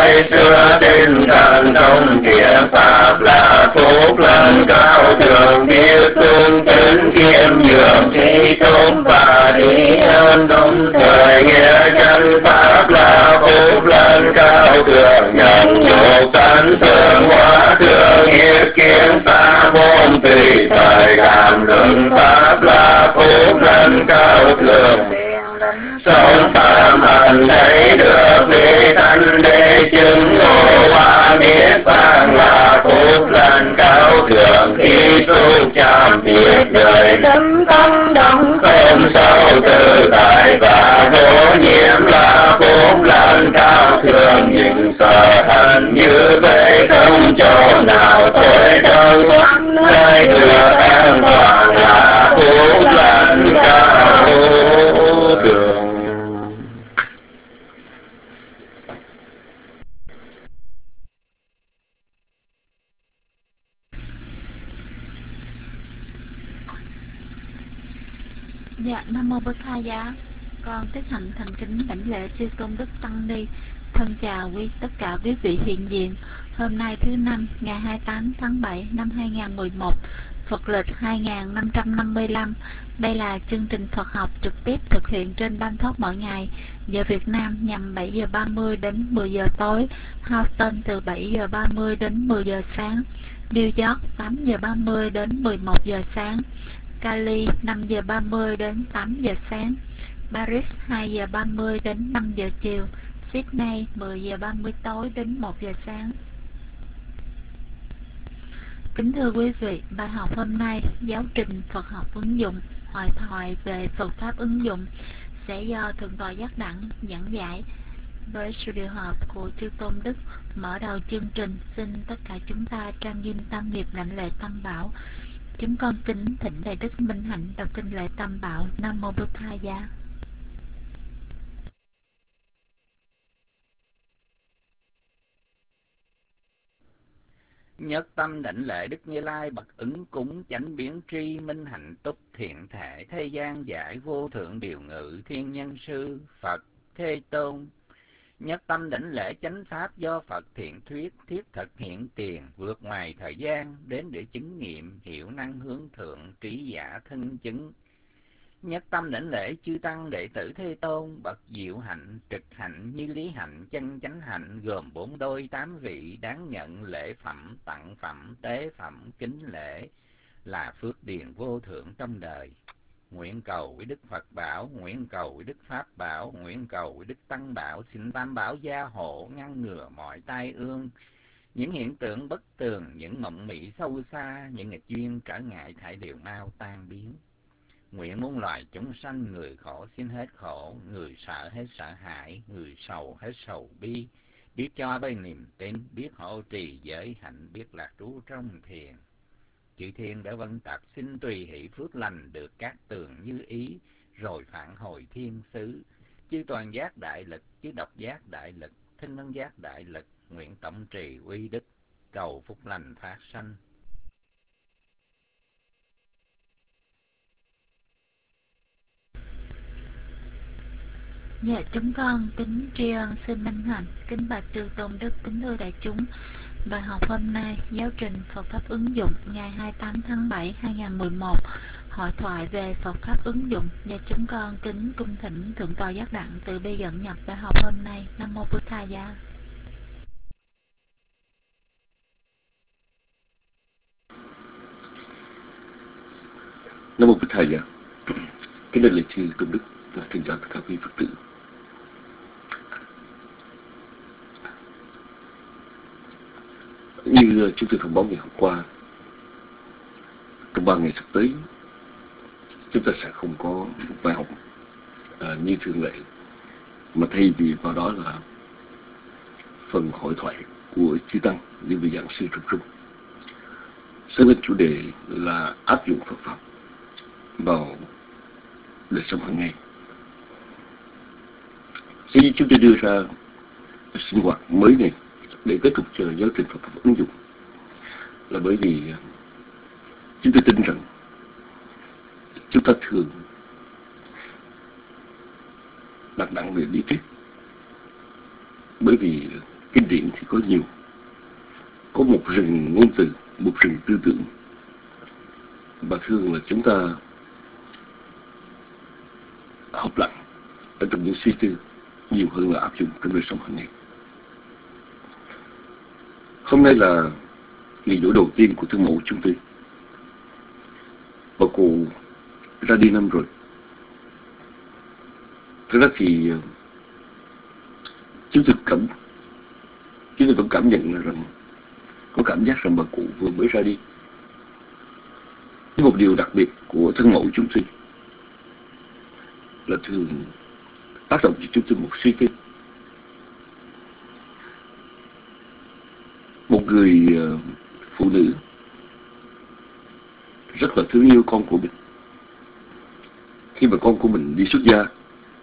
ngày xưa tinh thần trong thiện pháp là phúc lành cao thượng, biết cung kính khiêm nhường trí tôn và trí ơn đúng thời, nghĩa chân pháp là phúc lành cao thượng, nhận nhục tánh thường hóa thượng, nghiệp kiến xa môn tùy thời cảm luận pháp là phúc lành cao thượng, sống phạm hành thấy được lý tánh để chứng ngộ qua niết bàn là phúc lành cao thượng, khi xúc chạm biết đời tâm tâm động không sâu tự tại và vô nhiễm là phúc lành cao thượng, những sở hành như vậy không chỗ nào tối đâu, nơi được an toàn là phúc lành cao thượng. Dạ, Nam Mô Bổn Thầy Giá. Con tích hạnh thành kính đảnh lễ chư tôn đức tăng ni. Thân chào tất cả quý vị hiện diện. Hôm nay thứ Năm, ngày 28 tháng 7 năm 2011, Phật lịch 2555. Đây là chương trình Phật học trực tiếp thực hiện trên Ban Thoát mỗi ngày. Giờ Việt Nam nhằm 7 giờ 30 đến 10 giờ tối, Houston từ 7 giờ 30 đến 10 giờ sáng, New York 8 giờ 30 đến 11 giờ sáng, Cali 5 giờ 30 đến 8 giờ sáng, Paris 2 giờ 30 đến 5 giờ chiều, Sydney 10 giờ 30 tối đến 1 giờ sáng. Kính thưa quý vị, bài học hôm nay giáo trình Phật học ứng dụng, hội thoại về Phật Pháp ứng dụng sẽ do Thượng tọa Giác Đẳng giảng dạy. Với sự điều hợp của chư Tôn Đức, mở đầu chương trình xin tất cả chúng ta trang nghiêm tam nghiệp đảnh lễ Tam Bảo. Chúng con kính thỉnh Đại Đức Minh Hạnh đọc kinh lễ Tam Bảo. Nam Mô Bổn Thầy Giá. Nhất tâm đảnh lễ Đức Như Lai bậc ứng cúng chánh biến tri minh hạnh túc thiện thể thế gian giải vô thượng điều ngự thiên nhân sư Phật Thế Tôn. Nhất tâm đảnh lễ chánh pháp do Phật thiện thuyết thiết thực hiện tiền vượt ngoài thời gian đến để chứng nghiệm hiểu năng hướng thượng trí giả thân chứng. Nhất tâm đảnh lễ chư tăng đệ tử Thế Tôn bậc diệu hạnh trực hạnh như lý hạnh chân chánh hạnh, gồm 4 đôi 8 vị đáng nhận lễ phẩm tặng phẩm tế phẩm kính lễ là phước điền vô thượng trong đời. Nguyện cầu với Đức Phật bảo, nguyện cầu với Đức Pháp bảo, nguyện cầu với Đức Tăng bảo, xin Tam bảo gia hộ ngăn ngừa mọi tai ương, những hiện tượng bất tường, những mộng mị sâu xa, những nghịch duyên trở ngại thảy đều mau tan biến. Nguyện muôn loài chúng sanh, người khổ xin hết khổ, người sợ hết sợ hãi, người sầu hết sầu bi, biết cho bởi niềm tin, biết hộ trì giới hạnh, biết lạc trú trong thiền. Chư thiên đã vân tập xin tùy hỷ phước lành được các tường như ý, rồi phản hồi thiên xứ. Chư toàn giác đại lực, chư độc giác đại lực, thinh văn giác đại lực, nguyện tổng trì uy đức, cầu phúc lành phát sanh. Dạ, chúng con kính tri ân sư Minh Hạnh, kính bạch chư Tôn Đức, kính thưa đại chúng. Bài học hôm nay giáo trình Phật Pháp ứng dụng ngày 28 tháng 7 2011, hội thoại về Phật Pháp ứng dụng, và chúng con kính cung thỉnh Thượng tọa Giác Đặng từ bi dẫn nhập bài học hôm nay. Nam Mô Bổn Thầy Giá. Nam Mô Bổn Thầy Giá. Kính đảnh lễ chư Tôn Đức và kính chào tất cả quý Phật tử. Như chúng tôi thông báo ngày hôm qua, trong 3 ngày sắp tới chúng ta sẽ không có một bài học như thường lệ, mà thay vì vào đó là phần hội thoại của chư tăng như vị giảng sư Trúc Trung, sẽ lên chủ đề là áp dụng Phật pháp vào đời sống hàng ngày. Khi chúng tôi đưa ra sinh hoạt mới này để tiếp tục chờ giáo trình Phật pháp ứng dụng là bởi vì chúng tôi tin rằng chúng ta thường đặt nặng về lý thuyết, bởi vì kinh điển thì có nhiều, có một rừng ngôn từ, một rừng tư tưởng, và thường là chúng ta học lặng ở trong những suy tư nhiều hơn là áp dụng trong đời sống hàng ngày. Hôm nay là ngày giỗ đầu tiên của Thương Mẫu chúng tôi. Bà cụ ra đi năm rồi. Thực ra thì chúng tôi vẫn cảm nhận rằng, có cảm giác rằng bà cụ vừa mới ra đi. Nhưng một điều đặc biệt của Thân Mẫu chúng tôi là thường tác động cho chúng tôi một suy tư. Một người phụ nữ rất là thương yêu con của mình. Khi mà con của mình đi xuất gia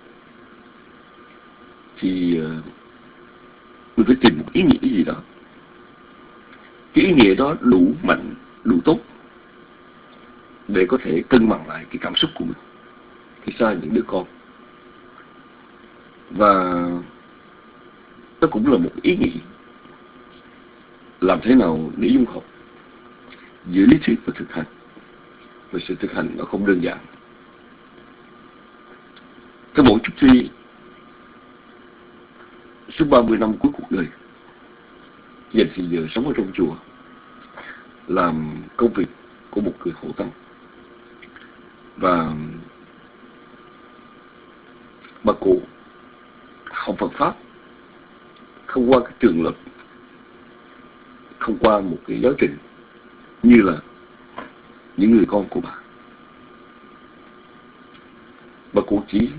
thì mình phải tìm một ý nghĩa gì đó. Cái ý nghĩa đó đủ mạnh, đủ tốt để có thể cân bằng lại cái cảm xúc của mình khi xa những đứa con. Và nó cũng là một ý nghĩ làm thế nào để dung hợp giữa lý thuyết và thực hành. Và sự thực hành nó không đơn giản. Cái Mẫu Trúc Thủy suốt 30 năm cuối cuộc đời dành thì giờ sống ở trong chùa, làm công việc của một người hộ tăng. Và bà cụ học Phật Pháp không qua cái trường lớp, không qua một cái giáo trình như là những người con của bà. Bà cụ chỉ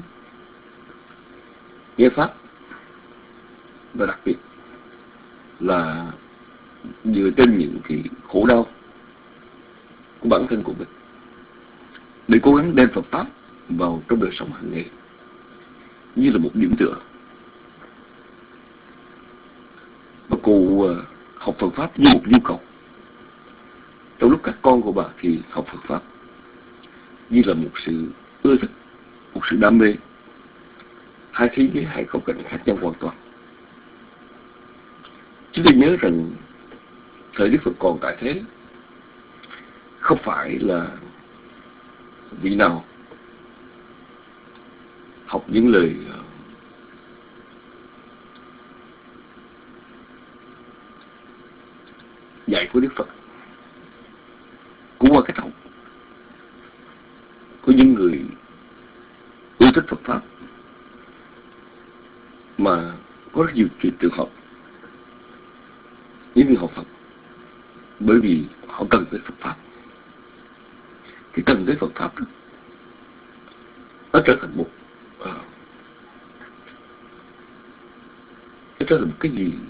nghe Pháp, và đặc biệt là dựa trên những cái khổ đau của bản thân của mình để cố gắng đem Phật Pháp vào trong đời sống hàng ngày như là một điểm tựa. Bà cụ học Phật Pháp như một nhu cầu. Trong lúc các con của bà thì học Phật Pháp như là một sự ưa thích, một sự đam mê. Hai thế giới, hai khung cảnh khác nhau hoàn toàn. Chúng tôi nhớ rằng thời Đức Phật còn tại thế, không phải là vị nào học những lời dạy của Đức Phật cũng qua cách học của những người yêu thích Phật Pháp, mà có rất nhiều trường hợp những người học Phật bởi vì họ cần tới Phật Pháp. Cái cần tới Phật Pháp đó nó trở thành một nó trở thành một cái gì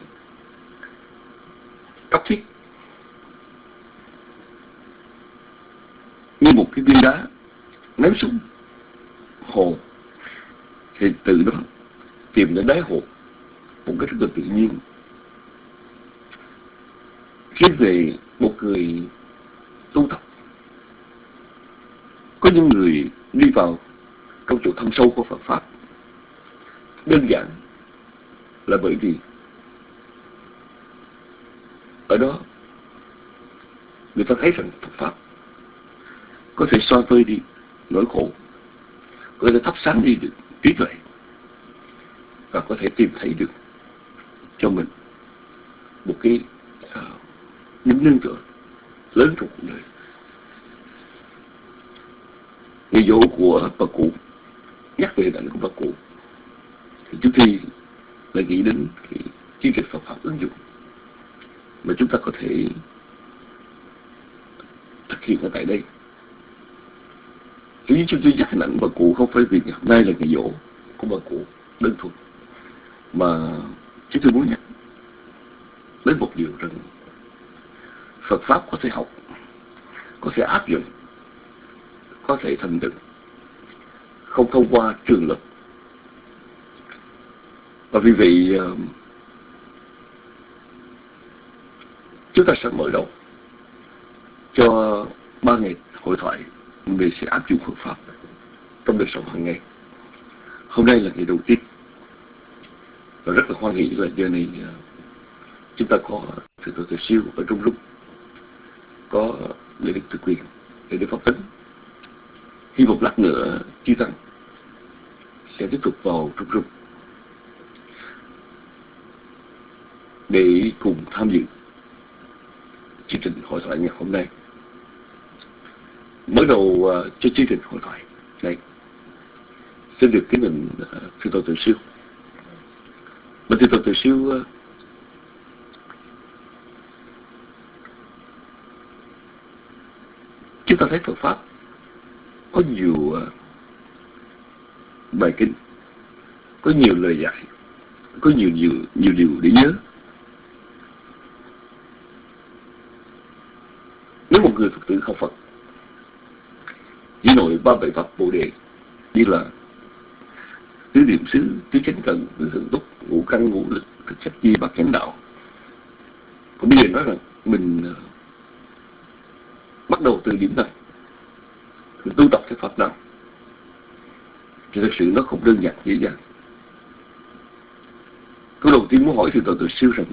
cấp thiết, như một cái viên đá ném xuống hồ thì từ đó tìm đến đáy hồ một cách rất là tự nhiên. Khi về một người tu tập, có những người đi vào trong chỗ thâm sâu của Phật Pháp đơn giản là bởi vì ở đó người ta thấy rằng Phật Pháp có thể xoa vơi đi nỗi khổ, có thể thắp sáng đi được trí tuệ, và có thể tìm thấy được cho mình một cái những nương tựa lớn trong cuộc đời. Ngày dỗ của bà cụ, nhắc về hình ảnh của bà cụ, thì trước khi là nghĩ đến cái chương trình Phật Pháp ứng dụng mà chúng ta có thể thực hiện ở tại đây. Tuy nhiên chúng tôi nhắc hình ảnh bà cụ không phải vì hôm nay là ngày dỗ của bà cụ đơn thuần, mà chúng tôi muốn nhắc đến một điều rằng Phật Pháp có thể học, có thể áp dụng, có thể thành tựu không thông qua trường lớp. Và vì vậy chúng ta sẽ mở đầu cho 3 ngày hội thoại về sự áp dụng Phật Pháp trong đời sống hàng ngày. Hôm nay là ngày đầu tiên và rất là hoan hỷ là giờ này chúng ta có thượng tọa Tuệ Siêu ở trong lúc, có Lễ Đức Từ Quyền, Lễ Đức Pháp Tấn. Khi một lát nữa chư tăng sẽ tiếp tục vào trong room để cùng tham dự chương trình hội thoại ngày hôm nay. Mở đầu cho chương trình hội thoại này, xin được kính mời thượng tọa Tuệ Siêu. Mà thượng tọa Tuệ Siêu chúng ta thấy Phật pháp có nhiều bài kinh, có nhiều lời dạy, có nhiều điều để nhớ. Nếu một người Phật tử học Phật chỉ nội 37 pháp Bồ Đề như là tứ niệm xứ, tứ chánh cần, tứ thượng túc, ngũ căn ngũ lực, thực chất chi, bát chánh đạo, còn bây giờ nói rằng mình bắt đầu từ điểm này, mình tu tập cái pháp nào, thì thực sự nó không đơn giản dễ dàng. Câu đầu tiên muốn hỏi thượng tọa Tuệ Siêu rằng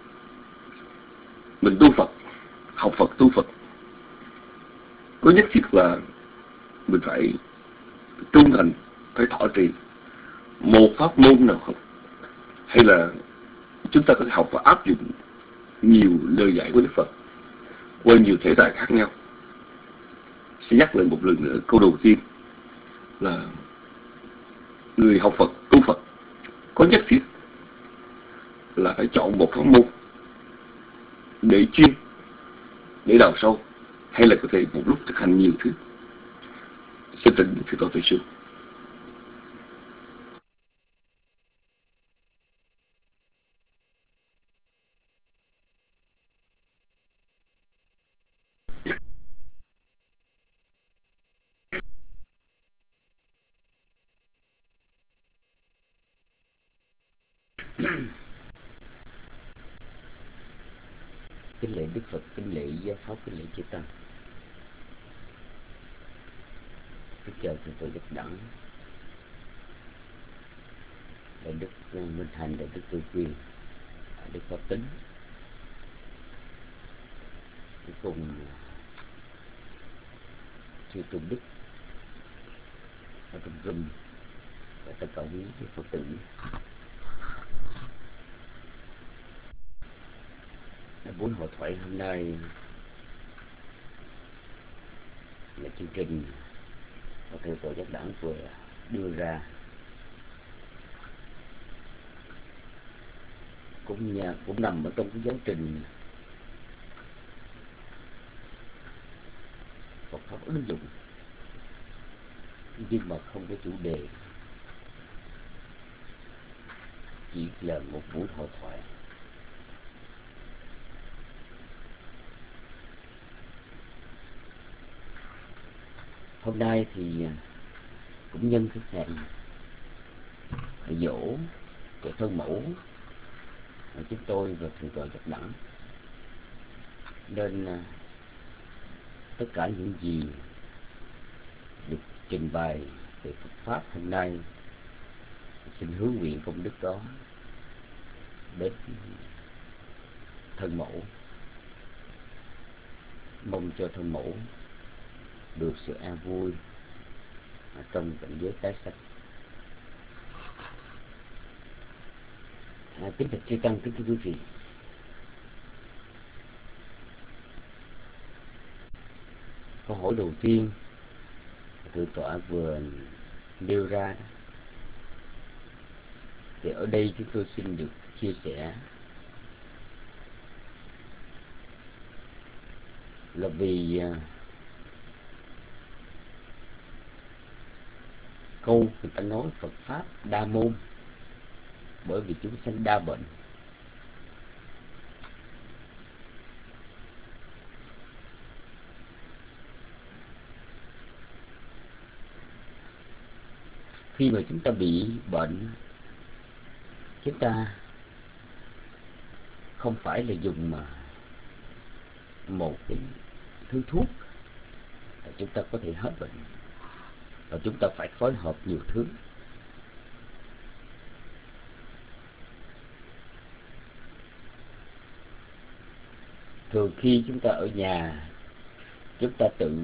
mình tu Phật, học Phật, tu Phật, có nhất thiết là mình phải trung thành, phải thọ trì một pháp môn nào không? Hay là chúng ta có thể học và áp dụng nhiều lời dạy của Đức Phật qua nhiều thể tài khác nhau? Sẽ nhắc lại một lần nữa, câu đầu tiên là người học Phật, tu Phật có nhất thiết là phải chọn một pháp môn để chuyên, để đào sâu, hay là có thể một lúc thực hành nhiều thứ? Xin thỉnh thượng tọa Tuệ Siêu. Kính lễ Đức Phật, kính lễ giáo pháp, kính lễ chư tăng. Kính chào thượng tọa Giác Đẳng, Đại Đức Minh Thành, Đại Đức Từ Quyền, Đại Đức Pháp Tấn, cuối cùng chư tôn đức ở trong room và tất cả quý Phật tử. Buổi hội thoại hôm nay là chương trình mà thượng tọa Giác Đẳng vừa đưa ra, cũng nằm ở trong cái giáo trình Phật pháp ứng dụng, nhưng mà không có chủ đề, chỉ là một buổi hội thoại. Hôm nay thì cũng nhân cái ngày dỗ của thân mẫu của chúng tôi và thượng tọa Giác Đẳng, nên tất cả những gì được trình bày về Phật pháp hôm nay xin hướng nguyện công đức đó đến thân mẫu, mong cho thân mẫu được sự an vui trong cảnh giới tái sanh. Kính thưa chư tăng, kính thưa quý vị, câu hỏi đầu tiên thượng tọa vừa nêu ra đó, thì ở đây chúng tôi xin được chia sẻ là vì câu người ta nói Phật pháp đa môn, bởi vì chúng sanh đa bệnh. Khi mà chúng ta bị bệnh, chúng ta không phải là dùng mà một cái thứ thuốc là chúng ta có thể hết bệnh, và chúng ta phải phối hợp nhiều thứ. Thường khi chúng ta ở nhà, chúng ta tự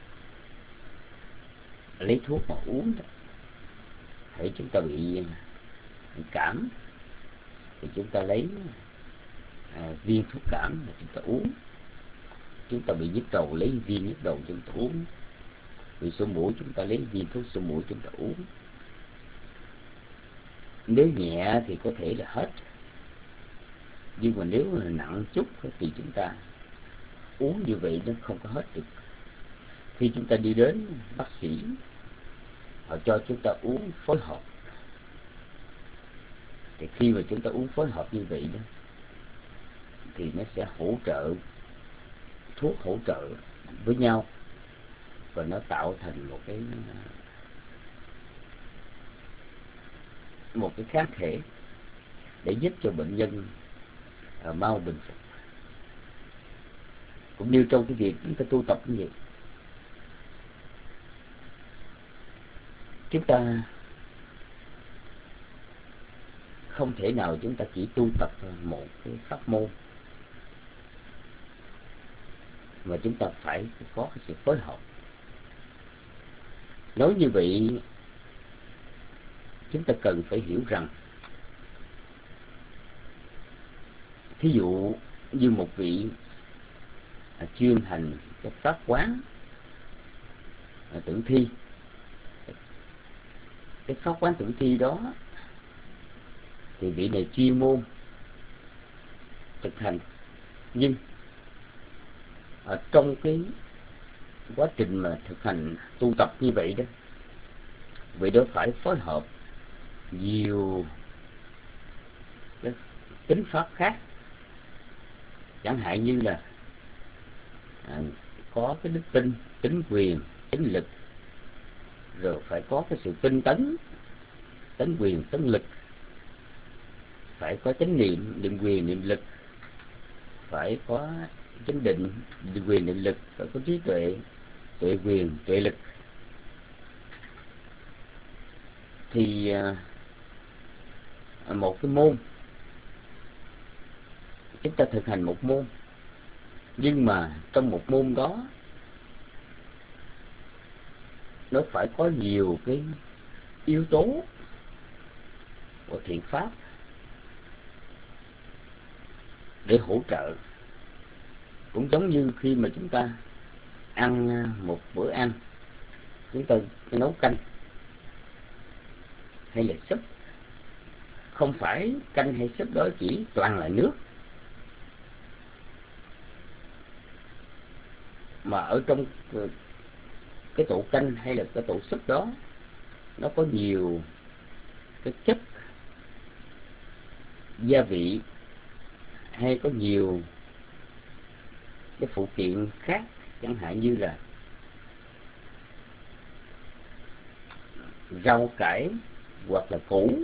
lấy thuốc mà uống đó. Hễ chúng ta bị cảm thì chúng ta lấy viên thuốc cảm mà chúng ta uống. Chúng ta bị nhức đầu lấy viên nhức đầu chúng ta uống. Bị sổ mũi chúng ta lấy viên thuốc sổ mũi chúng ta uống. Nếu nhẹ thì có thể là hết, nhưng mà nếu là nặng chút thì chúng ta uống như vậy nó không có hết được. Khi chúng ta đi đến bác sĩ, họ cho chúng ta uống phối hợp. Thì khi mà chúng ta uống phối hợp như vậy đó, thì nó sẽ hỗ trợ, thuốc hỗ trợ với nhau, và nó tạo thành một cái kháng thể để giúp cho bệnh nhân mau bình phục. Cũng như trong cái việc chúng ta tu tập như vậy, chúng ta không thể nào chúng ta chỉ tu tập một cái pháp môn, mà chúng ta phải có cái sự phối hợp. Nói như vậy, chúng ta cần phải hiểu rằng, thí dụ như một vị chuyên hành cái pháp quán tử thi, cái pháp quán tử thi đó thì vị này chuyên môn thực hành, nhưng ở trong cái quá trình mà thực hành tu tập như vậy đó, vị đó phải phối hợp nhiều cái tính pháp khác. Chẳng hạn như là có cái đức tin, tính quyền, tính lực, rồi phải có cái sự tinh tấn, tấn quyền, tấn lực, phải có chánh niệm, niệm quyền, niệm lực, phải có chánh định, định quyền, định lực, phải có trí tuệ, tuệ quyền, tuệ lực. Thì một cái môn, chúng ta thực hành một môn, nhưng mà trong một môn đó nó phải có nhiều cái yếu tố của thiện pháp để hỗ trợ. Cũng giống như khi mà chúng ta ăn một bữa ăn, chúng ta nấu canh hay là súp, không phải canh hay súp đó chỉ toàn là nước, mà ở trong cái tổ canh hay là cái tổ súp đó, nó có nhiều cái chất gia vị, hay có nhiều cái phụ kiện khác, chẳng hạn như là rau cải hoặc là củ,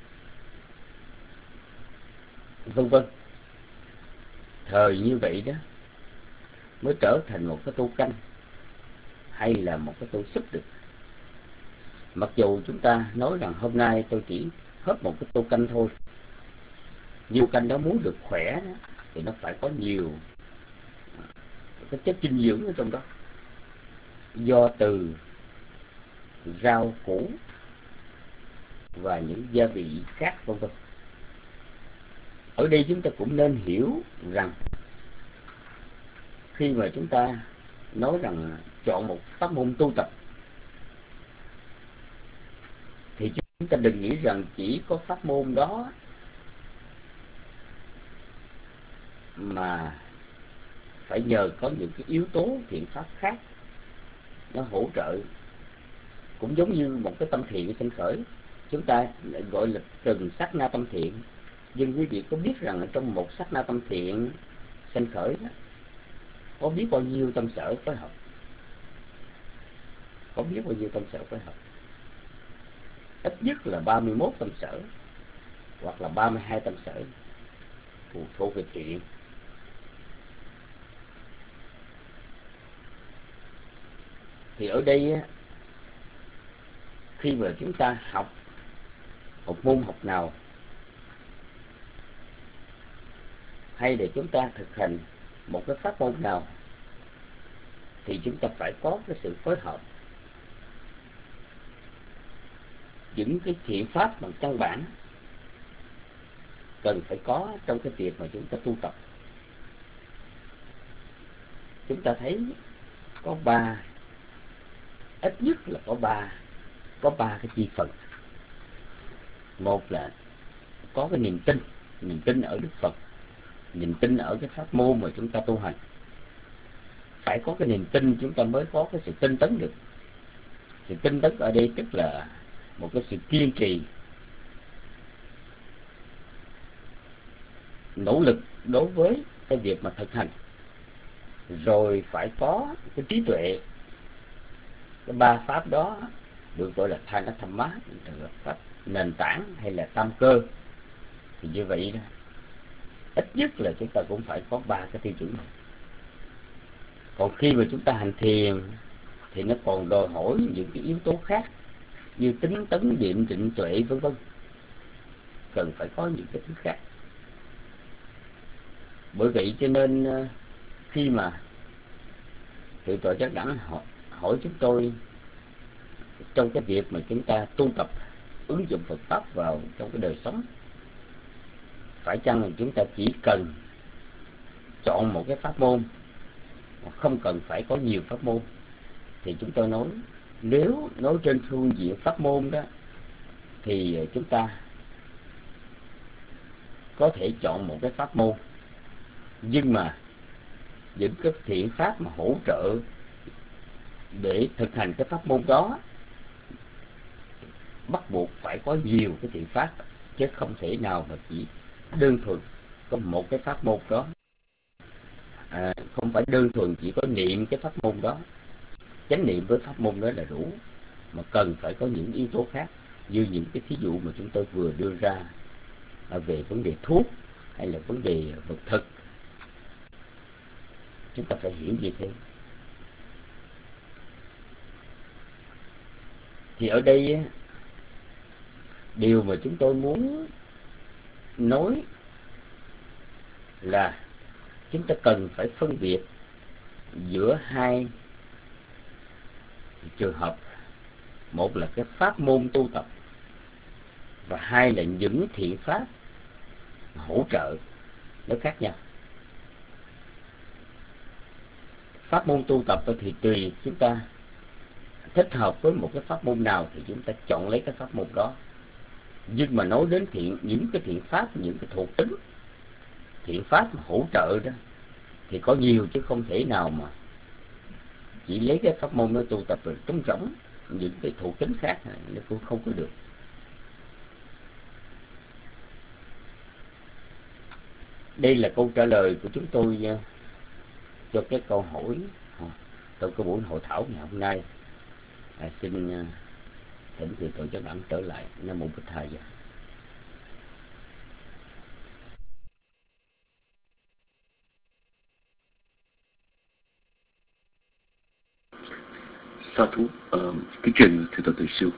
vân vân. Thời như vậy đó mới trở thành một cái tô canh hay là một cái tô súp được. Mặc dù chúng ta nói rằng hôm nay tôi chỉ hớp một cái tô canh thôi, nhưng canh đó muốn được khỏe đó, thì nó phải có nhiều cái chất dinh dưỡng ở trong đó, do từ rau củ và những gia vị khác, vân vân. Ở đây chúng ta cũng nên hiểu rằng, khi mà chúng ta nói rằng chọn một pháp môn tu tập, thì chúng ta đừng nghĩ rằng chỉ có pháp môn đó mà phải nhờ có những cái yếu tố thiện pháp khác nó hỗ trợ. Cũng giống như một cái tâm thiện sanh khởi, chúng ta lại gọi là từng sát na tâm thiện. Nhưng quý vị có biết rằng ở trong một sát na tâm thiện sanh khởi đó, có biết bao nhiêu tâm sở phối hợp? Có biết bao nhiêu tâm sở phối hợp? Ít nhất là 31 tâm sở, hoặc là 32 tâm sở thuộc về thiện. Thì ở đây, khi mà chúng ta học một môn học nào, hay để chúng ta thực hành một cái pháp môn nào thì chúng ta phải có cái sự phối hợp. Những cái thiện pháp bằng căn bản cần phải có trong cái việc mà chúng ta tu tập. Chúng ta thấy có ít nhất là có ba cái chi phần. Một là có cái niềm tin ở Đức Phật, niềm tin ở cái pháp môn mà chúng ta tu hành. Phải có cái niềm tin chúng ta mới có cái sự tinh tấn được. Sự tinh tấn ở đây tức là một cái sự kiên trì, nỗ lực đối với cái việc mà thực hành. Rồi phải có cái trí tuệ. Cái ba pháp đó được gọi là Thana Thamma, pháp nền tảng hay là tam cơ. Thì như vậy đó, ít nhất là chúng ta cũng phải có ba cái tiêu chuẩn này. Còn khi mà chúng ta hành thiền thì nó còn đòi hỏi những cái yếu tố khác như tính tấn niệm định tuệ vân vân, cần phải có những cái thứ khác. Bởi vậy cho nên khi mà Thượng tọa Giác Đẳng hỏi chúng tôi trong cái việc mà chúng ta tu tập ứng dụng Phật pháp vào trong cái đời sống, phải chăng là chúng ta chỉ cần chọn một cái pháp môn, không cần phải có nhiều pháp môn? Thì chúng tôi nói, nếu nói trên phương diện pháp môn đó thì chúng ta có thể chọn một cái pháp môn, nhưng mà những cái thiện pháp mà hỗ trợ để thực hành cái pháp môn đó bắt buộc phải có nhiều cái thiện pháp, chứ không thể nào mà chỉ đơn thuần có một cái pháp môn đó. Không phải đơn thuần chỉ có niệm cái pháp môn đó, chánh niệm với pháp môn đó là đủ, mà cần phải có những yếu tố khác, như những cái thí dụ mà chúng tôi vừa đưa ra về vấn đề thuốc hay là vấn đề vật thực. Chúng ta phải hiểu như thế. Thì ở đây điều mà chúng tôi muốn nói là chúng ta cần phải phân biệt giữa hai trường hợp. Một là cái pháp môn tu tập, và hai là những thiện pháp hỗ trợ, nó khác nhau. Pháp môn tu tập thì tùy chúng ta thích hợp với một cái pháp môn nào thì chúng ta chọn lấy cái pháp môn đó. Nhưng mà nói đến những cái thiện pháp, những cái thuộc tính thiện pháp mà hỗ trợ đó thì có nhiều, chứ không thể nào mà chỉ lấy cái pháp môn nó tu tập rồi trống rỗng những cái thuộc tính khác này, nó cũng không có được. Đây là câu trả lời của chúng tôi cho cái câu hỏi trong cái buổi hội thảo ngày hôm nay. Xin thỉnh Thượng tọa Giác Đẳng trở lại. Nam mô Bích Thầy. Sa thú. Cái chuyện Thượng tọa Từ Siêu.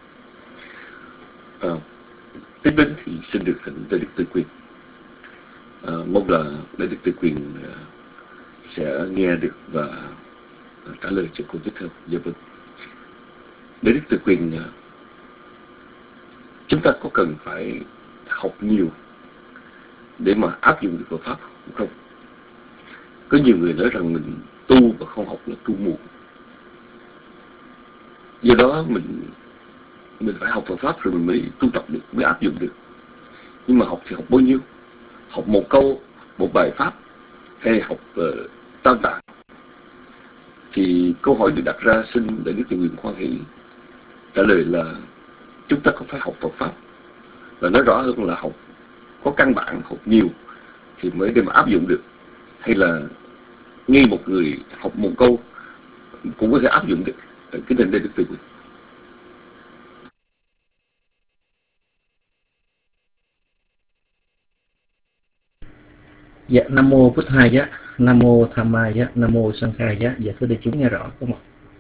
Tiếp đến thì xin được thỉnh Đại Đức Từ Quyền. Mong là Đại Đức Từ Quyền sẽ nghe được và trả lời cho câu tiếp theo. Dạ vâng. Đại Đức Từ Quyền, chúng ta có cần phải học nhiều để mà áp dụng được Phật pháp không? Có nhiều người nói rằng mình tu và không học là tu mù. Do đó mình phải học Phật pháp rồi mình mới tu tập được, mới áp dụng được. Nhưng mà học thì học bao nhiêu? Học một câu, một bài pháp, hay học tam tạng? Thì câu hỏi được đặt ra, xin Đại Đức Từ Quyền khoan hỷ trả lời là chúng ta có phải học Phật pháp, và nói rõ hơn là học có căn bản, học nhiều thì mới để mà áp dụng được, hay là ngay một người học một câu cũng có thể áp dụng được? Cái này Đại Đức Từ Quyền. Dạ, Nam mô Bích Thầy giá, Nam mô Tham Ma giá, Nam mô Sang Khai giá. Dạ thưa đại chúng nghe rõ không ạ?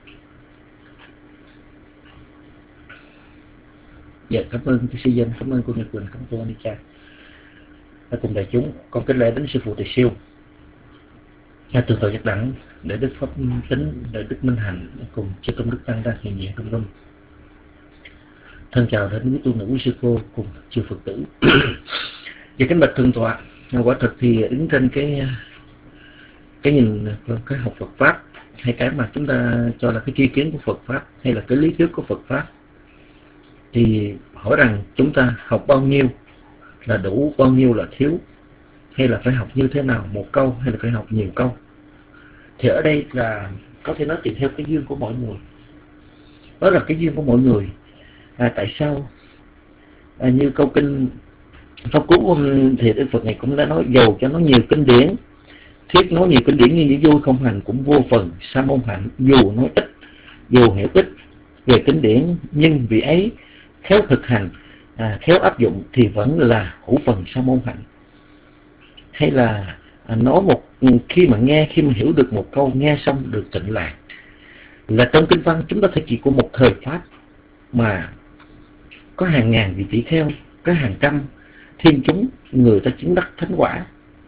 Dạ, cảm ơn chư sư dân, cảm ơn cô Nhật Quỳnh, cảm ơn cô Anica. Và cùng đại chúng, con kính lễ đến sư phụ Từ Siêu. Từ tội giác đẳng để Đức Pháp Tính, để Đức Minh Hạnh cùng chư công đức tăng đang hiện diện trong room. Thân chào đến quý tu nữ, quý sư cô cùng chư Phật tử. Và kính bạch thượng tọa, quả thực thì đứng trên cái nhìn cái học Phật pháp, hay cái mà chúng ta cho là cái tri kiến của Phật pháp, hay là cái lý thuyết của Phật pháp, thì hỏi rằng chúng ta học bao nhiêu là đủ, bao nhiêu là thiếu, hay là phải học như thế nào, một câu hay là phải học nhiều câu. Thì ở đây là có thể nói tùy theo cái duyên của mọi người. Đó là cái duyên của mọi người. Tại sao như câu kinh Pháp Cú thì Đức Phật này cũng đã nói, dầu cho nó nhiều kinh điển, thuyết nói nhiều kinh điển nhưng vui không hành cũng vô phần sa môn hạnh. Dù nói ít, dù hiểu ít về kinh điển, nhưng vì ấy khéo thực hành, khéo áp dụng thì vẫn là hữu phần sa môn hạnh. Hay là nói khi mà hiểu được một câu, nghe xong được tịnh lạc. Là trong kinh văn chúng ta thấy chỉ của một thời pháp mà có hàng ngàn vị tỷ kheo, có hàng trăm thiên chúng người ta chứng đắc thánh quả.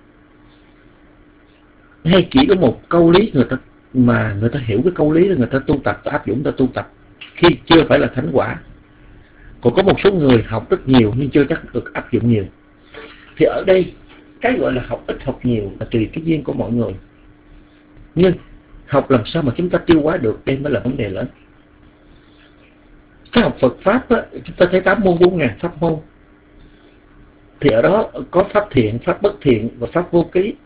Hay chỉ có một câu lý người ta hiểu cái câu lý rồi người ta tu tập, áp dụng, ta tu tập khi chưa phải là thánh quả. Còn có một số người học rất nhiều nhưng chưa chắc được áp dụng nhiều. Thì ở đây cái gọi là học ít học nhiều là tùy cái duyên của mọi người. Nhưng học làm sao mà chúng ta tiêu hóa được, đây mới là vấn đề lớn. Cái học Phật pháp á, chúng ta thấy 8 môn 4.000 pháp môn. Thì ở đó có pháp thiện, pháp bất thiện và pháp vô ký.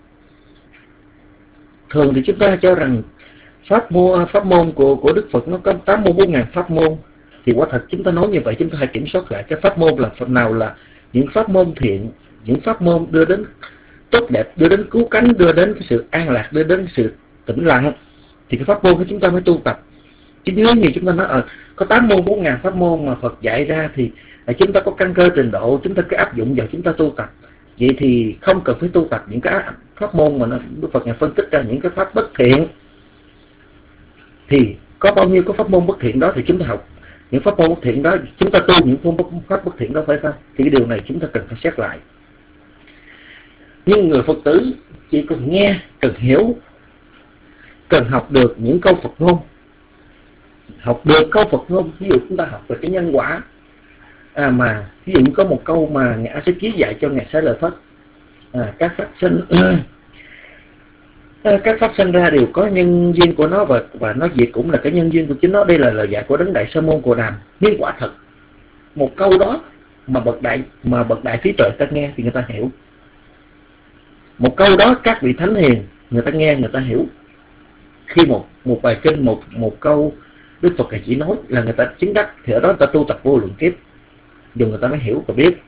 Thường thì chúng ta cho rằng pháp môn của Đức Phật nó có 8 môn 4.000 pháp môn. Thì quả thật chúng ta nói như vậy, chúng ta hãy kiểm soát lại cái pháp môn là phần nào là những pháp môn thiện, những pháp môn đưa đến tốt đẹp, đưa đến cứu cánh, đưa đến cái sự an lạc, đưa đến sự tĩnh lặng. Thì cái pháp môn của chúng ta mới tu tập. Chứ nếu như chúng ta nói có 8 môn 4.000 pháp môn mà Phật dạy ra thì chúng ta có căn cơ trình độ, chúng ta cứ áp dụng vào chúng ta tu tập. Vậy thì không cần phải tu tập những cái pháp môn mà Đức Phật phân tích ra những cái pháp bất thiện. Thì có bao nhiêu cái pháp môn bất thiện đó thì chúng ta học những pháp môn bất thiện đó, chúng ta tu những pháp bất thiện đó phải không? Thì cái điều này chúng ta cần phải xét lại. Nhưng người Phật tử chỉ cần nghe, cần hiểu, cần học được những câu Phật ngôn. Học được câu Phật ngôn, ví dụ chúng ta học về cái nhân quả, mà ví dụ có một câu mà Ngài A Xá Chí dạy cho Ngài Xá Lợi Phất, các pháp sinh ra đều có nhân duyên của nó, và nó diệt cũng là cái nhân duyên của chính nó. Đây là lời dạy của Đấng Đại Sa Môn Cồ Đàm. Nhưng quả thật một câu đó mà bậc đại trí tuệ ta nghe thì người ta hiểu. Một câu đó các vị thánh hiền người ta nghe, người ta hiểu. Khi một bài kinh, một câu Đức Phật chỉ nói là người ta chứng đắc, thì ở đó người ta tu tập vô lượng kiếp, dùng người ta mới hiểu và biết.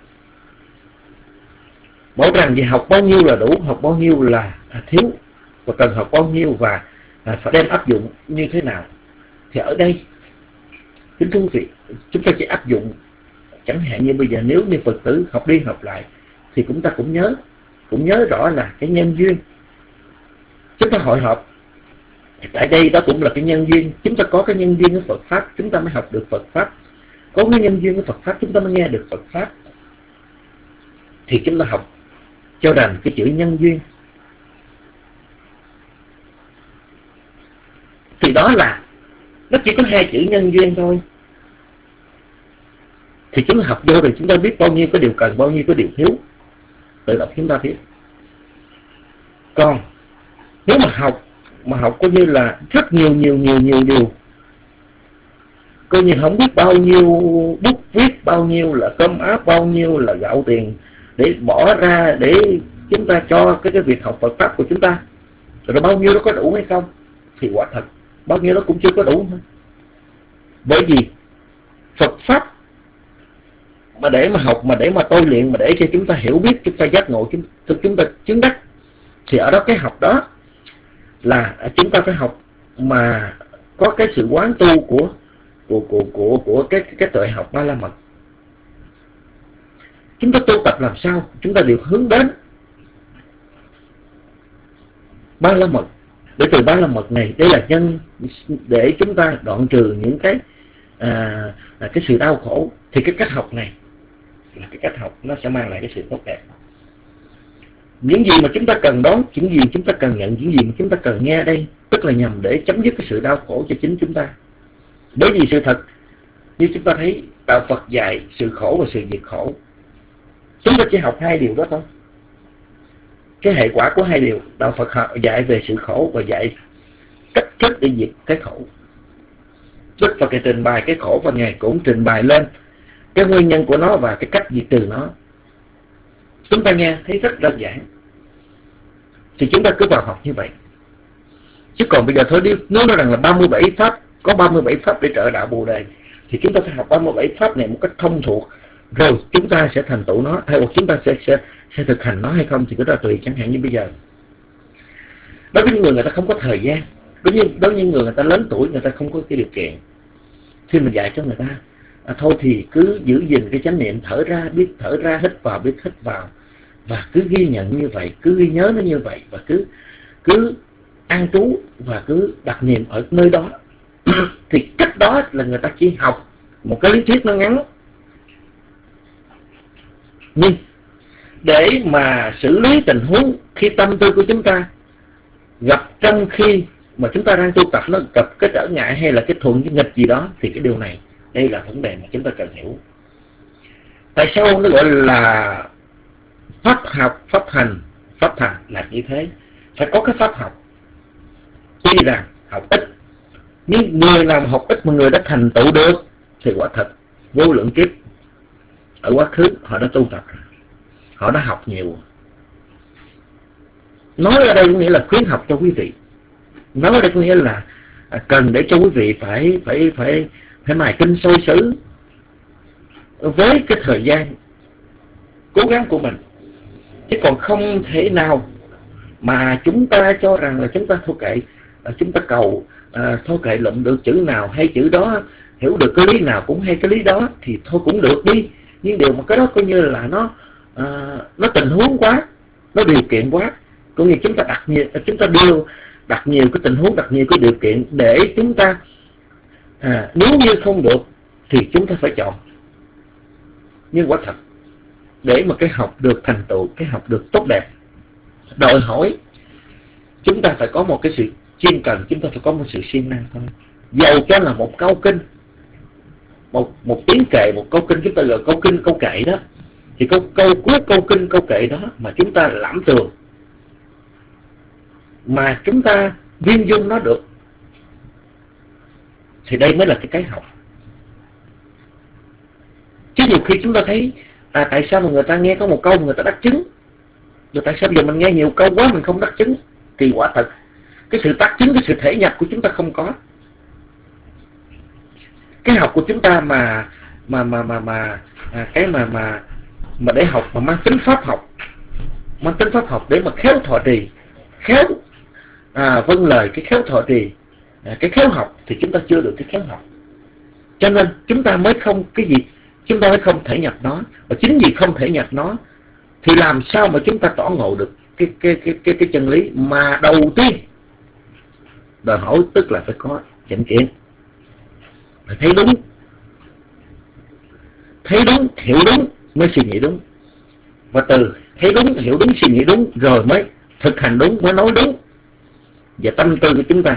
Bảo rằng gì học bao nhiêu là đủ, học bao nhiêu là thiếu, và cần học bao nhiêu và phải đem áp dụng như thế nào. Thì ở đây kính thưa quý vị, chúng ta chỉ áp dụng. Chẳng hạn như bây giờ nếu như Phật tử học đi học lại thì chúng ta cũng nhớ rõ là cái nhân duyên. Chúng ta hội họp tại đây đó cũng là cái nhân duyên. Chúng ta có cái nhân duyên của Phật pháp, chúng ta mới học được Phật pháp. Có cái nhân duyên của Phật pháp, chúng ta mới nghe được Phật pháp. Thì chúng ta học cho đành cái chữ nhân duyên. Thì đó là nó chỉ có 2 chữ nhân duyên thôi. Thì chúng ta học vô rồi chúng ta biết bao nhiêu cái điều cần, bao nhiêu cái điều thiếu, tự động chúng ta biết. Còn nếu mà học coi như là rất nhiều điều, coi như không biết bao nhiêu bút viết, bao nhiêu là cơm áo, bao nhiêu là gạo tiền để bỏ ra để chúng ta cho cái việc học Phật pháp của chúng ta, rồi bao nhiêu nó có đủ hay không? Thì quả thật bao nhiêu nó cũng chưa có đủ. Bởi vì Phật pháp mà để mà học, mà để mà tôi luyện, mà để cho chúng ta hiểu biết, chúng ta giác ngộ, chúng ta chứng đắc, thì ở đó cái học đó là chúng ta phải học mà có cái sự quán tu của cái tuệ học Ba La Mật. Chúng ta tu tập làm sao chúng ta đều hướng đến Ba La Mật. Để từ Ba La Mật này, đây là nhân để chúng ta đoạn trừ những cái sự đau khổ. Thì cái cách học này là cái cách học nó sẽ mang lại cái sự tốt đẹp. Những gì mà chúng ta cần đón, những gì chúng ta cần nhận, những gì mà chúng ta cần nghe đây, tức là nhằm để chấm dứt cái sự đau khổ cho chính chúng ta. Bởi vì sự thật, như chúng ta thấy, Đạo Phật dạy sự khổ và sự diệt khổ. Chúng ta chỉ học hai điều đó thôi. Cái hệ quả của hai điều. Đạo Phật dạy về sự khổ và dạy cách thức để diệt cái khổ. Đức Phật trình bày cái khổ và Ngài cũng trình bày lên cái nguyên nhân của nó và cái cách diệt trừ nó. Chúng ta nghe thấy rất đơn giản, thì chúng ta cứ vào học như vậy. Chứ còn bây giờ thôi đi, nếu nói rằng là 37 pháp, có 37 pháp để trợ đạo Bồ Đề, thì chúng ta phải học 37 pháp này một cách thông thuộc, rồi chúng ta sẽ thành tựu nó, hay hoặc chúng ta sẽ thực hành nó hay không thì cứ đó tùy. Chẳng hạn như bây giờ, đối với những người ta không có thời gian, đối với những người ta lớn tuổi, người ta không có cái điều kiện, khi mình dạy cho người ta thôi thì cứ giữ gìn cái chánh niệm, thở ra biết thở ra, hít vào biết hít vào, và cứ ghi nhận như vậy, cứ ghi nhớ nó như vậy, và cứ an trú và cứ đặt niệm ở nơi đó. Thì cách đó là người ta chỉ học một cái lý thuyết nó ngắn. Nhưng để mà xử lý tình huống khi tâm tư của chúng ta gặp trong khi mà chúng ta đang tu tập, nó gặp cái trở ngại hay là cái thuận cái nghịch gì đó, thì cái điều này, đây là vấn đề mà chúng ta cần hiểu. Tại sao nó gọi là pháp học, pháp hành, pháp thành là như thế? Phải có cái pháp học. Tuy rằng học ít, nhưng người nào học ít mà người đã thành tựu được thì quả thật vô lượng kiếp ở quá khứ họ đã tu tập, họ đã học nhiều. Nói ở đây có nghĩa là khuyến học cho quý vị. Nói ở đây có nghĩa là cần để cho quý vị phải mài kinh soi xứ với cái thời gian cố gắng của mình. Chứ còn không thể nào mà chúng ta cho rằng là chúng ta thôi kệ, chúng ta cầu thôi kệ lụm được chữ nào hay chữ đó, hiểu được cái lý nào cũng hay cái lý đó thì thôi cũng được đi. Nhưng điều mà cái đó coi như là nó tình huống quá, nó điều kiện quá. Có nghĩa chúng ta đặt nhiều cái tình huống, đặt nhiều cái điều kiện để chúng ta nếu như không được thì chúng ta phải chọn. Nhưng quả thật, để mà cái học được thành tựu, cái học được tốt đẹp, đòi hỏi chúng ta phải có một cái sự chuyên cần, chúng ta phải có một sự siêng năng thôi. Dầu cho là một câu kinh, một tiếng kệ, một câu kinh, chúng ta gọi câu kinh, câu kệ đó, thì câu cuối câu kinh, câu kệ đó mà chúng ta lãm tường, mà chúng ta viên dung nó được, thì đây mới là cái học. Chứ nhiều khi chúng ta thấy tại sao mà người ta nghe có một câu mà người ta đắc chứng, rồi tại sao bây giờ mình nghe nhiều câu quá mình không đắc chứng? Thì quả thật cái sự đắc chứng, cái sự thể nhập của chúng ta không có. Cái học của chúng ta mà để học mà mang tính pháp học để mà khéo thọ trì, khéo vâng lời, cái khéo thọ trì, cái khéo học, thì chúng ta chưa được cái khéo học. Cho nên chúng ta mới không cái gì, chúng ta mới không thể nhập nó. Và chính vì không thể nhập nó thì làm sao mà chúng ta tỏ ngộ được cái chân lý mà đầu tiên đòi hỏi, tức là phải có chánh kiến, phải thấy đúng, hiểu đúng mới suy nghĩ đúng, và từ thấy đúng, hiểu đúng, suy nghĩ đúng rồi mới thực hành đúng, mới nói đúng, và tâm tư của chúng ta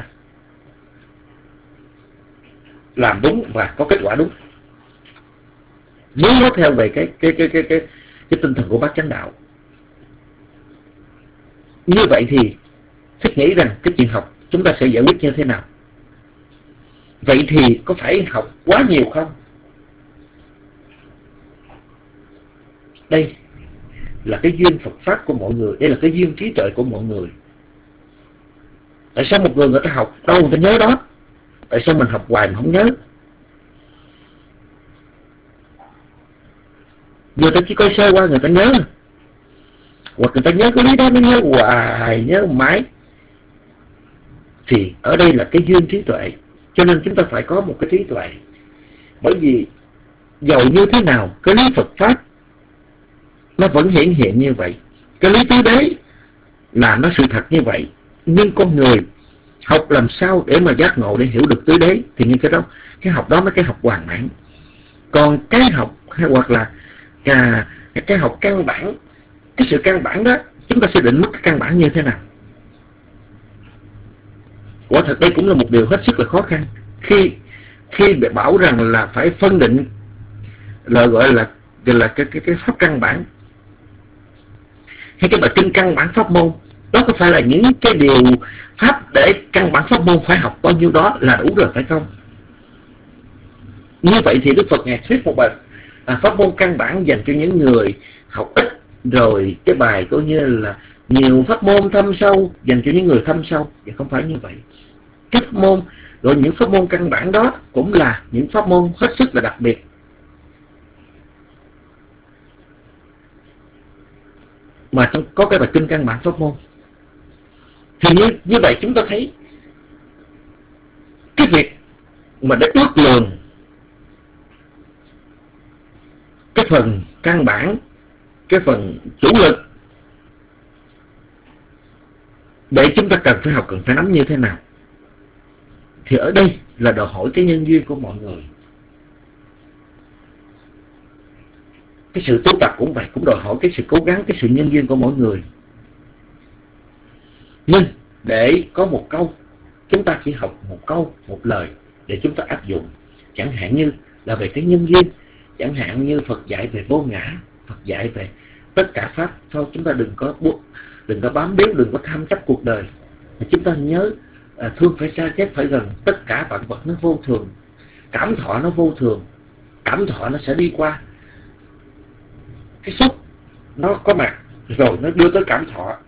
làm đúng và có kết quả đúng. Nếu nói theo về cái tinh thần của bát chánh đạo, như vậy thì thích nghĩ rằng cái chuyện học chúng ta sẽ giải quyết như thế nào? Vậy thì có phải học quá nhiều không? Đây là cái duyên Phật pháp của mọi người, đây là cái duyên trí tuệ của mọi người. Tại sao một người ta học đâu người ta nhớ đó? Tại sao mình học hoài mà không nhớ? Người ta chỉ coi sơ qua người ta nhớ, hoặc người ta nhớ cái lý đó, nó nhớ hoài, nhớ mãi. Thì ở đây là cái duyên trí tuệ. Cho nên chúng ta phải có một cái trí tuệ. Bởi vì dầu như thế nào, cái lý Phật pháp nó vẫn hiển hiện như vậy. Cái lý tứ đế là nó sự thật như vậy. Nhưng con người học làm sao để mà giác ngộ, để hiểu được tứ đế, thì như cái học đó mới cái học hoàn mãn. Còn cái học hay hoặc là cái học căn bản, cái sự căn bản đó chúng ta sẽ định mức cái căn bản như thế nào? Quả thật đây cũng là một điều hết sức là khó khăn. Khi để bảo rằng là phải phân định là gọi là cái pháp căn bản hay cái bài kinh căn bản pháp môn, đó có phải là những cái điều pháp để căn bản pháp môn phải học bao nhiêu đó là đủ rồi phải không? Như vậy thì Đức Phật ngài thuyết một bài pháp môn căn bản dành cho những người học ít, rồi cái bài coi như là nhiều pháp môn thâm sâu dành cho những người thâm sâu. Và không phải như vậy. Các pháp môn, rồi những pháp môn căn bản đó cũng là những pháp môn hết sức là đặc biệt. Mà có cái bài kinh căn bản pháp môn. Thì như vậy chúng ta thấy cái việc mà để ước lượng cái phần căn bản, cái phần chủ lực để chúng ta cần phải học, cần phải nắm như thế nào, thì ở đây là đòi hỏi cái nhân duyên của mọi người. Cái sự tu tập cũng vậy, cũng đòi hỏi cái sự cố gắng, cái sự nhân duyên của mỗi người. Nhưng để có một câu, chúng ta chỉ học một câu, một lời để chúng ta áp dụng. Chẳng hạn như là về cái nhân duyên, chẳng hạn như Phật dạy về vô ngã, Phật dạy về tất cả pháp. Thôi chúng ta đừng có bám víu, đừng có tham chấp cuộc đời. Mà chúng ta nhớ thương phải xa, ghét phải gần. Tất cả vạn vật nó vô thường, cảm thọ nó vô thường, cảm thọ nó sẽ đi qua. Cái xúc nó có mặt rồi nó đưa tới cảm thọ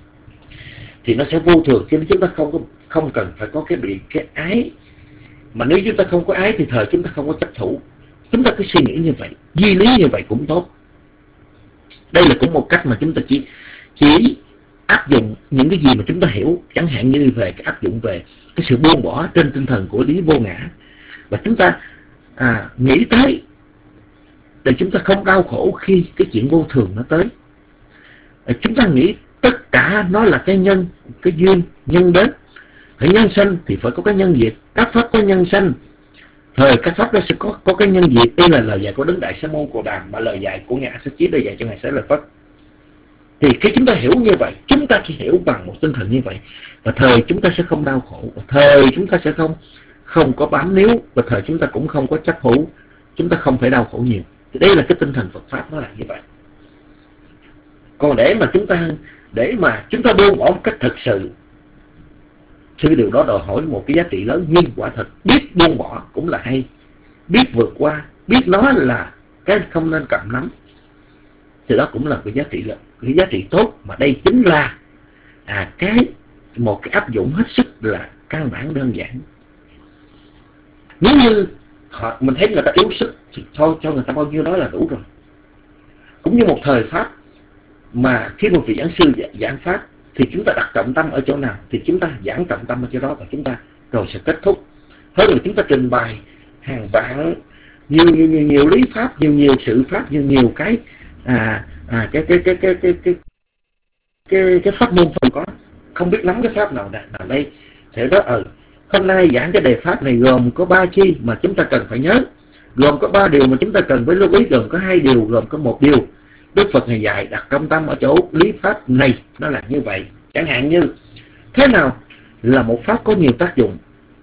thì nó sẽ vô thường, cho nên chúng ta không cần phải có cái ái. Mà nếu chúng ta không có ái thì thời chúng ta không có chấp thủ. Chúng ta cứ suy nghĩ như vậy, duy lý như vậy cũng tốt. Đây là cũng một cách mà chúng ta chỉ áp dụng những cái gì mà chúng ta hiểu. Chẳng hạn như về cái áp dụng về cái sự buông bỏ trên tinh thần của lý vô ngã. Và chúng ta nghĩ tới để chúng ta không đau khổ khi cái chuyện vô thường nó tới. Chúng ta nghĩ tất cả nó là cái nhân, cái duyên, nhân đến. Phải nhân sanh thì phải có cái nhân diệt. Các pháp có nhân sanh, thời các pháp đó sẽ có cái nhân diệt. Đây là lời dạy của Đấng Đại Sa Môn Cồ Đàm, mà lời dạy của Ngài A Xá Chí đã dạy cho Ngài Xá Lợi Phất. Thì khi chúng ta hiểu như vậy, chúng ta chỉ hiểu bằng một tinh thần như vậy, và thời chúng ta sẽ không đau khổ, và thời chúng ta sẽ không có bám níu, và thời chúng ta cũng không có chấp hữu, chúng ta không phải đau khổ nhiều. Thì đây là cái tinh thần Phật pháp, nó là như vậy. Còn để mà chúng ta buông bỏ một cách thực sự thì điều đó đòi hỏi một cái giá trị lớn. Nhưng quả thật biết buông bỏ cũng là hay, biết vượt qua, biết nó là cái không nên cầm nắm, thì đó cũng là cái giá trị tốt. Mà đây chính là một cái áp dụng hết sức là căn bản đơn giản. Nếu như mình thấy người ta yếu sức thì thôi cho người ta bao nhiêu đó là đủ rồi. Cũng như một thời pháp mà khi một vị giảng sư giảng pháp thì chúng ta đặt trọng tâm ở chỗ nào thì chúng ta giảng trọng tâm ở chỗ đó, và chúng ta rồi sẽ kết thúc. Hơn là chúng ta trình bày hàng vạn nhiều lý pháp, nhiều sự pháp, nhiều cái cái pháp môn không biết nắm cái pháp nào đây. Thế đó hôm nay giảng cái đề pháp này gồm có 3 chi mà chúng ta cần phải nhớ, gồm có 3 điều mà chúng ta cần phải lưu ý, gồm có 2 điều, gồm có 1 điều. Đức Phật Ngài dạy đặt trọng tâm ở chỗ lý pháp này, nó là như vậy. Chẳng hạn như thế nào là một pháp có nhiều tác dụng,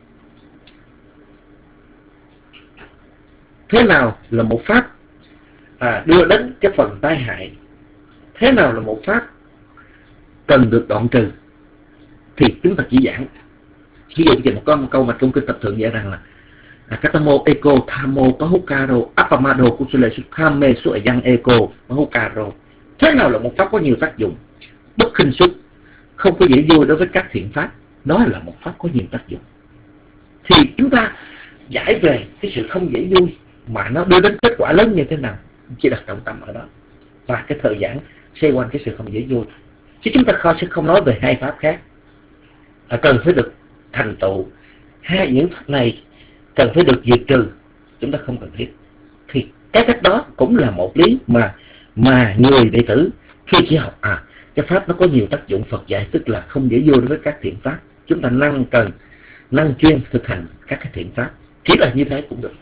thế nào là một pháp đưa đến cái phần tai hại, thế nào là một pháp cần được đoạn trừ, thì chúng ta chỉ giảng. Ví dụ như một câu mà trong kinh Tập Thượng dạy rằng là Katamo eko thamo pahukaro apamado kusule sukhame suayang eko pahukaro. Thế nào là một pháp có nhiều tác dụng, bất khinh suất, không có dễ vui đối với các thiện pháp, đó là một pháp có nhiều tác dụng. Thì chúng ta giải về cái sự không dễ vui mà nó đưa đến kết quả lớn như thế nào, chỉ đặt trọng tâm ở đó. Và cái thời giảng xoay quanh cái sự không dễ vui, chứ chúng ta sẽ không nói về 2 pháp khác cần phải được thành tựu. Những pháp này cần phải được diệt trừ, chúng ta không cần thiết. Thì cái cách đó cũng là một lý mà người đệ tử khi chỉ học cái pháp nó có nhiều tác dụng Phật dạy, tức là không dễ vô đối với các thiện pháp, chúng ta năng chuyên thực hành các cái thiện pháp, chỉ là như thế cũng được.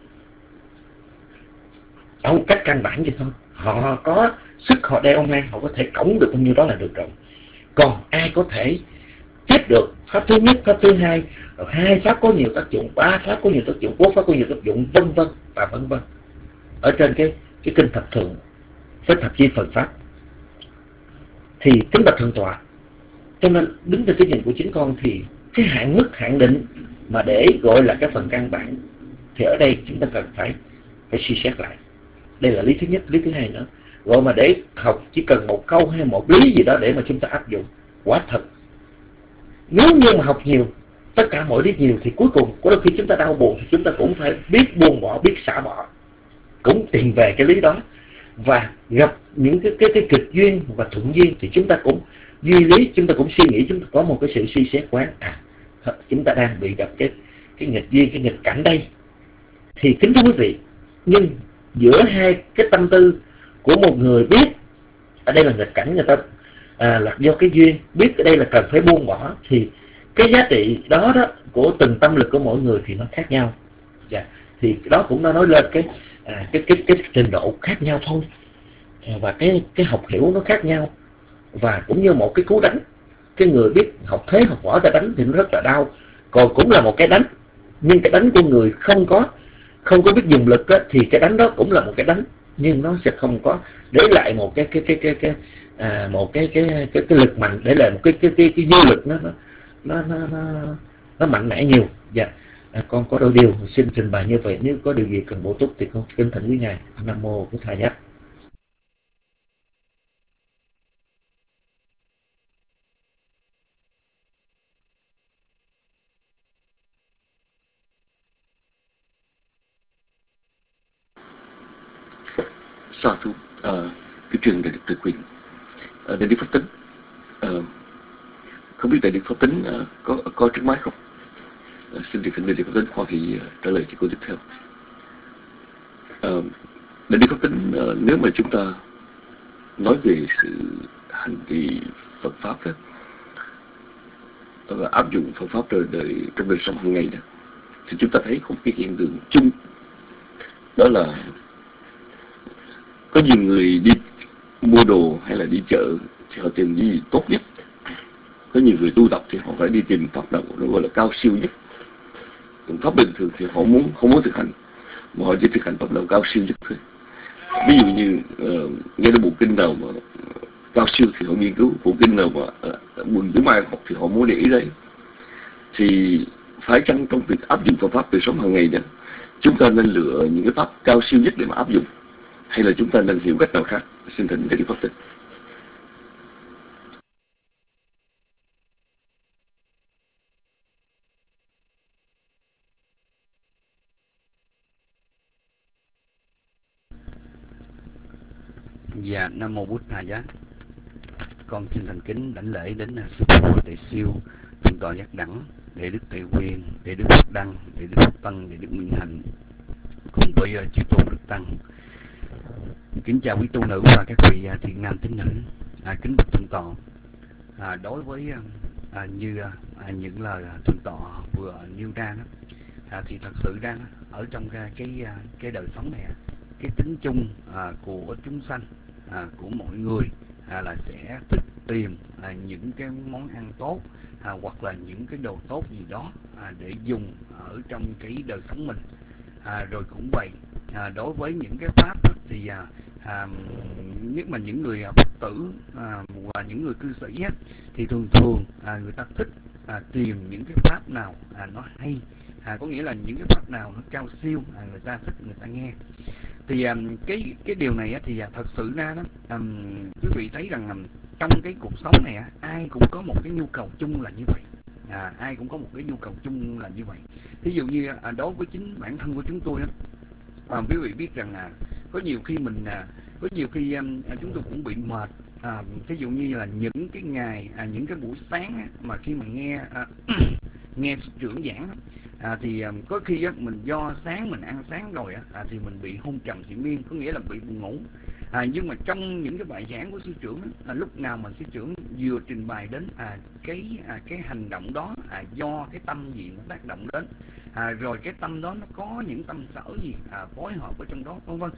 Ở một cách căn bản vậy thôi. Họ có sức, họ đeo ngang, họ có thể cõng được bao nhiêu đó là được rồi. Còn ai có thể tiếp được pháp thứ nhất, pháp thứ hai, rồi hai pháp có nhiều tác dụng, ba pháp có nhiều tác dụng, bốn pháp có nhiều tác dụng, vân vân và vân vân, ở trên cái kinh thập thường với thập chi phần pháp. Thì kính bạch thượng tọa, cho nên đứng từ cái nhìn của chính con thì cái hạn mức hạn định mà để gọi là cái phần căn bản thì ở đây chúng ta cần phải suy xét lại. Đây là lý thứ nhất. Lý thứ hai nữa, gọi mà để học chỉ cần một câu hay một lý gì đó để mà chúng ta áp dụng, quả thật nếu như mà học nhiều, tất cả mọi lý nhiều, thì cuối cùng có đôi khi chúng ta đau buồn thì chúng ta cũng phải biết buông bỏ, biết xả bỏ, cũng tìm về cái lý đó. Và gặp những cái kịch duyên và thuận duyên thì chúng ta cũng duy lý, chúng ta cũng suy nghĩ, chúng ta có một cái sự suy xét quán, chúng ta đang bị gặp cái nghịch duyên, cái nghịch cảnh đây. Thì kính thưa quý vị, nhưng giữa hai cái tâm tư của một người biết ở đây là nghịch cảnh, người ta là do cái duyên, biết ở đây là cần phải buông bỏ, thì cái giá trị đó của từng tâm lực của mỗi người thì nó khác nhau. Thì đó cũng đã nói lên cái trình độ khác nhau thôi, và cái học hiểu nó khác nhau. Và cũng như một cái cú đánh, cái người biết học thế học võ ta đánh thì nó rất là đau, còn cũng là một cái đánh, nhưng cái đánh của người không có biết dùng lực thì cái đánh đó cũng là một cái đánh, nhưng nó sẽ không có để lại một cái lực mạnh, để lại một cái dư lực nó mạnh mẽ nhiều. Con có đôi điều xin trình bày như vậy, nếu có điều gì cần bổ túc thì con kính thỉnh quý ngài. Nam mô Bổn Thầy Giác. Sa thú cái truyền đại đức Từ Quyền, đại đức Pháp Tính, không biết đại đức Pháp Tính có trước máy không? Xin được thỉnh đại đức Pháp Tính khoan thì trả lời cho câu tiếp theo. Đại đức Pháp Tính, nếu mà chúng ta nói về sự hành trì Phật pháp đó, và áp dụng Phật pháp trong đời sống hàng ngày đó, thì chúng ta thấy có một cái hiện tượng chung, đó là có nhiều người đi mua đồ hay là đi chợ thì họ tìm cái gì tốt nhất. Có nhiều người tu tập thì họ phải đi tìm pháp đạo nó gọi là cao siêu nhất. Còn pháp bình thường thì họ không muốn thực hành, mà họ chỉ thực hành pháp đạo cao siêu nhất thôi. Ví dụ như nghe đến bộ kinh nào mà cao siêu thì họ nghiên cứu, bộ kinh nào mà Quần Tử Mai học thì họ muốn để ý đấy. Thì phải chăng trong việc áp dụng phương pháp đời sống hàng ngày đó, chúng ta nên lựa những cái pháp cao siêu nhất để mà áp dụng, hay là chúng ta nên hiểu cách nào khác? Xin thỉnh đại đức Pháp Tính. Dạ, Nam mô Bụt Thầy Giác. Con xin thành kính đảnh lễ đến sư phụ Đại Siêu, thượng tọa Giác Đẳng, đệ đức Tề Quyền, đệ đức Phật Đăng, đệ đức Phật Tăng, đệ đức Minh Hạnh, cùng với chư tôn đức tăng. Kính chào quý tu nữ và các vị thiện nam tín nữ. Kính bạch thượng tọa, đối với như những lời thượng tọa vừa nêu ra đó, thì thật sự ra ở trong cái đời sống này, cái tính chung của chúng sanh, của mọi người là sẽ thích tìm những cái món ăn tốt, hoặc là những cái đồ tốt gì đó để dùng ở trong cái đời sống mình. Rồi cũng vậy, đối với những cái pháp thì nhất mà những người Phật tử và những người cư sĩ thì thường người ta thích tìm những cái pháp nào nó hay, có nghĩa là những cái pháp nào nó cao siêu, người ta thích, người ta nghe. Thì cái điều này thì thật sự ra đó, quý vị thấy rằng trong cái cuộc sống này ai cũng có một cái nhu cầu chung là như vậy. Ai cũng có một cái nhu cầu chung là như vậy. Ví dụ như đối với chính bản thân của chúng tôi quý vị biết rằng có nhiều khi chúng tôi cũng bị mệt. Ví dụ như là những cái ngày, những cái buổi sáng mà khi mà nghe sư trưởng giảng thì có khi mình do sáng mình ăn sáng rồi thì mình bị hôn trầm thị miên, có nghĩa là bị buồn ngủ. Nhưng mà trong những cái bài giảng của sư trưởng lúc nào mà sư trưởng vừa trình bày đến cái hành động đó do cái tâm gì nó tác động đến, rồi cái tâm đó nó có những tâm sở gì phối hợp ở trong đó, vân vân,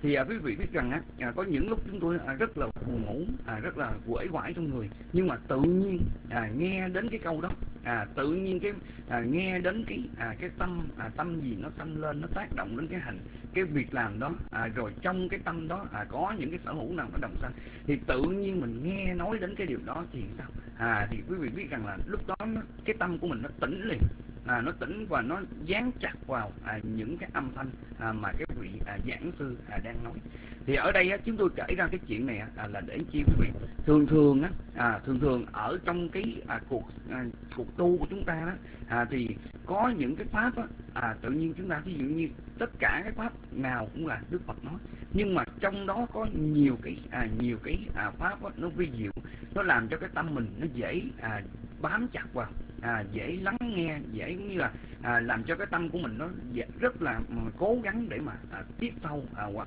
thì quý vị biết rằng có những lúc chúng tôi rất là buồn ngủ, rất là uể oải trong người, nhưng mà tự nhiên nghe đến cái câu đó, tự nhiên nghe đến cái tâm gì nó sanh lên, nó tác động đến cái việc làm đó, rồi trong cái tâm đó có những cái sở hữu nào nó đồng sanh, thì tự nhiên mình nghe nói đến cái điều đó thì sao? Thì quý vị biết rằng là lúc đó cái tâm của mình nó tỉnh liền, nó tỉnh và nó dán chặt vào những cái âm thanh mà cái vị giảng sư đang nói. Thì ở đây chúng tôi kể ra cái chuyện này là để chi quý vị thường thường ở trong cái cuộc tu của chúng ta đó, thì có những cái pháp tự nhiên chúng ta ví dụ như tất cả cái pháp nào cũng là Đức Phật nói, nhưng mà trong đó có nhiều cái pháp nó vi diệu, nó làm cho cái tâm mình nó dễ bám chặt vào, dễ lắng nghe, dễ như là làm cho cái tâm của mình nó rất là cố gắng để mà tiếp sâu,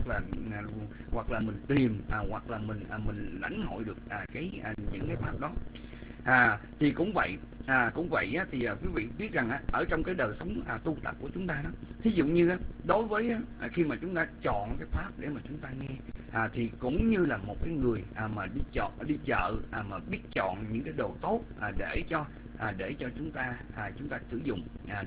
hoặc là mình tìm, hoặc là mình lãnh hội được những cái pháp đó. Thì cũng vậy thì quý vị biết rằng ở trong cái đời sống tu tập của chúng ta đó, thí dụ như đối với khi mà chúng ta chọn cái pháp để mà chúng ta nghe, thì cũng như là một cái người mà đi chợ mà biết chọn những cái đồ tốt để cho chúng ta sử dụng,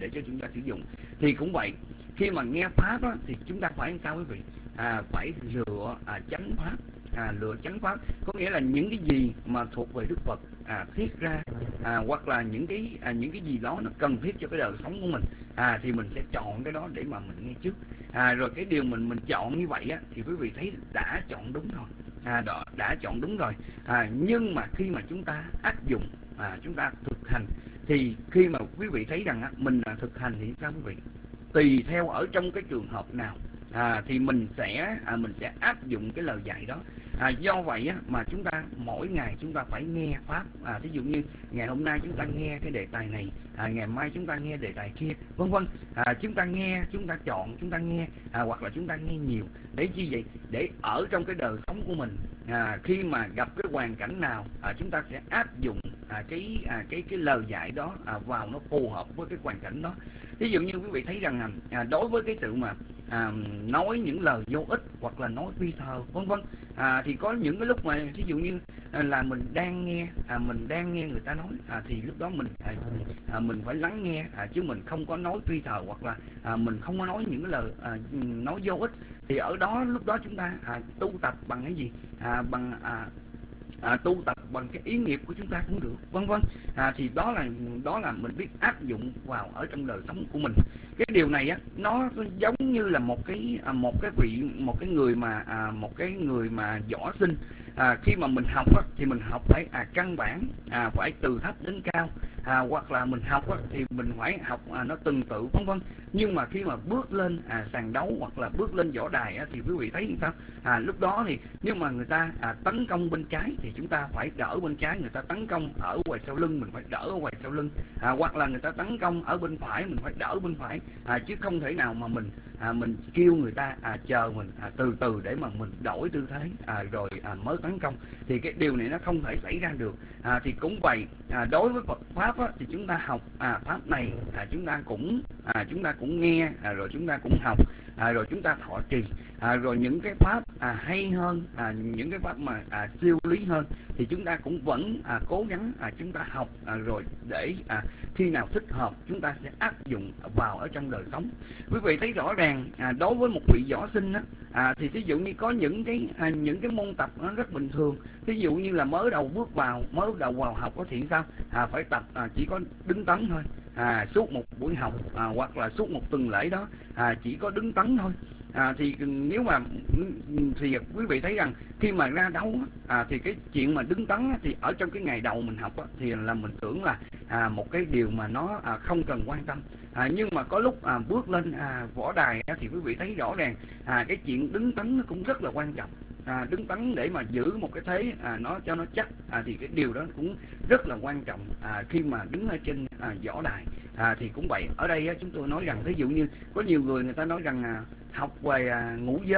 thì cũng vậy, khi mà nghe pháp đó, thì chúng ta phải làm sao quý vị? Phải lựa chánh pháp. Lựa chánh pháp có nghĩa là những cái gì mà thuộc về Đức Phật thiết ra, hoặc là những cái gì đó nó cần thiết cho cái đời sống của mình, thì mình sẽ chọn cái đó để mà mình nghe trước. Rồi cái điều mình chọn như vậy thì quý vị thấy đã chọn đúng rồi, đã chọn đúng rồi. Nhưng mà khi mà chúng ta áp dụng, chúng ta thực hành, thì khi mà quý vị thấy rằng mình thực hành thì sao quý vị? Tùy theo ở trong cái trường hợp nào thì mình sẽ áp dụng cái lời dạy đó. Do vậy mà chúng ta mỗi ngày chúng ta phải nghe pháp. Ví dụ như ngày hôm nay chúng ta nghe cái đề tài này, ngày mai chúng ta nghe đề tài kia, vân vân. Chúng ta nghe, chúng ta chọn, chúng ta nghe, hoặc là chúng ta nghe nhiều. Để chi vậy? Để ở trong cái đời sống của mình, khi mà gặp cái hoàn cảnh nào, chúng ta sẽ áp dụng cái lời dạy đó vào, nó phù hợp với cái hoàn cảnh đó. Ví dụ như quý vị thấy rằng đối với cái sự mà nói những lời vô ích, hoặc là nói phi thờ, vân vân, thì có những cái lúc mà ví dụ như là mình đang nghe người ta nói, thì lúc đó mình phải lắng nghe, chứ mình không có nói phi thờ, hoặc là mình không có nói những cái lời nói vô ích. Thì ở đó lúc đó chúng ta tu tập bằng cái gì? Tu tập bằng cái ý nghiệp của chúng ta cũng được, vân vân. Thì đó là mình biết áp dụng vào ở trong đời sống của mình. Cái điều này nó giống như là một cái người mà võ sinh. Khi mà mình học thì mình học phải căn bản, phải từ thấp đến cao, hoặc là mình học thì mình phải học nó từng tự, vân vân. Nhưng mà khi mà bước lên sàn đấu, hoặc là bước lên võ đài thì quý vị thấy sao? Lúc đó thì nếu mà người ta tấn công bên trái thì chúng ta phải đỡ bên trái, người ta tấn công ở ngoài sau lưng mình phải đỡ ở ngoài sau lưng, hoặc là người ta tấn công ở bên phải mình phải đỡ bên phải, chứ không thể nào mà mình kêu người ta chờ mình từ từ để mà mình đổi tư thế rồi mới tấn công. Thì cái điều này nó không thể xảy ra được. Thì cũng vậy, đối với Phật pháp thì chúng ta học pháp này, chúng ta cũng nghe, rồi chúng ta cũng học, rồi chúng ta thọ trì, rồi những cái pháp hay hơn, những cái pháp mà siêu lý hơn thì chúng ta cũng vẫn cố gắng chúng ta học, rồi để khi nào thích hợp chúng ta sẽ áp dụng vào ở trong đời sống. Quý vị thấy rõ ràng đối với một vị võ sinh thì ví dụ như có những cái môn tập nó rất bình thường. Ví dụ như là mới đầu vào học thì sao? Phải tập chỉ có đứng tấn thôi, suốt một buổi học, hoặc là suốt một tuần lễ đó chỉ có đứng tấn thôi. Thì nếu mà thì quý vị thấy rằng khi mà ra đấu thì cái chuyện mà đứng tấn thì ở trong cái ngày đầu mình học thì là mình tưởng là một cái điều mà nó không cần quan tâm. Nhưng mà có lúc bước lên võ đài thì quý vị thấy rõ ràng cái chuyện đứng tấn nó cũng rất là quan trọng. Đứng tấn để mà giữ một cái thế nó cho nó chắc, thì cái điều đó cũng rất là quan trọng khi mà đứng ở trên võ đài. Thì cũng vậy, ở đây chúng tôi nói rằng ví dụ như có nhiều người ta nói rằng học về ngũ giới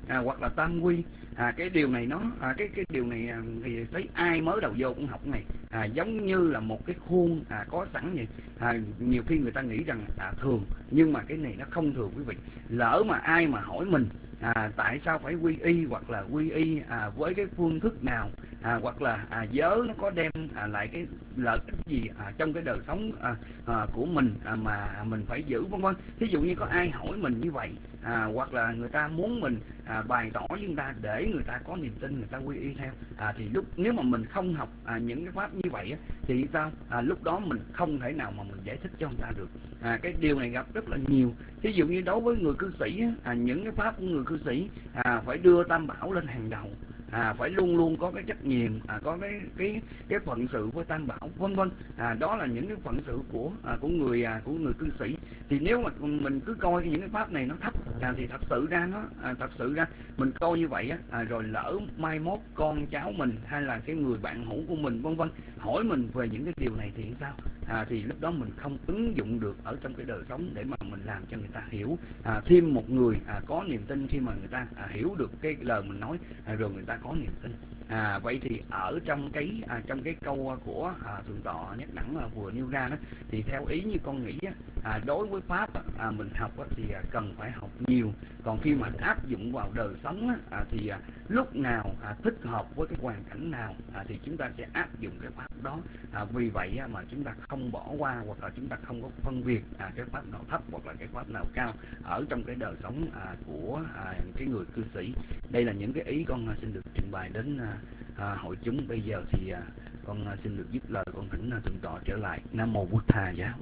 hoặc là tam quy. Cái điều này nó cái điều này thì thấy ai mới đầu vô cũng học này, giống như là một cái khuôn có sẵn vậy. Nhiều khi người ta nghĩ rằng thường, nhưng mà cái này nó không thường quý vị. Lỡ mà ai mà hỏi mình tại sao phải quy y, hoặc là quy y với cái phương thức nào, hoặc là giới nó có đem lại cái lợi ích gì trong cái đời sống của mình mà mình phải giữ, vân vân. Thí dụ như có ai hỏi mình như vậy, hoặc là người ta muốn mình bày tỏ với người ta để người ta có niềm tin, người ta quy y theo, thì nếu mà mình không học những cái pháp như vậy thì sao? Lúc đó mình không thể nào mà mình giải thích cho người ta được. Cái điều này gặp rất là nhiều. Thí dụ như đối với người cư sĩ, những cái pháp của người cư sĩ phải đưa Tam Bảo lên hàng đầu, phải luôn luôn có cái trách nhiệm, có cái phận sự với Tam Bảo, vân vân. Đó là những cái phận sự của người cư sĩ. Thì nếu mà mình cứ coi những cái pháp này nó thấp, thì thật sự ra mình coi như vậy rồi lỡ mai mốt con cháu mình hay là cái người bạn hữu của mình, vân vân, hỏi mình về những cái điều này thì sao? Thì lúc đó mình không ứng dụng được ở trong cái đời sống để mà mình làm cho người ta hiểu. Thêm một người có niềm tin khi mà người ta hiểu được cái lời mình nói, rồi người ta có niềm tin. Vậy thì ở trong cái câu của Thượng Tọa Nhất Đẳng vừa nêu ra đó, thì theo ý như con nghĩ đối với pháp mình học thì cần phải học nhiều. Còn khi mà áp dụng vào đời sống thì lúc nào thích hợp với cái hoàn cảnh nào thì chúng ta sẽ áp dụng cái pháp đó. Vì vậy mà chúng ta không bỏ qua, hoặc là chúng ta không có phân biệt cái pháp nào thấp hoặc là cái pháp nào cao ở trong cái đời sống của cái người cư sĩ. Đây là những cái ý con xin được trình bày đến hội chúng. Bây giờ thì con xin được dứt lời, con thỉnh Thượng Tọa trở lại. Nam Mô Bụt Thà Giáo.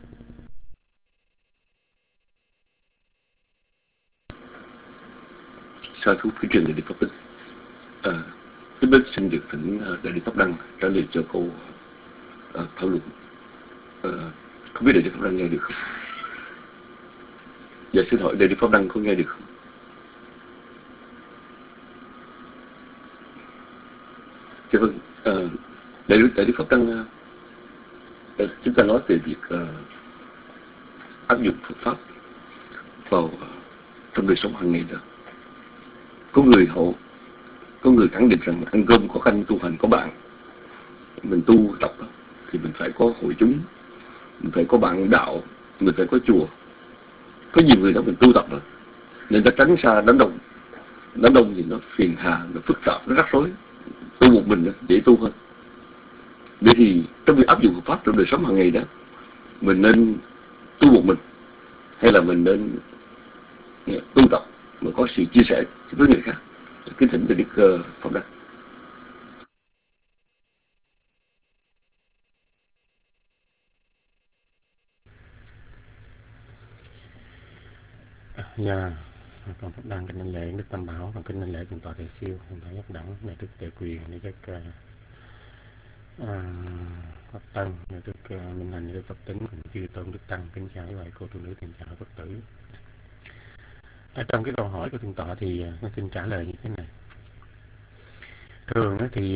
Sa thú phía trên Đại Đức Pháp Bích. Đức Bích xin được thỉnh Đại Đức Pháp Đăng trả lời cho câu thảo luận. Không biết Đại Đức Pháp Đăng nghe được không? Dạ xin hỏi Đại Đức Pháp Đăng có nghe được không? Dạ vâng. Đại Đức Pháp Đăng, chúng ta nói về việc áp dụng Phật pháp vào trong đời sống hàng ngày đó. Có người khẳng định rằng ăn cơm có khanh, tu hành có bạn. Mình tu tập thì mình phải có hội chúng, mình phải có bạn đạo, mình phải có chùa. Có nhiều người đó mình tu tập rồi nên ta tránh xa đám đông. Đám đông thì nó phiền hà, nó phức tạp, nó rắc rối. Tu một mình dễ tu hơn. Vậy thì trong việc áp dụng Phật pháp trong đời sống hàng ngày đó, mình nên tu một mình hay là mình nên tu tập mà có sự chia sẻ với người khác? Kính thỉnh Đại Đức Pháp Đăng. Dạ, con Pháp Đăng kính lễ Đức Tam Bảo, và kính lễ Thượng Tọa Thầy Siêu, Thượng Tọa Nhất Đẳng, Đại Đức Tề Quyền, Đại Đức Pháp Tân, Đại Đức Minh Hành, Đại Đức Pháp Tính, cùng chư tôn Đức Tăng. Kính chào quý vị cô tu nữ, kính chào Phật tử. Ở trong cái câu hỏi của Thượng Tọa thì con xin trả lời như thế này. Thường thì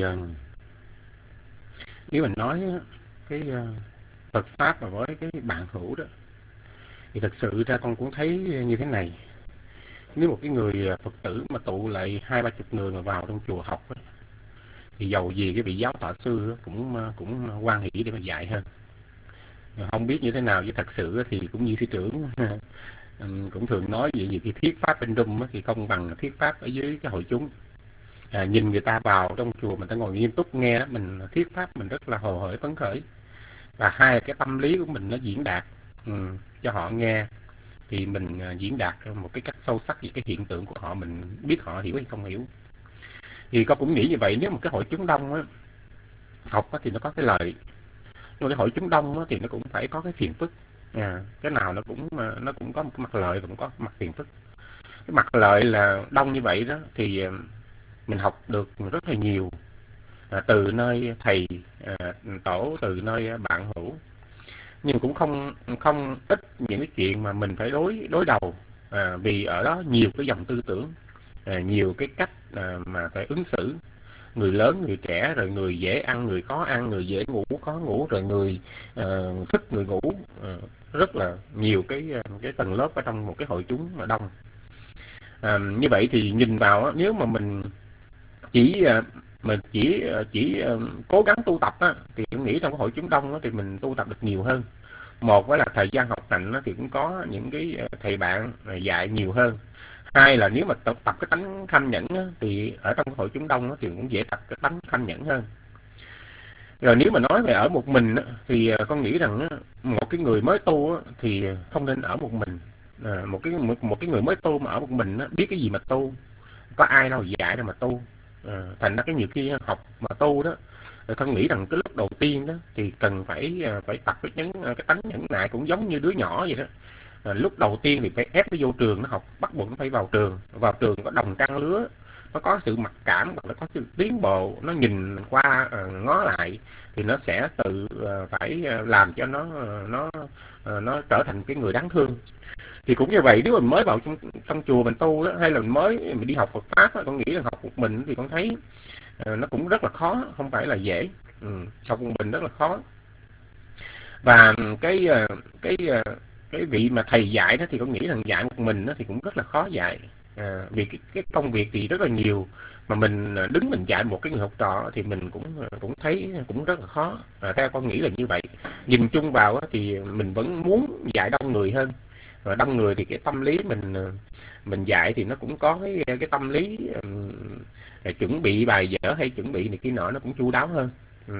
nếu mình nói cái Phật pháp và với cái bạn hữu đó, thì thật sự ra con cũng thấy như thế này. Nếu một cái người Phật tử mà tụ lại 20-30 người mà vào trong chùa học ấy, thì dầu gì cái vị giáo tọa sư cũng hoan hỷ để mà dạy hơn. Không biết như thế nào, chứ thật sự thì cũng như sư trưởng cũng thường nói vậy, cái thuyết pháp bên Trung thì không bằng thuyết pháp ở dưới cái hội chúng. Nhìn người ta vào trong chùa mình ta ngồi nghiêm túc nghe đó, mình thuyết pháp mình rất là hồ hởi phấn khởi, và hai cái tâm lý của mình nó diễn đạt cho họ nghe, thì mình diễn đạt một cái cách sâu sắc về cái hiện tượng của họ, mình biết họ hiểu hay không hiểu. Thì con cũng nghĩ như vậy. Nếu một cái hội chúng đông á, học á, thì nó có cái lợi, nhưng mà cái hội chúng đông á, thì nó cũng phải có cái phiền phức. Cái nào nó cũng có một cái mặt lợi và cũng có mặt phiền phức. Cái mặt lợi là đông như vậy đó thì mình học được rất là nhiều, từ nơi thầy tổ, từ nơi bạn hữu, nhưng cũng không ít những cái chuyện mà mình phải đối đầu, vì ở đó nhiều cái dòng tư tưởng, nhiều cái cách mà phải ứng xử, người lớn, người trẻ, rồi người dễ ăn, người khó ăn, người dễ ngủ, khó ngủ, rồi người thích người ngủ, rất là nhiều cái tầng lớp ở trong một cái hội chúng mà đông. Như vậy thì nhìn vào nếu mà mình chỉ cố gắng tu tập á, thì tôi nghĩ trong cái hội chúng đông á, thì mình tu tập được nhiều hơn. Một là thời gian học hành á, thì cũng có những cái thầy bạn dạy nhiều hơn. Hai là nếu mà tập cái tánh kham nhẫn á, thì ở trong cái hội chúng đông á, thì cũng dễ tập cái tánh kham nhẫn hơn. Rồi nếu mà nói về ở một mình á, thì con nghĩ rằng á, một cái người mới tu á, thì không nên ở một mình. Một cái người mới tu mà ở một mình á, biết cái gì mà tu, có ai đâu dạy đâu mà tu. Thành ra cái nhiều khi học mà tu đó, con nghĩ rằng cái lúc đầu tiên đó thì cần phải tập cái tánh nhẫn nại, cũng giống như đứa nhỏ vậy đó. Lúc đầu tiên thì phải ép nó vô trường nó học, bắt buộc nó phải vào trường có đồng trang lứa, nó có sự mặc cảm, hoặc là có sự tiến bộ, nó nhìn qua ngó lại thì nó sẽ tự phải làm cho nó trở thành cái người đáng thương. Thì cũng như vậy, nếu mình mới vào trong chùa mình tu đó, hay là mình đi học Phật pháp đó, con nghĩ là học một mình thì con thấy nó cũng rất là khó, không phải là dễ. Học một mình rất là khó. Và cái vị mà thầy dạy đó thì con nghĩ rằng dạy một mình đó thì cũng rất là khó dạy. Vì cái công việc thì rất là nhiều, mà mình đứng mình dạy một cái người học trò thì mình cũng thấy cũng rất là khó. Theo con nghĩ là như vậy. Nhìn chung vào đó, thì mình vẫn muốn dạy đông người hơn. Và đông người thì cái tâm lý mình dạy thì nó cũng có cái tâm lý chuẩn bị bài vở hay chuẩn bị này kia nọ, nó cũng chu đáo hơn.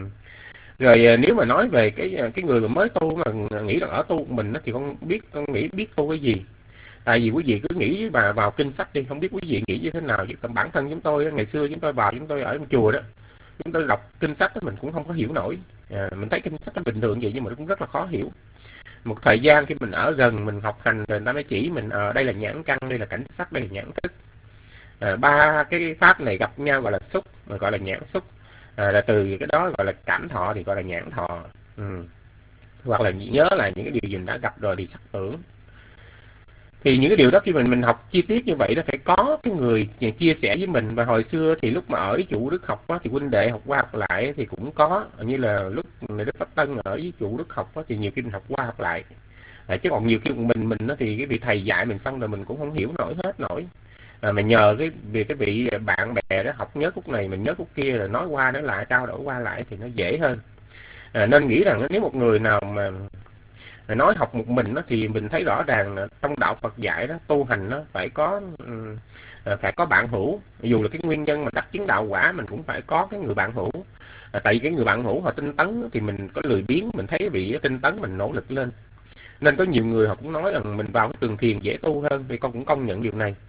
Rồi nếu mà nói về cái người mà mới tu mà nghĩ là ở tu của mình đó, thì con nghĩ biết tu cái gì. Tại vì quý vị cứ nghĩ mà vào kinh sách đi, không biết quý vị nghĩ như thế nào. Chứ còn bản thân chúng tôi ngày xưa chúng tôi ở chùa đó, chúng tôi đọc kinh sách đó, mình cũng không có hiểu nổi. Mình thấy kinh sách nó bình thường vậy nhưng mà nó cũng rất là khó hiểu. Một thời gian khi mình ở gần, mình học hành rồi người ta mới chỉ mình đây là nhãn căn, đây là cảnh sắc, đây là nhãn thức. Ba cái pháp này gặp nhau gọi là xúc, gọi là nhãn xúc. Là từ cái đó gọi là cảm thọ thì gọi là nhãn thọ. Hoặc là nhớ lại những cái điều gì mình đã gặp rồi thì sắc tưởng. Thì những cái điều đó khi mình học chi tiết như vậy đó, phải có cái người chia sẻ với mình. Và hồi xưa thì lúc mà ở với chủ Đức học á, thì huynh đệ học qua học lại thì cũng có, như là lúc Đức Pháp Tân ở với chủ Đức học á, thì nhiều khi mình học qua học lại. Chứ còn nhiều khi mình đó, thì cái vị thầy dạy mình xong rồi mình cũng không hiểu hết nổi. Mà nhờ cái vị bạn bè đó học nhớ khúc này mình nhớ khúc kia, rồi nói qua nói lại, trao đổi qua lại thì nó dễ hơn. Nên nghĩ rằng nếu một người nào mà nói học một mình đó, thì mình thấy rõ ràng trong đạo Phật dạy đó, tu hành nó phải có bạn hữu. Dù là cái nguyên nhân mà đắc chứng đạo quả, mình cũng phải có cái người bạn hữu. Tại vì cái người bạn hữu họ tinh tấn thì mình có lười biếng, mình thấy vị tinh tấn mình nỗ lực lên. Nên có nhiều người họ cũng nói rằng mình vào cái trường thiền dễ tu hơn, thì con cũng công nhận điều này.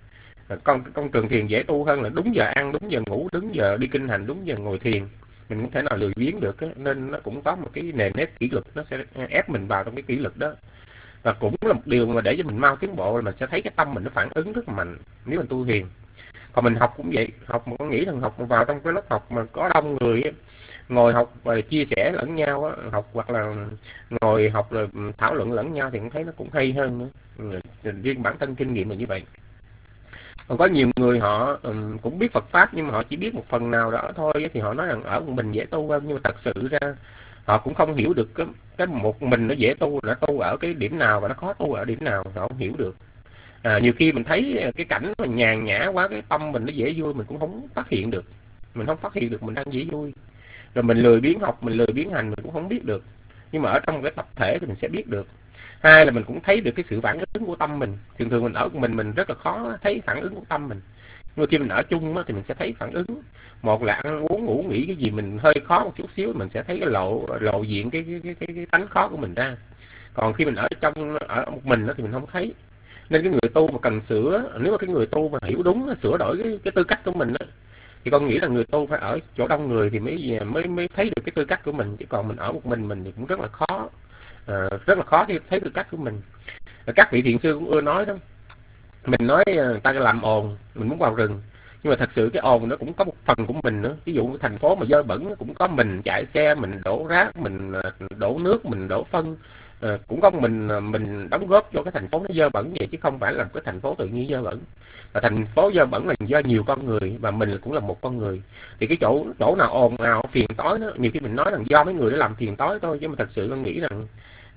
Con trường thiền dễ tu hơn là đúng giờ ăn, đúng giờ ngủ, đúng giờ đi kinh hành, đúng giờ ngồi thiền. Mình không thể nào lười biếng được á, nên nó cũng có một cái nền nếp kỷ luật, nó sẽ ép mình vào trong cái kỷ luật đó. Và cũng là một điều mà để cho mình mau tiến bộ là mình sẽ thấy cái tâm mình nó phản ứng rất là mạnh nếu mình tu thiền. Còn mình học cũng vậy, học mà con nghĩ rằng học vào trong cái lớp học mà có đông người á, ngồi học và chia sẻ lẫn nhau á, học hoặc là ngồi học rồi thảo luận lẫn nhau thì cũng thấy nó cũng hay hơn nữa. Riêng bản thân kinh nghiệm là như vậy. Còn có nhiều người họ cũng biết Phật Pháp nhưng mà họ chỉ biết một phần nào đó thôi, thì họ nói rằng ở một mình dễ tu hơn. Nhưng mà thật sự ra họ cũng không hiểu được cái một mình nó dễ tu, nó tu ở cái điểm nào và nó khó tu ở điểm nào, họ không hiểu được. Nhiều khi mình thấy cái cảnh mà nhàn nhã quá, cái tâm mình nó dễ vui, mình cũng không phát hiện được. Mình không phát hiện được mình đang dễ vui. Rồi mình lười biếng học, mình lười biếng hành, mình cũng không biết được. Nhưng mà ở trong cái tập thể thì mình sẽ biết được. Hai là mình cũng thấy được cái sự phản ứng của tâm mình. Thường thường mình ở mình rất là khó thấy phản ứng của tâm mình. Nhưng khi mình ở chung thì mình sẽ thấy phản ứng. Một là ăn uống ngủ nghỉ cái gì mình hơi khó một chút xíu, mình sẽ thấy cái lộ diện cái tánh khó của mình ra. Còn khi mình ở một mình thì mình không thấy. Nên cái người tu mà cần sửa, nếu mà cái người tu mà hiểu đúng, sửa đổi cái tư cách của mình thì con nghĩ là người tu phải ở chỗ đông người thì mới thấy được cái tư cách của mình. Chứ còn mình ở một mình thì cũng rất là khó. Rất là khó khi thấy tư cách của mình. Các vị thiền sư cũng ưa nói đó, mình nói người ta làm ồn, mình muốn vào rừng, nhưng mà thật sự cái ồn nó cũng có một phần của mình nữa. Ví dụ thành phố mà dơ bẩn cũng có mình chạy xe, mình đổ rác, mình đổ nước, mình đổ phân, cũng có mình đóng góp cho cái thành phố nó dơ bẩn vậy, chứ không phải là cái thành phố tự nhiên dơ bẩn. Và thành phố dơ bẩn là do nhiều con người, và mình cũng là một con người. Thì cái chỗ nào ồn nào phiền toái đó, nhiều khi mình nói rằng do mấy người đó làm phiền toái thôi, chứ mà thật sự con nghĩ rằng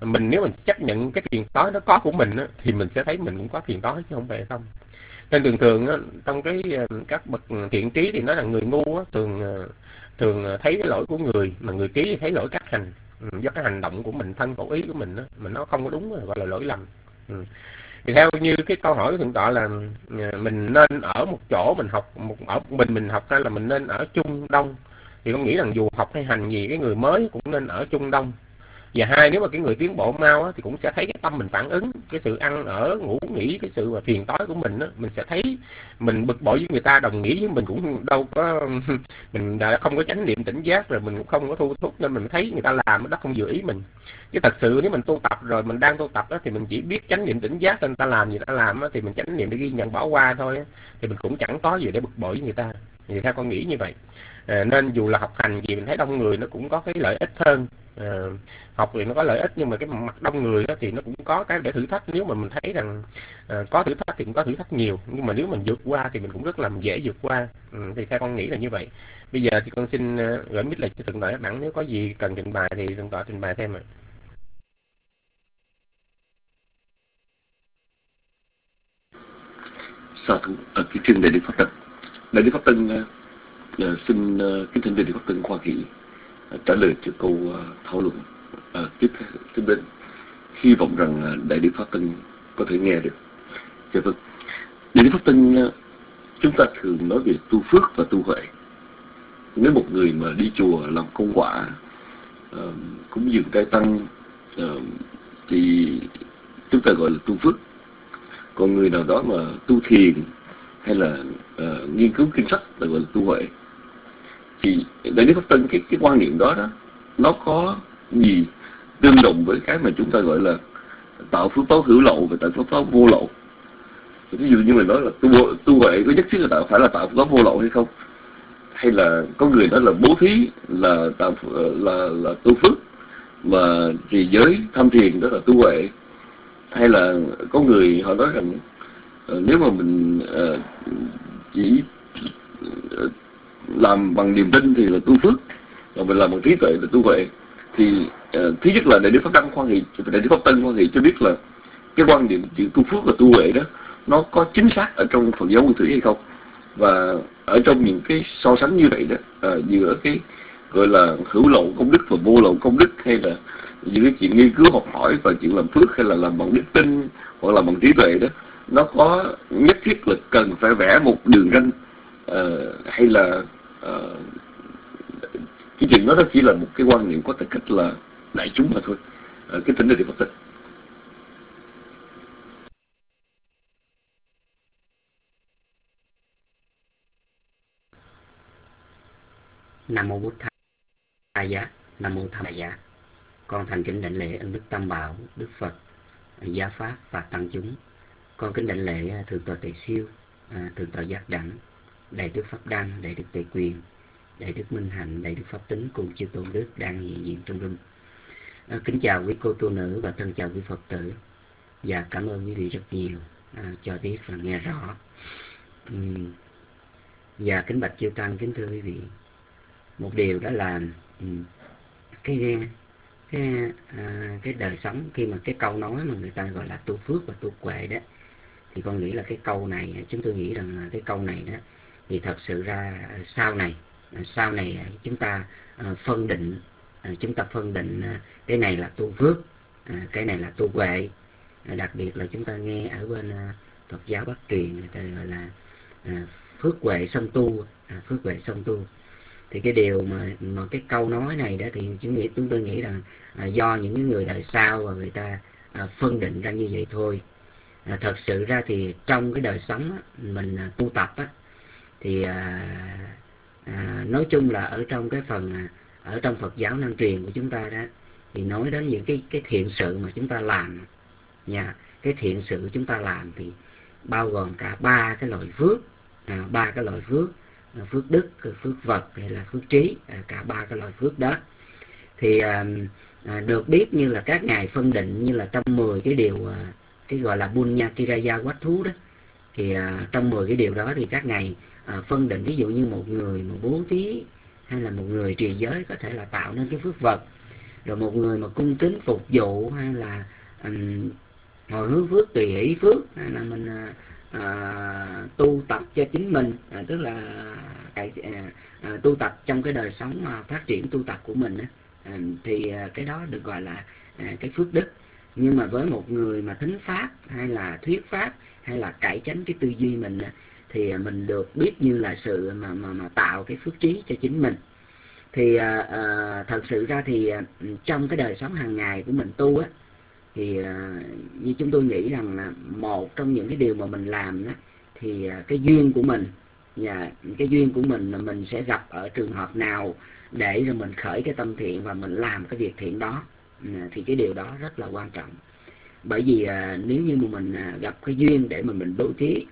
Mình nếu mình chấp nhận cái phiền toái nó có của mình á, thì mình sẽ thấy mình cũng có phiền toái chứ không phải không. Nên thường thường á, trong cái các bậc thiện trí thì nói là người ngu á, thường thấy cái lỗi của người, mà người trí thì thấy lỗi các hành. Do cái hành động của mình, thân khẩu ý của mình á, mà nó không có đúng, gọi là lỗi lầm. Thì theo như cái câu hỏi của thượng tọa là mình nên ở một chỗ mình học ở mình học, hay là mình nên ở chung đông, thì con nghĩ rằng dù học hay hành gì, cái người mới cũng nên ở chung đông. Và hai, nếu mà cái người tiến bộ mau á, thì cũng sẽ thấy cái tâm mình phản ứng, cái sự ăn ở ngủ nghỉ, cái sự mà phiền toái của mình á, mình sẽ thấy mình bực bội với người ta, đồng nghĩa với mình cũng đâu có mình đã không có chánh niệm tỉnh giác, rồi mình cũng không có thu thúc, nên mình thấy người ta làm đó không vừa ý mình. Chứ thật sự nếu mình tu tập rồi, mình đang tu tập đó, thì mình chỉ biết chánh niệm tỉnh giác, người ta làm gì ta làm đó, thì mình chánh niệm để ghi nhận bỏ qua thôi, thì mình cũng chẳng có gì để bực bội với người ta. Thì theo con nghĩ như vậy. Nên dù là học hành gì, mình thấy đông người nó cũng có cái lợi ích hơn. Học thì nó có lợi ích, nhưng mà cái mặt đông người đó thì nó cũng có cái để thử thách. Nếu mà mình thấy rằng có thử thách thì cũng có thử thách nhiều, nhưng mà nếu mình vượt qua thì mình cũng rất là dễ vượt qua. Thì theo con nghĩ là như vậy. Bây giờ thì con xin gửi mic lại cho thượng tọa Đẳng, nếu có gì cần trình bày thì thượng tọa trình bày thêm ạ. Sa thú kính thưa Đại Đức Pháp Tân. Đại Đức Pháp Tân xin kính thưa Đại Đức Pháp Tân Hoa Kỳ trả lời cho câu thảo luận tiếp đến. Hy vọng rằng Đại Đức Pháp Tân có thể nghe được. Dạ vâng. Đại Đức Pháp Tân, chúng ta thường nói về tu phước và tu huệ. Nếu một người mà đi chùa làm công quả, cúng dường trai tăng, thì chúng ta gọi là tu phước. Còn người nào đó mà tu thiền hay là nghiên cứu kinh sách là gọi là tu huệ. Thì Đại Đức Pháp Tân, cái quan niệm đó nó có gì tương đồng với cái mà chúng ta gọi là tạo phước báo hữu lậu và tạo phước báo vô lậu? Ví dụ như mình nói là tu huệ có nhất thiết là phải là tạo phước báo vô lậu hay không? Hay là có người nói là bố thí là tạo là tu phước, mà trì giới tham thiền đó là tu huệ? Hay là có người họ nói rằng nếu mà mình chỉ làm bằng niềm tin thì là tu phước, mà mình làm bằng trí tuệ là tu huệ? Thì thứ nhất là Đại Đức Pháp Tân Quan Hệ cho biết là cái quan điểm chữ tu phước và tu huệ đó nó có chính xác ở trong Phật giáo Nguyên Thủy hay không, và ở trong những cái so sánh như vậy đó, giữa cái gọi là hữu lậu công đức và vô lậu công đức, hay là những cái chuyện nghiên cứu học hỏi và chuyện làm phước hay là làm bằng đức tin hoặc là bằng trí tuệ đó, nó có nhất thiết là cần phải vẽ một đường ranh, hay là cái chuyện đó chỉ là một cái quan niệm có tư cách là đại chúng mà thôi. Cái tính là điều Phật tích. Nam mô Bụt Thầy Giá, Nam mô Tham Giá. Con thành kính đảnh lễ ân đức Tam Bảo, Đức Phật, Giá Pháp và tăng chúng. Con kính đảnh lễ Thượng tọa Tề Siêu, Thượng tọa Giác Đẳng, Đại Đức Pháp Đăng, Đại Đức Tề Quyền, Đại Đức Minh Hạnh, Đại Đức Pháp Tính cùng chư tôn đức đang hiện diện trong room. Kính chào quý cô tu nữ và thân chào quý Phật tử, và cảm ơn quý vị rất nhiều cho biết và nghe rõ. Và kính bạch chư tăng, kính thưa quý vị, một điều đó là cái đời sống, khi mà cái câu nói mà người ta gọi là tu phước và tu huệ đó, thì con nghĩ là cái câu này, chúng tôi nghĩ rằng cái câu này đó thì thật sự ra sau này chúng ta phân định cái này là tu phước, cái này là tu huệ. Đặc biệt là chúng ta nghe ở bên Phật giáo Bắc truyền người ta gọi là phước huệ song tu, phước huệ song tu. Thì cái điều mà cái câu nói này đó thì chúng tôi nghĩ rằng do những người đời sau và người ta phân định ra như vậy thôi. Thật sự ra thì trong cái đời sống mình tu tập thì nói chung là ở trong cái phần ở trong Phật giáo Nam truyền của chúng ta đó, thì nói đến những cái thiện sự mà chúng ta làm nha. Cái thiện sự chúng ta làm thì bao gồm cả ba cái loại phước, phước đức, phước vật hay là phước trí, cả ba cái loại phước đó. Thì được biết như là các ngài phân định như là trong 10 cái điều, cái gọi là Bunya Tiraya Quát Thú đó, thì trong 10 cái điều đó thì các ngài phân định, ví dụ như một người mà bố thí hay là một người trì giới có thể là tạo nên cái phước vật, Rồi một người mà cung kính phục vụ, hay là hồi hướng phước, tùy hỷ phước, hay là mình tu tập cho chính mình, tức là tu tập trong cái đời sống mà phát triển tu tập của mình, thì cái đó được gọi là cái phước đức. Nhưng mà với một người mà thính pháp, hay là thuyết pháp, hay là cải chánh cái tư duy mình, thì mình được biết như là sự mà tạo cái phước trí cho chính mình. Thì thật sự ra thì trong cái đời sống hàng ngày của mình tu á, thì như chúng tôi nghĩ rằng là một trong những cái điều mà mình làm đó, thì cái duyên của mình, và cái duyên của mình sẽ gặp ở trường hợp nào để rồi mình khởi cái tâm thiện và mình làm cái việc thiện đó, thì cái điều đó rất là quan trọng. Bởi vì nếu như mà mình gặp cái duyên để mà mình bố thí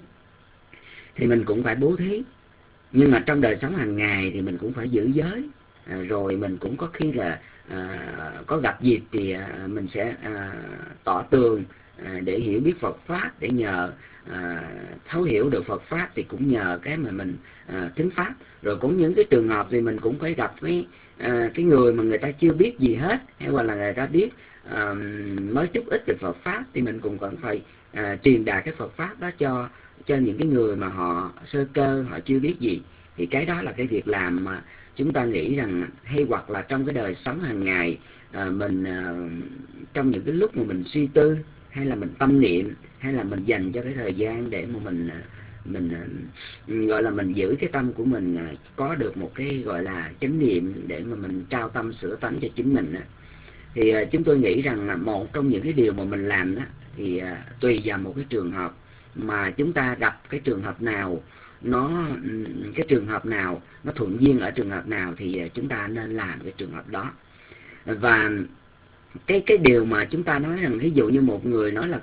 thì mình cũng phải bố thí, nhưng mà trong đời sống hàng ngày thì mình cũng phải giữ giới. Rồi mình cũng có khi là có gặp dịp thì mình sẽ tỏ tường để hiểu biết Phật pháp, để nhờ thấu hiểu được Phật pháp thì cũng nhờ cái mà mình thính pháp. Rồi cũng những cái trường hợp thì mình cũng phải gặp cái người mà người ta chưa biết gì hết, hay hoặc là người ta biết mới chút ít về Phật pháp, thì mình cũng cần phải truyền đạt cái Phật pháp đó cho những cái người mà họ sơ cơ, họ chưa biết gì. Thì cái đó là cái việc làm mà chúng ta nghĩ rằng, hay hoặc là trong cái đời sống hàng ngày mình trong những cái lúc mà mình suy tư, hay là mình tâm niệm, hay là mình dành cho cái thời gian để mà mình gọi là mình giữ cái tâm của mình có được một cái gọi là chánh niệm, để mà mình trao tâm sửa tánh cho chính mình. Thì chúng tôi nghĩ rằng là một trong những cái điều mà mình làm đó, thì tùy vào một cái trường hợp mà chúng ta gặp cái trường hợp nào, cái trường hợp nào nó thuận duyên ở trường hợp nào thì chúng ta nên làm cái trường hợp đó. Và cái điều mà chúng ta nói rằng, ví dụ như một người nói là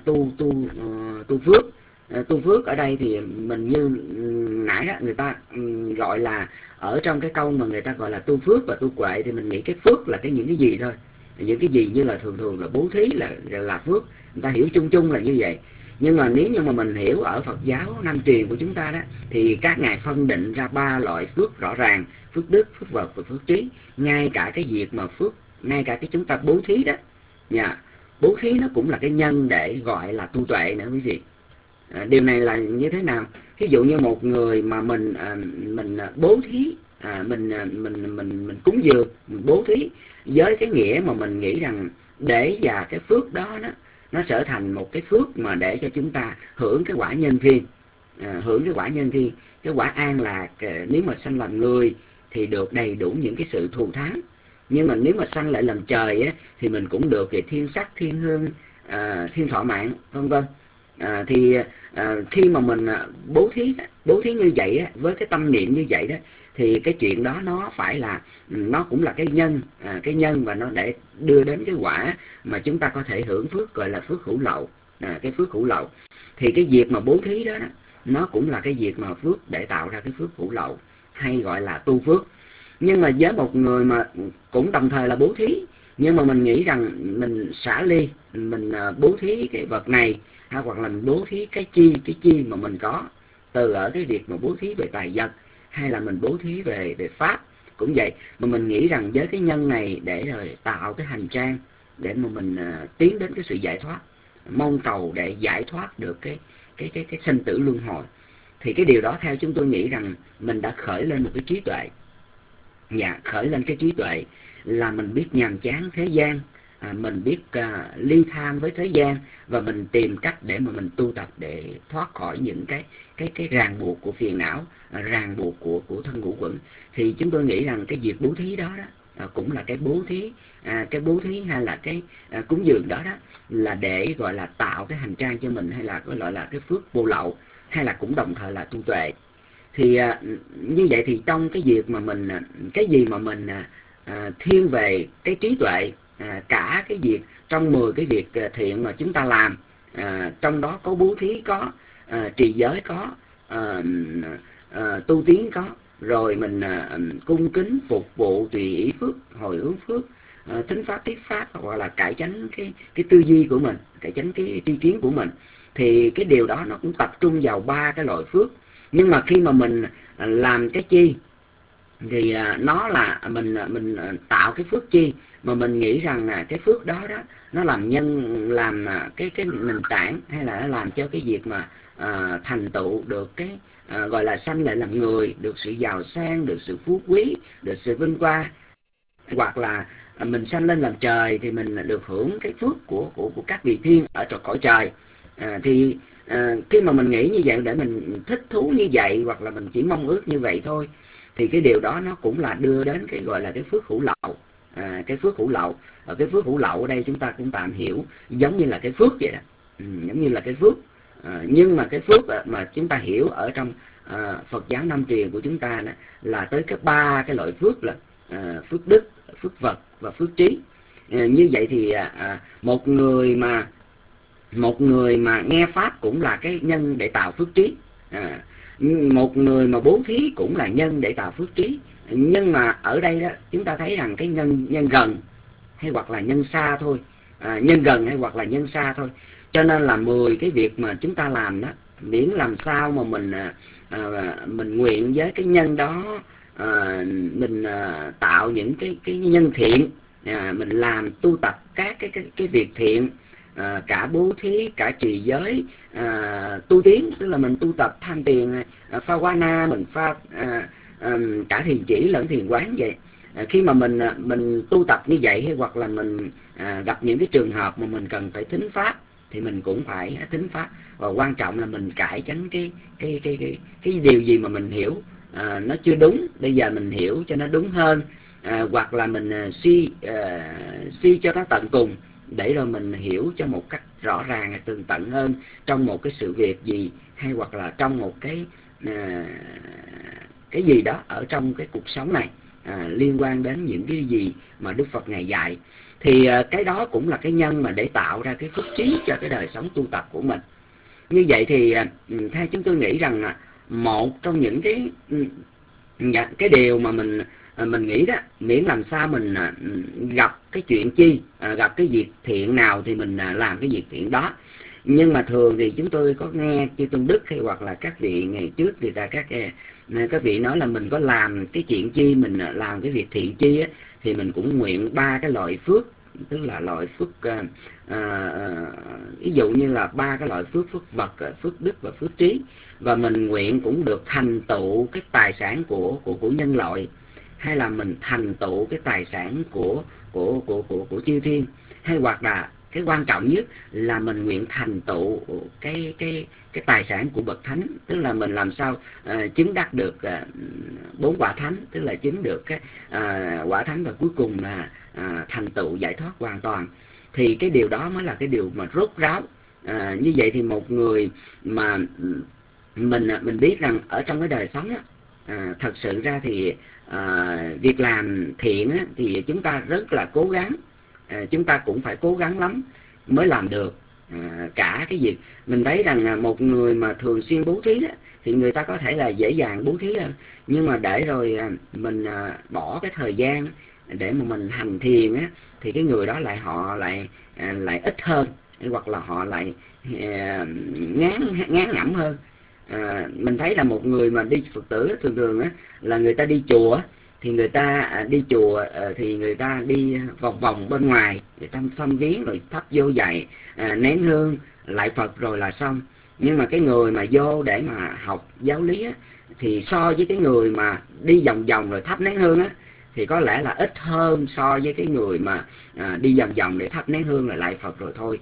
tu phước, tu phước ở đây thì mình như nãy đó, người ta gọi là ở trong cái câu mà người ta gọi là tu phước và tu huệ, thì mình nghĩ cái phước là những cái gì thôi, những cái gì như là thường là bố thí là phước, người ta hiểu chung chung là như vậy. Nhưng mà nếu như mà mình hiểu ở Phật giáo Nam truyền của chúng ta đó, thì các ngài phân định ra 3 loại phước rõ ràng: phước đức, phước vật và phước trí. Ngay cả cái việc mà phước, ngay cả cái chúng ta bố thí đó, bố thí nó cũng là cái nhân để gọi là tu tuệ nữa quý vị. Điều này là như thế nào? Ví dụ như một người mà mình bố thí, mình cúng dường, mình bố thí với cái nghĩa mà mình nghĩ rằng để và cái phước đó nó trở thành một cái phước mà để cho chúng ta hưởng cái quả nhân thiên, hưởng cái quả nhân thiên, cái quả an lạc. Nếu mà sanh làm người thì được đầy đủ những cái sự thù thắng, nhưng mà nếu mà sanh lại làm trời á, thì mình cũng được cái thiên sắc, thiên hương, thiên thọ mạng, vân vân. Thì khi mà mình bố thí như vậy á, với cái tâm niệm như vậy đó, thì cái chuyện đó nó phải là, nó cũng là cái nhân và nó để đưa đến cái quả mà chúng ta có thể hưởng phước, gọi là phước hữu lậu. Cái phước hữu lậu thì cái việc mà bố thí đó nó cũng là cái việc mà phước để tạo ra cái phước hữu lậu, hay gọi là tu phước. Nhưng mà với một người mà cũng đồng thời là bố thí, nhưng mà mình nghĩ rằng mình xả ly, mình bố thí cái vật này, hay hoặc là mình bố thí cái chi mà mình có, từ ở cái việc mà bố thí về tài vật, hay là mình bố thí về pháp cũng vậy, mà mình nghĩ rằng với cái nhân này để rồi tạo cái hành trang để mà mình tiến đến cái sự giải thoát, mong cầu để giải thoát được cái sinh tử luân hồi, thì cái điều đó theo chúng tôi nghĩ rằng mình đã khởi lên một cái trí tuệ. Khởi lên cái trí tuệ là mình biết nhàm chán thế gian, mình biết ly tham với thế gian, và mình tìm cách để mà mình tu tập để thoát khỏi những cái ràng buộc của phiền não, ràng buộc của thân ngũ quẩn. Thì chúng tôi nghĩ rằng cái việc bố thí đó cũng là cái bố thí hay là cái cúng dường đó là để gọi là tạo cái hành trang cho mình, hay là gọi là cái phước vô lậu, hay là cũng đồng thời là tu tuệ. Thì như vậy thì trong cái việc mà mình, cái gì mà mình thiên về cái trí tuệ, cả cái việc trong 10 cái việc thiện mà chúng ta làm, trong đó có bố thí, có trì giới, có tu tiến, có rồi mình cung kính phục vụ, tùy ý phước, hồi hướng phước, thính pháp, thuyết pháp, hoặc là cải chánh cái tư duy của mình, cải chánh cái tri kiến của mình, thì cái điều đó nó cũng tập trung vào 3 cái loại phước. Nhưng mà khi mà mình làm cái chi, thì nó là mình tạo cái phước chi mà mình nghĩ rằng là cái phước đó nó làm làm cái nền tảng, hay là nó làm cho cái việc mà thành tựu được cái gọi là sanh lại làm người, được sự giàu sang, được sự phú quý, được sự vinh quang, hoặc là mình sanh lên làm trời thì mình được hưởng cái phước của các vị thiên ở trong cõi trời. Khi mà mình nghĩ như vậy để mình thích thú như vậy, hoặc là mình chỉ mong ước như vậy thôi, thì cái điều đó nó cũng là đưa đến cái gọi là cái phước hữu lậu. Cái phước hữu lậu, ở cái phước hữu lậu ở đây chúng ta cũng tạm hiểu giống như là cái phước vậy đó, giống như là cái phước. Nhưng mà cái phước mà chúng ta hiểu ở trong Phật giáo Nam truyền của chúng ta là tới cái 3 cái loại phước là phước đức, phước vật và phước trí. Như vậy thì một người mà nghe pháp cũng là cái nhân để tạo phước trí, một người mà bố thí cũng là nhân để tạo phước trí. Nhưng mà ở đây đó chúng ta thấy rằng cái nhân gần hay hoặc là nhân xa thôi, nhân gần hay hoặc là nhân xa thôi. Cho nên là 10 cái việc mà chúng ta làm đó, miễn làm sao mà mình nguyện với cái nhân đó, mình tạo những cái nhân thiện, mình làm tu tập các cái việc thiện, cả bố thí, cả trì giới, tu tiến, tức là mình tu tập tham tiền, pha qua na, mình pha cả thiền chỉ lẫn thiền quán vậy. Khi mà mình tu tập như vậy, hay hoặc là mình gặp những cái trường hợp mà mình cần phải thính pháp thì mình cũng phải thính pháp. Và quan trọng là mình cải tránh cái điều gì mà mình hiểu nó chưa đúng, bây giờ mình hiểu cho nó đúng hơn, hoặc là mình suy cho nó tận cùng, để rồi mình hiểu cho một cách rõ ràng, tường tận hơn trong một cái sự việc gì, hay hoặc là trong một cái gì đó ở trong cái cuộc sống này, liên quan đến những cái gì mà Đức Phật Ngài dạy. Thì cái đó cũng là cái nhân mà để tạo ra cái phước trí cho cái đời sống tu tập của mình. Như vậy thì theo chúng tôi nghĩ rằng một trong những cái điều mà mình nghĩ đó, miễn làm sao mình gặp cái chuyện chi, gặp cái việc thiện nào thì mình làm cái việc thiện đó. Nhưng mà thường thì chúng tôi có nghe chư Tôn Đức hay hoặc là các vị ngày trước người ta các vị nói là mình có làm cái chuyện chi, mình làm cái việc thiện chi á, thì mình cũng nguyện 3 cái loại phước, tức là loại phước ví dụ như là 3 cái loại phước: phước vật, phước đức và phước trí. Và mình nguyện cũng được thành tựu cái tài sản của nhân loại, hay là mình thành tựu cái tài sản của chư thiên, hay hoặc là cái quan trọng nhất là mình nguyện thành tựu cái tài sản của bậc thánh, tức là mình làm sao chứng đắc được 4 quả thánh, tức là chứng được cái quả thánh, và cuối cùng là thành tựu giải thoát hoàn toàn. Thì cái điều đó mới là cái điều mà rốt ráo. Như vậy thì một người mà mình biết rằng ở trong cái đời sống thật sự ra thì việc làm thiện thì chúng ta rất là cố gắng, chúng ta cũng phải cố gắng lắm mới làm được. Cả cái việc mình thấy rằng một người mà thường xuyên bố thí đó, thì người ta có thể là dễ dàng bố thí hơn, nhưng mà để rồi mình bỏ cái thời gian để mà mình hành thiền á, thì cái người đó họ lại ít hơn, hoặc là họ lại ngán ngẩm hơn. Mình thấy là một người mà đi Phật tử thường thường á, là người ta đi chùa thì người ta đi chùa thì người ta đi vòng vòng bên ngoài, người ta thăm viếng rồi thắp vô dạy, nén hương lại Phật rồi là xong. Nhưng mà cái người mà vô để mà học giáo lý á, thì so với cái người mà đi vòng vòng rồi thắp nén hương á, thì có lẽ là ít hơn so với cái người mà đi vòng vòng để thắp nén hương rồi lại Phật rồi thôi.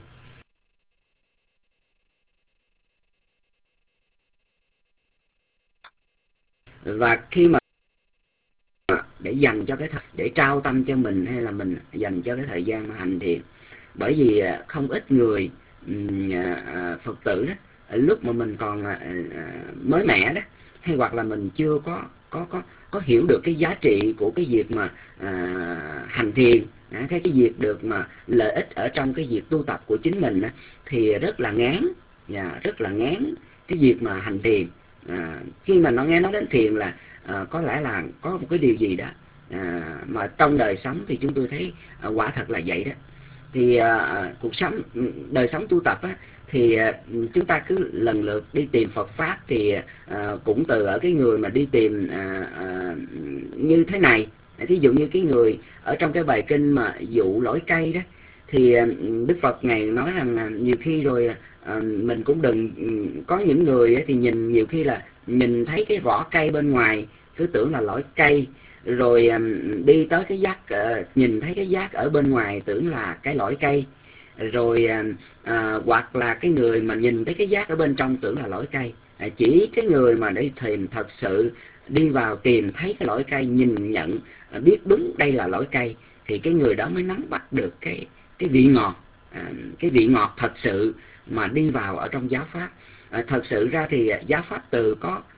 Và khi mà để dành cho để trao tâm cho mình, hay là mình dành cho cái thời gian mà hành thiền, bởi vì không ít người Phật tử đó, lúc mà mình còn mới mẻ đó, hay hoặc là mình chưa có hiểu được cái giá trị của cái việc mà hành thiền, cái việc được mà lợi ích ở trong cái việc tu tập của chính mình đó, thì rất là ngán, rất là ngán cái việc mà hành thiền. Khi mà nó nghe nói đến thiền là có lẽ là có một cái điều gì đó mà trong đời sống thì chúng tôi thấy quả thật là vậy đó. Thì cuộc sống, đời sống tu tập á, thì chúng ta cứ lần lượt đi tìm Phật Pháp. Thì cũng từ ở cái người mà đi tìm như thế này. Thí dụ như cái người ở trong cái bài kinh mà dụ lõi cây đó, thì Đức Phật Ngài nói rằng nhiều khi rồi mình cũng đừng, có những người thì nhìn, nhiều khi là nhìn thấy cái vỏ cây bên ngoài cứ tưởng là lõi cây, rồi đi tới cái giác, nhìn thấy cái giác ở bên ngoài tưởng là cái lõi cây, rồi hoặc là cái người mà nhìn thấy cái giác ở bên trong tưởng là lõi cây. Chỉ cái người mà đi tìm thật sự đi vào tìm thấy cái lõi cây, nhìn nhận biết đúng đây là lõi cây, thì cái người đó mới nắm bắt được cái vị ngọt, cái vị ngọt thật sự mà đi vào ở trong giáo pháp. Thật sự ra thì giáo pháp từ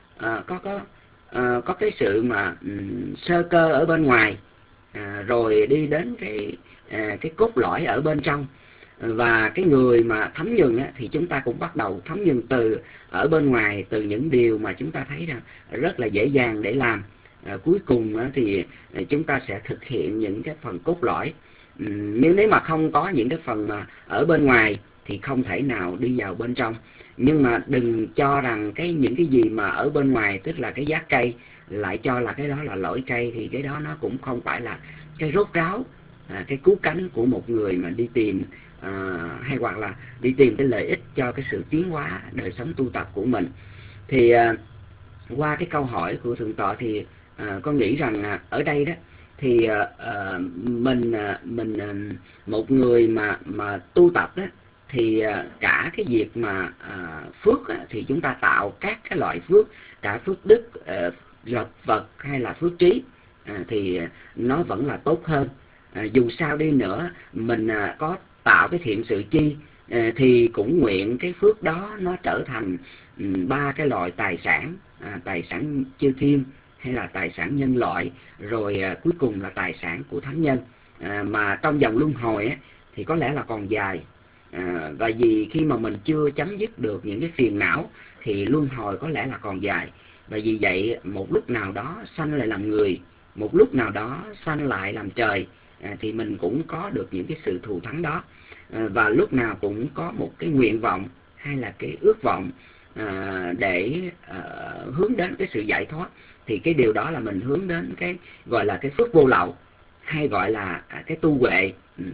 có cái sự mà sơ cơ ở bên ngoài, rồi đi đến cái cốt lõi ở bên trong. Và cái người mà thấm nhuần á, thì chúng ta cũng bắt đầu thấm nhuần từ ở bên ngoài, từ những điều mà chúng ta thấy rằng rất là dễ dàng để làm. Cuối cùng á, thì chúng ta sẽ thực hiện những cái phần cốt lõi. Nếu mà không có những cái phần mà ở bên ngoài thì không thể nào đi vào bên trong. Nhưng mà đừng cho rằng những cái gì mà ở bên ngoài, tức là cái giác cây, lại cho là cái đó là lõi cây, thì cái đó nó cũng không phải là cái rốt ráo, cái cứu cánh của một người mà đi tìm, hay hoặc là đi tìm cái lợi ích cho cái sự tiến hóa đời sống tu tập của mình. Thì qua cái câu hỏi của Thượng tọa thì con nghĩ rằng ở đây đó thì mình một người mà tu tập đó, thì cả cái việc mà phước thì chúng ta tạo các cái loại phước, cả phước đức, lập vật hay là phước trí, thì nó vẫn là tốt hơn. Dù sao đi nữa mình có tạo cái thiện sự chi, thì cũng nguyện cái phước đó nó trở thành ba cái loại tài sản, tài sản chư thiên hay là tài sản nhân loại, rồi cuối cùng là tài sản của thánh nhân. Mà trong dòng luân hồi thì có lẽ là còn dài, và vì khi mà mình chưa chấm dứt được những cái phiền não thì luân hồi có lẽ là còn dài. Và vì vậy một lúc nào đó sanh lại làm người, một lúc nào đó sanh lại làm trời, thì mình cũng có được những cái sự thù thắng đó. Và lúc nào cũng có một cái nguyện vọng hay là cái ước vọng để hướng đến cái sự giải thoát. Thì cái điều đó là mình hướng đến cái gọi là cái phước vô lậu, hay gọi là cái tu huệ.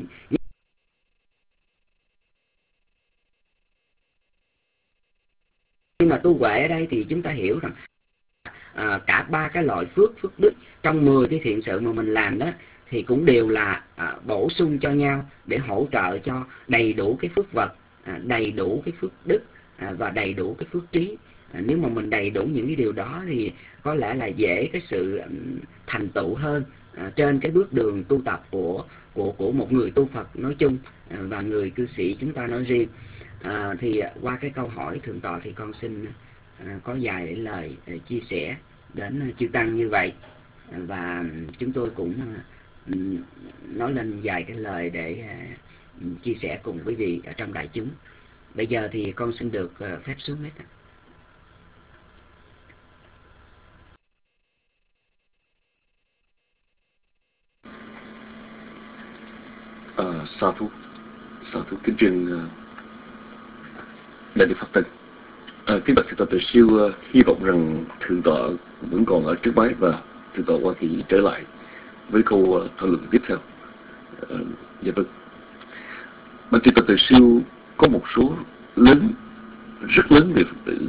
Nhưng mà tu huệ ở đây thì chúng ta hiểu rằng cả ba cái loại phước, phước đức trong 10 cái thiện sự mà mình làm đó, thì cũng đều là bổ sung cho nhau để hỗ trợ cho đầy đủ cái phước vật, đầy đủ cái phước đức, và đầy đủ cái phước trí. Nếu mà mình đầy đủ những cái điều đó thì có lẽ là dễ cái sự thành tựu hơn trên cái bước đường tu tập của một người tu Phật nói chung, và người cư sĩ chúng ta nói riêng. Thì qua cái câu hỏi Thượng tọa thì con xin có vài lời chia sẻ đến chư tăng như vậy, và chúng tôi cũng nói lên vài cái lời để chia sẻ cùng quý vị ở trong đại chúng. Bây giờ thì con xin được phép xuống hết. Sa thú kính trình đại đức Pháp Tịnh. Kính bạch Thượng tọa Từ Siêu, hy vọng rằng Thượng tọa vẫn còn ở trước máy và Thượng tọa Hoa Kỳ trở lại với câu thảo luận tiếp theo. Dạ vâng. Bạch Thượng tọa Từ Siêu có một số rất lớn về Phật tử.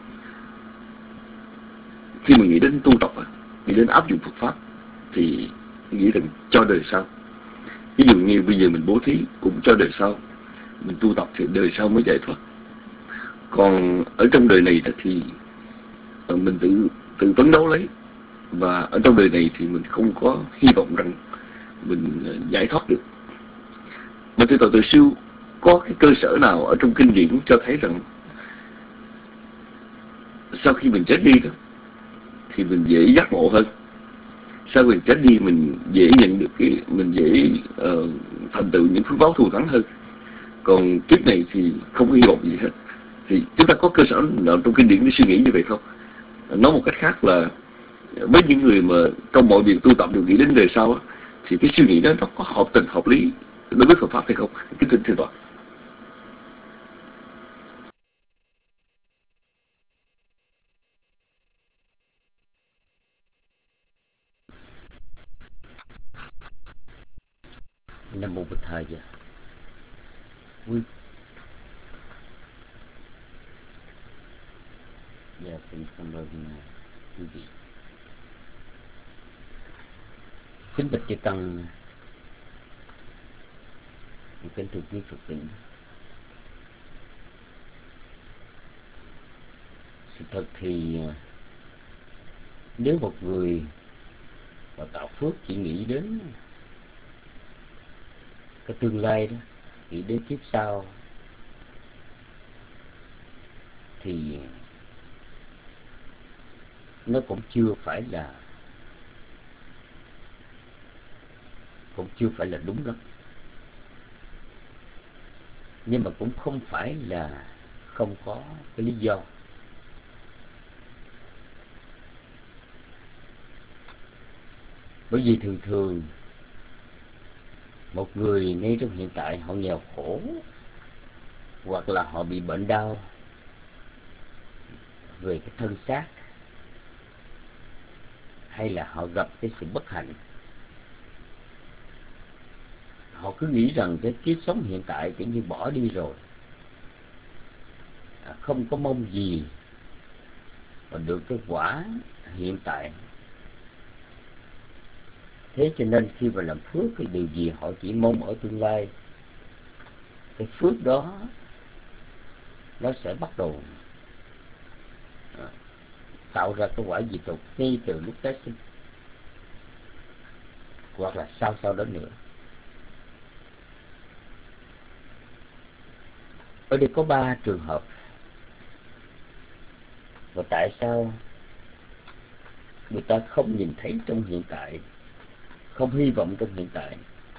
Khi mà nghĩ đến tu tập, nghĩ đến áp dụng Phật Pháp thì nghĩ rằng cho đời sau. Ví dụ như bây giờ mình bố thí cũng cho đời sau, mình tu tập thì đời sau mới giải thoát. Còn ở trong đời này thì mình tự phấn đấu lấy, và ở trong đời này thì mình không có hy vọng rằng mình giải thoát được. Mà Thượng tọa Từ Siêu có cái cơ sở nào ở trong kinh điển cho thấy rằng sau khi mình chết đi đó thì mình dễ giác ngộ hơn, sau mình chết đi mình dễ nhận được mình dễ thành tựu những phước báo thù thắng hơn, còn kiếp này thì không có hy vọng gì hết. Thì chúng ta có cơ sở nào trong kinh điển để suy nghĩ như vậy không? Nói một cách khác là với những người mà trong mọi việc tu tập đều nghĩ đến đời sau thì cái suy nghĩ đó nó có hợp tình hợp lý đối với Phật pháp hay không, kính thưa Toàn. Nam mô Bụt Thầy. Quý Dạ, xin cảm ơn quý vị. Kính bạch chư tăng, kính thưa quý Phật tử. Sự thật thì nếu một người mà tạo phước chỉ nghĩ đến cái tương lai đó, nghĩ đến kiếp sau, thì nó cũng chưa phải là đúng lắm, nhưng mà cũng không phải là không có cái lý do. Bởi vì thường thường một người ngay trong hiện tại họ nghèo khổ, hoặc là họ bị bệnh đau về cái thân xác, hay là họ gặp cái sự bất hạnh, họ cứ nghĩ rằng cái kiếp sống hiện tại kiểu như bỏ đi rồi, không có mong gì mà được cái quả hiện tại. Thế cho nên khi mà làm phước, cái điều gì họ chỉ mong ở tương lai, cái phước đó nó sẽ bắt đầu tạo ra cái quả diệt tục ngay từ lúc tái sinh, hoặc là sau đó nữa. Ở đây có 3 trường hợp. Và tại sao người ta không nhìn thấy trong hiện tại, không hy vọng trong hiện tại?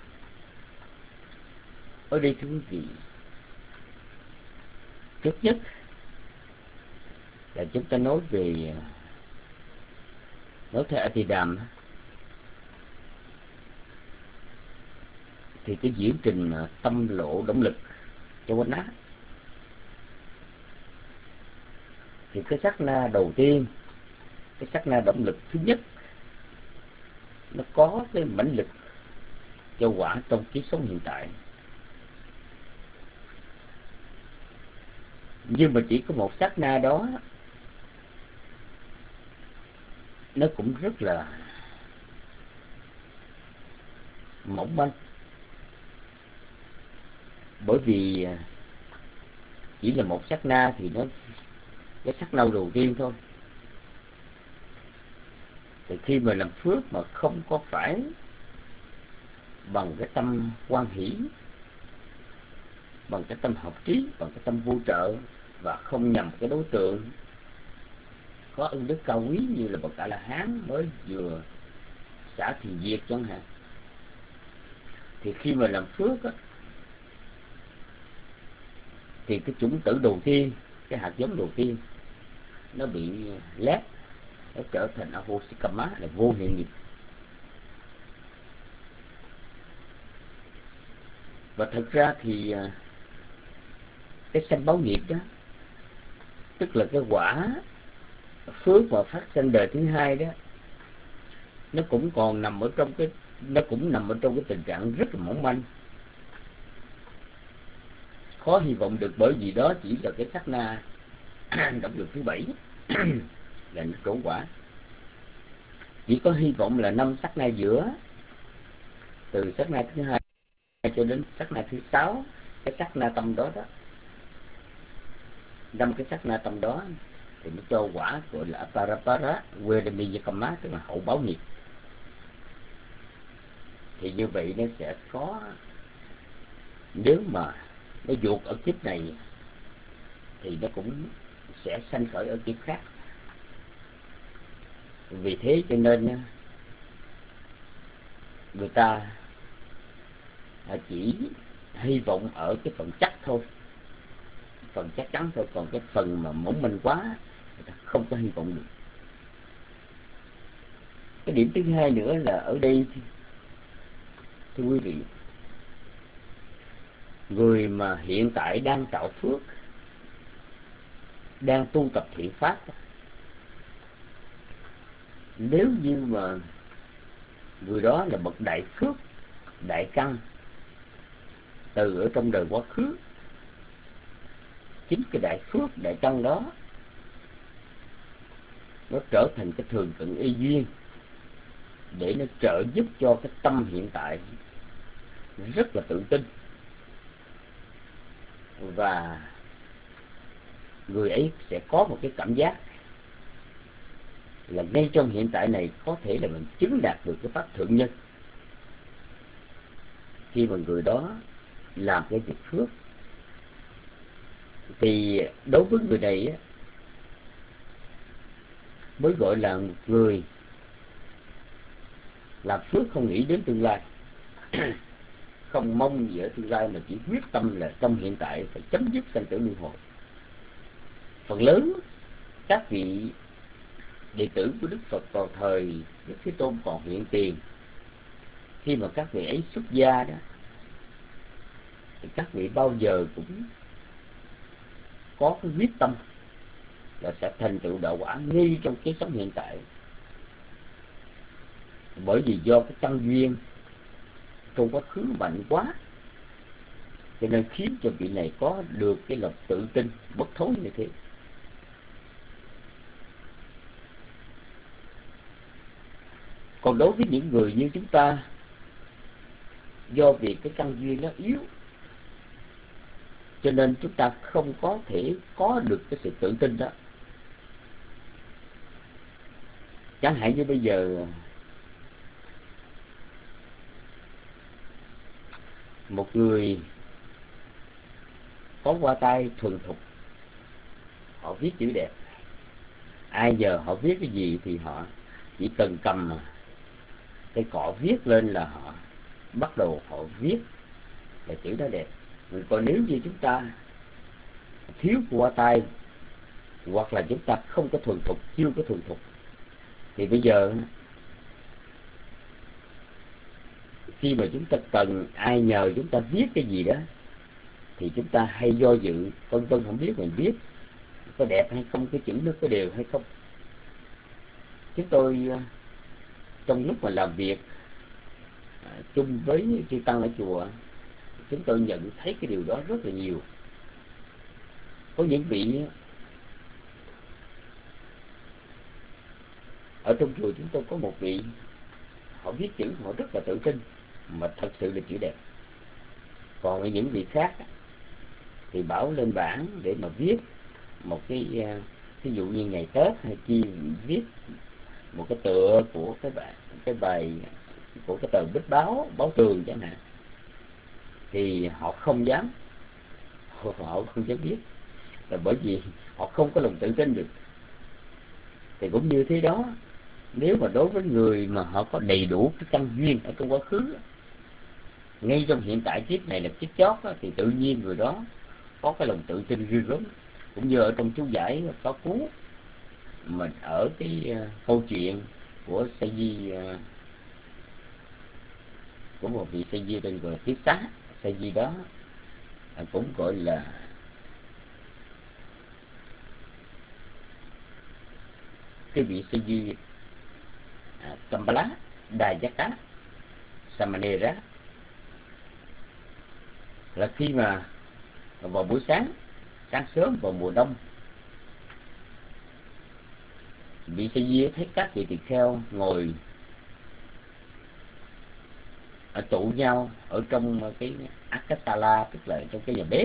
Ở đây thưa quý vị, trước nhất là chúng ta nói theo A Di Đàm, thì cái diễn trình tâm lộ động lực cho quanh á, thì cái sát na đầu tiên, cái sát na động lực thứ nhất, nó có cái mãnh lực cho quả trong kiếp sống hiện tại. Nhưng mà chỉ có một sát na đó, nó cũng rất là mỏng manh. Bởi vì chỉ là một sát na thì nó cái sát na đầu tiên thôi. Thì khi mà làm phước mà không có phải bằng cái tâm hoan hỷ, bằng cái tâm học trí, bằng cái tâm vô trợ, và không nhằm cái đối tượng có ân đức cao quý như là bậc A La Hán mới vừa xả thiền diệt chẳng hạn, thì khi mà làm phước á, thì cái chủng tử đầu tiên, cái hạt giống đầu tiên, nó bị lép, nó trở thành Ahosikama, là vô hiện nghiệp. Và thật ra thì cái sanh báo nghiệp đó, tức là cái quả phước mà phát sinh đời thứ hai đó, nó cũng còn nằm ở trong cái tình trạng rất là mỏng manh, khó hy vọng được. Bởi vì đó chỉ là cái sát na động lực thứ 7 là nó trổ quả. Chỉ có hy vọng là 5 sát na giữa, từ sát na thứ 2 cho đến sát na thứ 6, cái sát na tâm đó 5 cái sát na tâm đó thì nó cho quả gọi là Parapara Vedamiyakama, tức là hậu báo nghiệp. Thì như vậy nó sẽ có, nếu mà nó ruột ở kiếp này thì nó cũng sẽ sanh khởi ở kiếp khác. Vì thế cho nên người ta chỉ hy vọng ở cái phần chắc thôi, phần chắc chắn thôi, còn cái phần mà mỏng manh quá người ta không có hy vọng được. Cái điểm thứ hai nữa là ở đây, thưa quý vị, người mà hiện tại đang tạo phước, đang tu tập thiện pháp, nếu như mà người đó là bậc đại phước, đại căn từ ở trong đời quá khứ, chính cái đại phước, đại căn đó nó trở thành cái thường cận y duyên để nó trợ giúp cho cái tâm hiện tại rất là tự tin, và người ấy sẽ có một cái cảm giác là ngay trong hiện tại này có thể là mình chứng đạt được cái pháp thượng nhân khi mà người đó làm cái việc phước. Thì đối với người này mới gọi là một người làm phước không nghĩ đến tương lai, không mong gì ở tương lai, mà chỉ quyết tâm là trong hiện tại phải chấm dứt sanh tử luân hồi. Phần lớn các vị đệ tử của Đức Phật vào thời Đức Thế Tôn còn hiện tiền, khi mà các vị ấy xuất gia đó, thì các vị bao giờ cũng có cái quyết tâm là sẽ thành tựu đạo quả ngay trong cái sống hiện tại. Bởi vì do cái căn duyên trong quá khứ mạnh quá, cho nên khiến cho vị này có được cái lòng tự tin bất thối như thế. Còn đối với những người như chúng ta, do vì cái căn duyên nó yếu, cho nên chúng ta không có thể có được cái sự tự tin đó. Chẳng hạn như bây giờ một người có qua tay thuần thục, họ viết chữ đẹp, ai giờ họ viết cái gì thì họ chỉ cần cầm cái cọ viết lên là họ bắt đầu họ viết là chữ đó đẹp. Còn nếu như chúng ta thiếu qua tay, hoặc là chúng ta không có thuần thục, chưa có thuần thục, thì bây giờ khi mà chúng ta cần ai nhờ chúng ta viết cái gì đó thì chúng ta hay do dự, vân vân, không biết mình viết có đẹp hay không, cái chữ nó có đều hay không. Chúng tôi trong lúc mà làm việc chung với chư tăng ở chùa, chúng tôi nhận thấy cái điều đó rất là nhiều. Có những vị ở trong chùa chúng tôi có một vị, họ viết chữ họ rất là tự tin, mà thật sự là chữ đẹp. Còn những vị khác thì bảo lên bảng để mà viết một cái, ví dụ như ngày Tết hay chi, viết một cái tựa của cái bài của cái tờ bích báo, báo Tường chẳng hạn, thì họ không dám viết, là bởi vì họ không có lòng tự tin được. Thì cũng như thế đó, nếu mà đối với người mà họ có đầy đủ cái căn duyên ở trong quá khứ, ngay trong hiện tại kiếp này là kiếp chót đó, thì tự nhiên người đó có cái lòng tự tin ghê gớm. Cũng như ở trong chú giải có cuốn mình ở cái câu chuyện của Sa Di, của một vị Sa Di tên gọi Tiết Xá. Sa Di đó cũng gọi là cái vị Sa Di Kambala Dayaka Samanera, là khi mà vào buổi sáng sớm vào mùa đông, vị Sa Di thấy các vị tỳ kheo ngồi ở tụ nhau ở trong cái Akasala, tức là trong cái nhà bếp,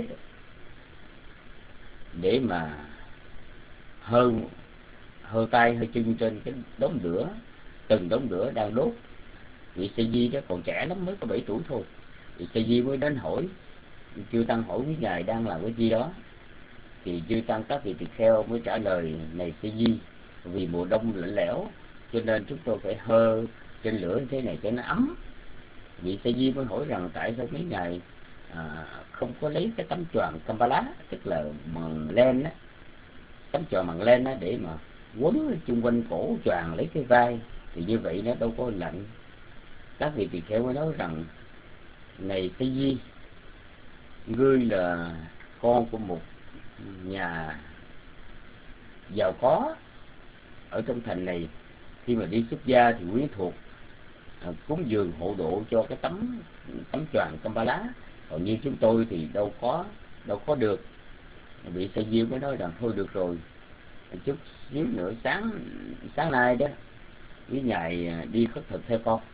để mà hơ tay hơi chân trên cái đống lửa, từng đống lửa đang đốt. Vị Sa Di đó còn trẻ lắm, mới có 7 tuổi thôi. Vị Sa Di mới đến hỏi chư tăng, hỏi quý ngài đang làm cái gì đó. Thì chư tăng các vị tỳ kheo mới trả lời: này Sa Di, vì mùa đông lạnh lẽo cho nên chúng tôi phải hơ trên lửa như thế này cho nó ấm. Vị Sa Di mới hỏi rằng tại sao mấy ngài không có lấy cái tấm choàng Kambala, tức là bằng len á, tấm choàng bằng len á, để mà quấn chung quanh cổ choàng lấy cái vai, thì như vậy nó đâu có lạnh. Các vị tỳ kheo mới nói rằng: này Sa Di, ngươi là con của một nhà giàu có ở trong thành này, khi mà đi xuất gia thì quyến thuộc cúng dường hộ độ cho cái tấm choàng Kampala, còn như chúng tôi thì đâu có được. Vị Sa Diêu mới nói rằng thôi được rồi, chút xíu nữa sáng nay đó với ngài đi khất thực theo con.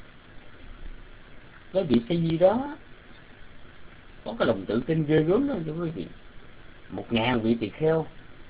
Cái vị Sa Di đó có cái lòng tự tin ghê gớm đó thưa quý vị. 1000 vị tỳ kheo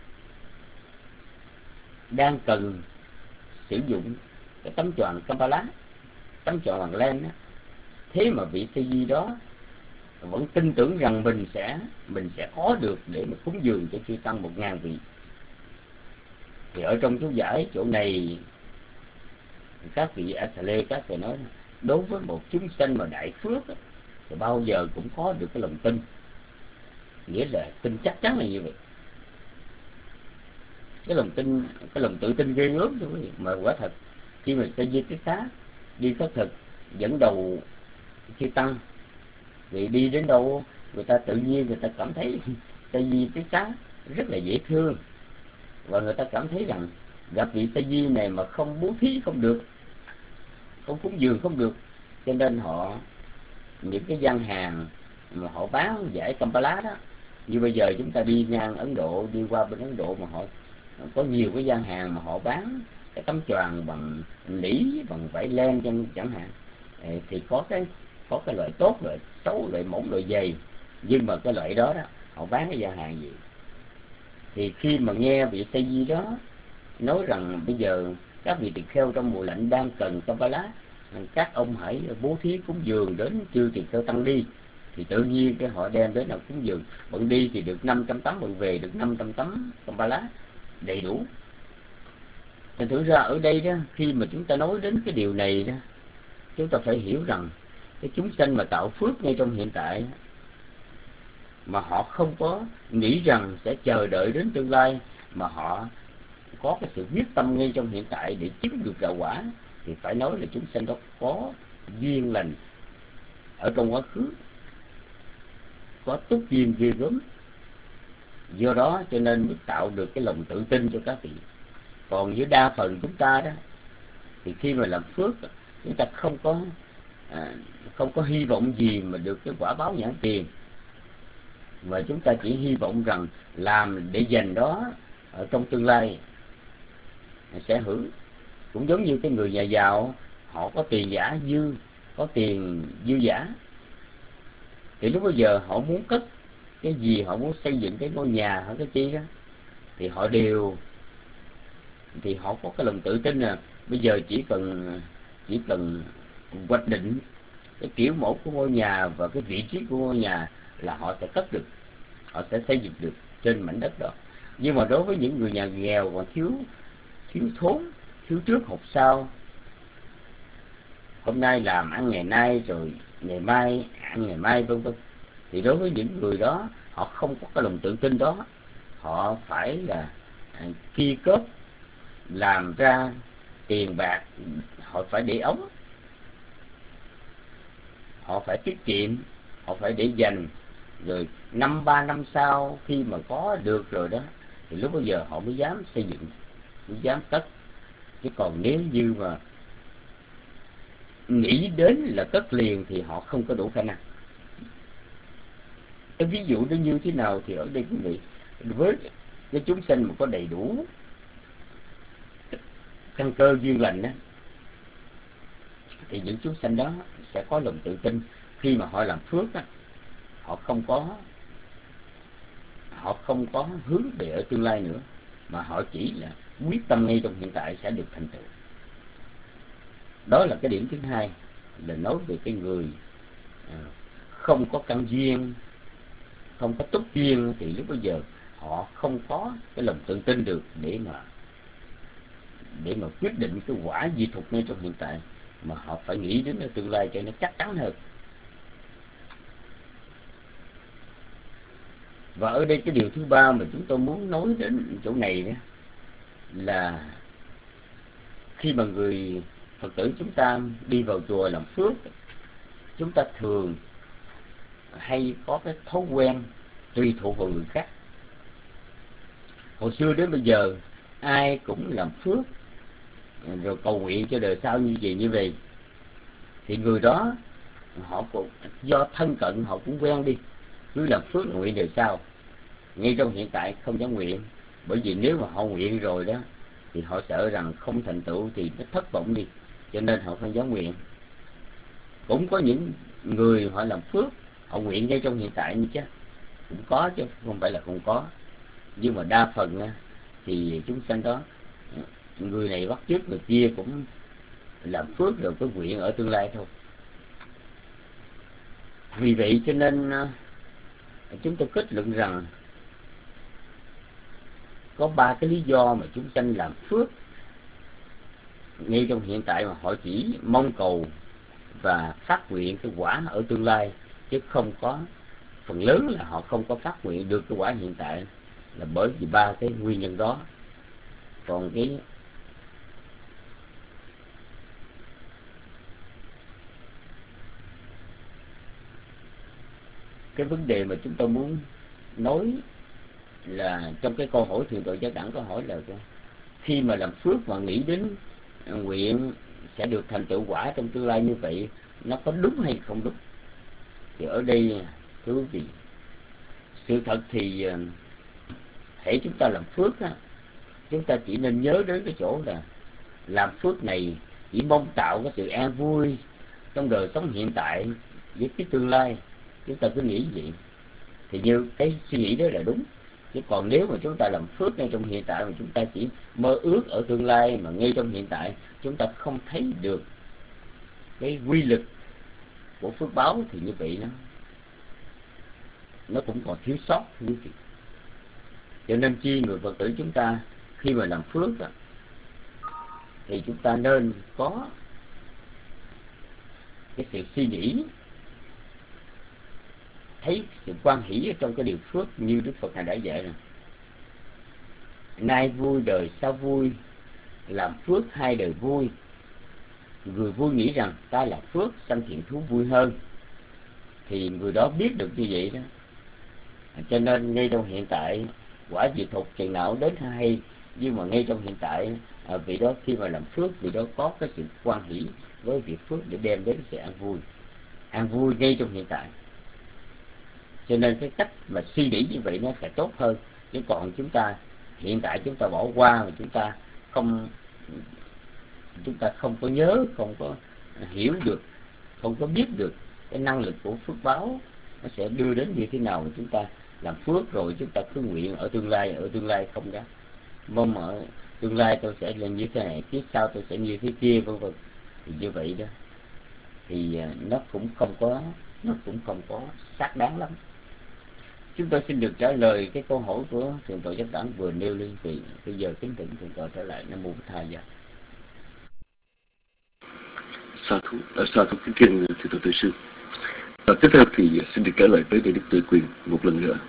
đang cần sử dụng cái tấm choàng Kampala, tấm choàng bằng len đó. Thế mà vị Sa Di đó vẫn tin tưởng rằng mình sẽ có được để mà cúng dường cho chư tăng 1000 vị. Thì ở trong chú giải chỗ này, các vị A Xà Lê, các vị nói đối với một chúng sanh mà đại phước thì bao giờ cũng có được cái lòng tin, nghĩa là tin chắc chắn là như vậy. Cái lòng tự tin ghê gớm thôi quý vị. Mà quả thật khi mà Sa Di Tiết Xá đi khất thực dẫn đầu chư tăng, thì đi đến đâu người ta tự nhiên người ta cảm thấy Sa Di Tiết Xá rất là dễ thương, và người ta cảm thấy rằng gặp vị Sa Di này mà không bố thí không được, không cúng dường không được, cho nên họ những cái gian hàng mà họ bán giải Kampala đó, như bây giờ chúng ta đi ngang Ấn Độ, đi qua bên Ấn Độ mà họ có nhiều cái gian hàng mà họ bán cái tấm choàng bằng nỉ, bằng vải len chẳng hạn, thì có cái loại tốt, loại xấu, loại mỏng, loại dày, nhưng mà cái loại đó họ bán cái gian hàng gì. Thì khi mà nghe vị Sa Di đó nói rằng bây giờ các vị tỳ kheo trong mùa lạnh đang cần Kampala, các ông hãy bố thí cúng dường đến chư tỳ kheo tăng đi, thì tự nhiên cái họ đem đến là cúng dường. Bận đi thì được 500 tấm, bận về được 500 tấm Kampala đầy đủ. Thành thử ra ở đây đó, khi mà chúng ta nói đến cái điều này đó, chúng ta phải hiểu rằng cái chúng sanh mà tạo phước ngay trong hiện tại mà họ không có nghĩ rằng sẽ chờ đợi đến tương lai, mà họ có cái sự quyết tâm ngay trong hiện tại để chứng được đạo quả, thì phải nói là chúng sanh đó có duyên lành ở trong quá khứ, có túc duyên ghê gớm. Do đó cho nên mới tạo được cái lòng tự tin cho các vị. Còn với đa phần chúng ta đó, thì khi mà làm phước, chúng ta không có hy vọng gì mà được cái quả báo nhãn tiền, mà chúng ta chỉ hy vọng rằng làm để dành đó ở trong tương lai sẽ hưởng. Cũng giống như cái người nhà giàu, họ có tiền giả dư, có tiền dư giả, thì lúc bây giờ họ muốn cất cái gì, họ muốn xây dựng cái ngôi nhà hay cái chi đó, thì họ có cái lòng tự tin là bây giờ chỉ cần hoạch định cái kiểu mẫu của ngôi nhà và cái vị trí của ngôi nhà là họ sẽ cất được, họ sẽ xây dựng được trên mảnh đất đó. Nhưng mà đối với những người nhà nghèo còn thiếu thốn, thiếu trước hụt sau, hôm nay làm ăn ngày nay rồi ngày mai ăn ngày mai vân vân, thì đối với những người đó họ không có cái lòng tự tin đó. Họ phải là ki cóp làm ra tiền bạc, họ phải để ống, họ phải tiết kiệm, họ phải để dành, rồi 3 năm sau khi mà có được rồi đó thì lúc bây giờ họ mới dám xây dựng, mới dám cất. Chứ còn nếu như mà nghĩ đến là cất liền thì họ không có đủ khả năng. Cái ví dụ nó như thế nào thì ở đây quý vị, với cái chúng sanh mà có đầy đủ căn cơ duyên lành đó, thì những chúng sanh đó sẽ có lòng tự tin. Khi mà họ làm phước đó, họ không có hướng về ở tương lai nữa, mà họ chỉ là quyết tâm ngay trong hiện tại sẽ được thành tựu. Đó là cái điểm thứ hai, là nói về cái người không có căn duyên, không có túc duyên, thì lúc bây giờ họ không có cái lòng tự tin được để mà quyết định cái quả di thục ngay trong hiện tại, mà họ phải nghĩ đến cái tương lai cho nó chắc chắn hơn. Và ở đây cái điều thứ ba mà chúng tôi muốn nói đến chỗ này đó là khi mà người Phật tử chúng ta đi vào chùa làm phước, chúng ta thường hay có cái thói quen tùy thuộc vào người khác. Hồi xưa đến bây giờ ai cũng làm phước rồi cầu nguyện cho đời sau như vậy, thì người đó họ cũng do thân cận họ cũng quen đi, cứ làm phước nguyện đời sau. Ngay trong hiện tại không dám nguyện, bởi vì nếu mà họ nguyện rồi đó thì họ sợ rằng không thành tựu thì nó thất vọng đi, cho nên họ không dám nguyện. Cũng có những người họ làm phước, họ nguyện ngay trong hiện tại như chứ, cũng có chứ không phải là không có. Nhưng mà đa phần thì chúng sanh đó, người này bắt chước người kia cũng làm phước rồi có nguyện ở tương lai thôi. Vì vậy cho nên chúng tôi kết luận rằng có 3 cái lý do mà chúng sanh làm phước ngay trong hiện tại, mà họ chỉ mong cầu và phát nguyện cái quả ở tương lai, chứ không có, phần lớn là họ không có phát nguyện được cái quả hiện tại, là bởi vì 3 cái nguyên nhân đó. Còn cái vấn đề mà chúng tôi muốn nói là trong cái câu hỏi Thượng tọa Giác Đẳng có hỏi là khi mà làm phước mà nghĩ đến nguyện sẽ được thành tựu quả trong tương lai như vậy, nó có đúng hay không đúng? Thì ở đây thưa quý vị, sự thật thì hễ chúng ta làm phước chúng ta chỉ nên nhớ đến cái chỗ là làm phước này chỉ mong tạo cái sự an vui trong đời sống hiện tại với cái tương lai. Chúng ta cứ nghĩ vậy thì như cái suy nghĩ đó là đúng. Chứ còn nếu mà chúng ta làm phước ngay trong hiện tại mà chúng ta chỉ mơ ước ở tương lai, mà ngay trong hiện tại chúng ta không thấy được cái quy lực của phước báo, thì như vậy nó cũng còn thiếu sót như vậy. Cho nên chi người Phật tử chúng ta khi mà làm phước thì chúng ta nên có cái sự suy nghĩ, thấy sự quan hỷ ở trong cái điều phước, như Đức Phật Ngài đã dạy rằng nay vui đời sau vui, làm phước hai đời vui. Người vui nghĩ rằng ta làm phước sanh thiện thú vui hơn, thì người đó biết được như vậy đó. Cho nên ngay trong hiện tại quả diệt thục chừng nào đến hay, nhưng mà ngay trong hiện tại vị đó khi mà làm phước, vị đó có cái sự quan hỷ với việc phước để đem đến sự an vui ngay trong hiện tại. Cho nên cái cách mà suy nghĩ như vậy nó sẽ tốt hơn. Chứ còn chúng ta hiện tại chúng ta bỏ qua, mà chúng ta không có nhớ, không có hiểu được, không có biết được cái năng lực của phước báo nó sẽ đưa đến như thế nào. Mà chúng ta làm phước rồi chúng ta cứ nguyện ở tương lai không đó, mong ở tương lai tôi sẽ làm như thế này, kiếp sau tôi sẽ như thế kia, vân vân. Thì như vậy đó thì nó cũng không có xác đáng lắm. Chúng tôi xin được trả lời cái câu hỏi của Thượng tọa Giác Đẳng vừa nêu lên. Thì bây giờ kính thỉnh Thượng tọa trở lại. Nam mô Bổn Thầy. Sa thú kính thiên Thượng tọa Tự Sư. Tiếp theo thì xin được trả lời với Đại Đức Tự Quyền một lần nữa.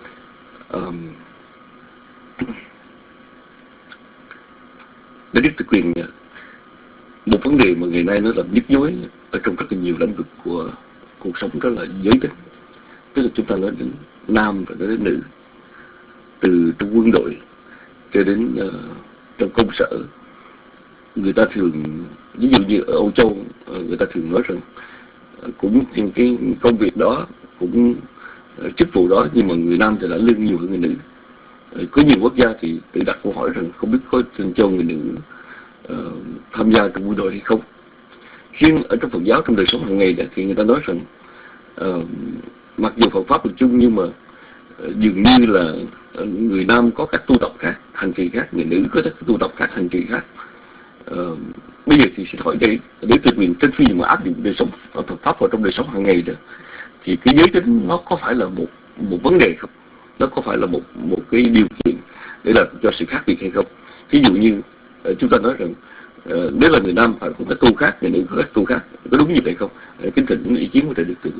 Đại Đức Tự Quyền, một vấn đề mà ngày nay nó làm nhức nhối ở trong rất là nhiều lĩnh vực của cuộc sống, đó là giới tính. Tức là chúng ta nói đến nam và nói đến nữ, từ trong quân đội cho đến trong công sở. Người ta thường, ví dụ như ở Âu Châu, người ta thường nói rằng cũng cái công việc đó, cũng chức vụ đó, nhưng mà người nam thì đã lương nhiều hơn người nữ. Có nhiều quốc gia thì tự đặt câu hỏi rằng không biết có cho người nữ tham gia trong quân đội hay không. Riêng ở trong Phật giáo, trong đời sống hàng ngày thì người ta nói rằng mặc dù Phật pháp là chung, nhưng mà dường như là người nam có các tu tập khác, hành trì khác, người nữ có các tu tập khác, hành trì khác. Bây giờ thì xin hỏi để Tự Quyền, trên khi mà áp dụng đời sống Phật pháp vào trong đời sống hàng ngày đó, thì cái giới tính nó có phải là một vấn đề không? Nó có phải là một cái điều kiện để làm cho sự khác biệt hay không? Ví dụ như chúng ta nói rằng nếu là người nam phải có các tu khác, người nữ có các tu khác, có đúng như vậy không? Kính thỉnh ý kiến của Đại Đức Tự Quyền.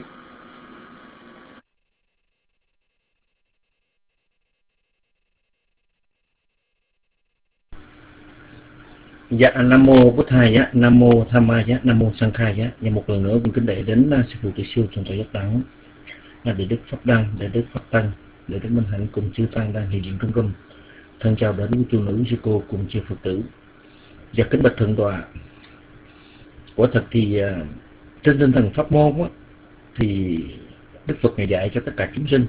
Dạ, Nam mô Bổn Thầy, Nam mô Tham Ma, Nam mô Sang Khai. Và một lần nữa cũng kính đệ đến sư phụ Tự Sư Thượng tọa Giác Đẳng. Để Đức Pháp Đăng, để Đức Pháp Tăng, để Đức Minh Hạnh cùng chư Tăng đang hiện diện trong cung. Thân chào đến quý tu nữ sư cô cùng chư Phật tử. Và kính bạch thượng tọa, quả thật thì trên tinh thần pháp môn á, thì Đức Phật Ngài dạy cho tất cả chúng sinh.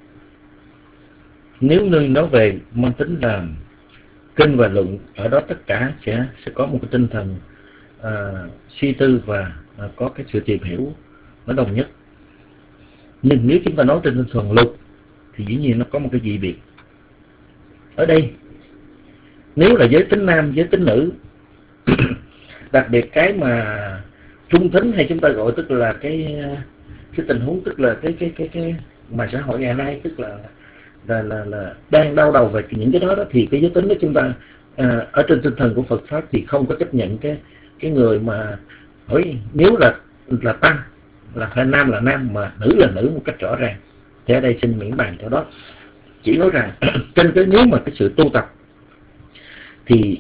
Nếu như nói về mang tính là kinh và luận, ở đó tất cả sẽ có một cái tinh thần suy tư và có cái sự tìm hiểu nó đồng nhất. Nhưng nếu chúng ta nói trên tinh thần luật thì dĩ nhiên nó có một cái dị biệt. Ở đây nếu là giới tính nam, giới tính nữ đặc biệt cái mà trung tính hay chúng ta gọi tức là cái tình huống, tức là cái mà xã hội ngày nay tức là đang đau đầu về những cái đó, thì cái giới tính đó chúng ta ở trên tinh thần của Phật pháp thì không có chấp nhận cái người mà hỏi nếu là tăng là nam là nam mà nữ là nữ một cách rõ ràng. Thì ở đây xin miễn bàn cho đó, chỉ nói rằng trên cái nếu mà cái sự tu tập thì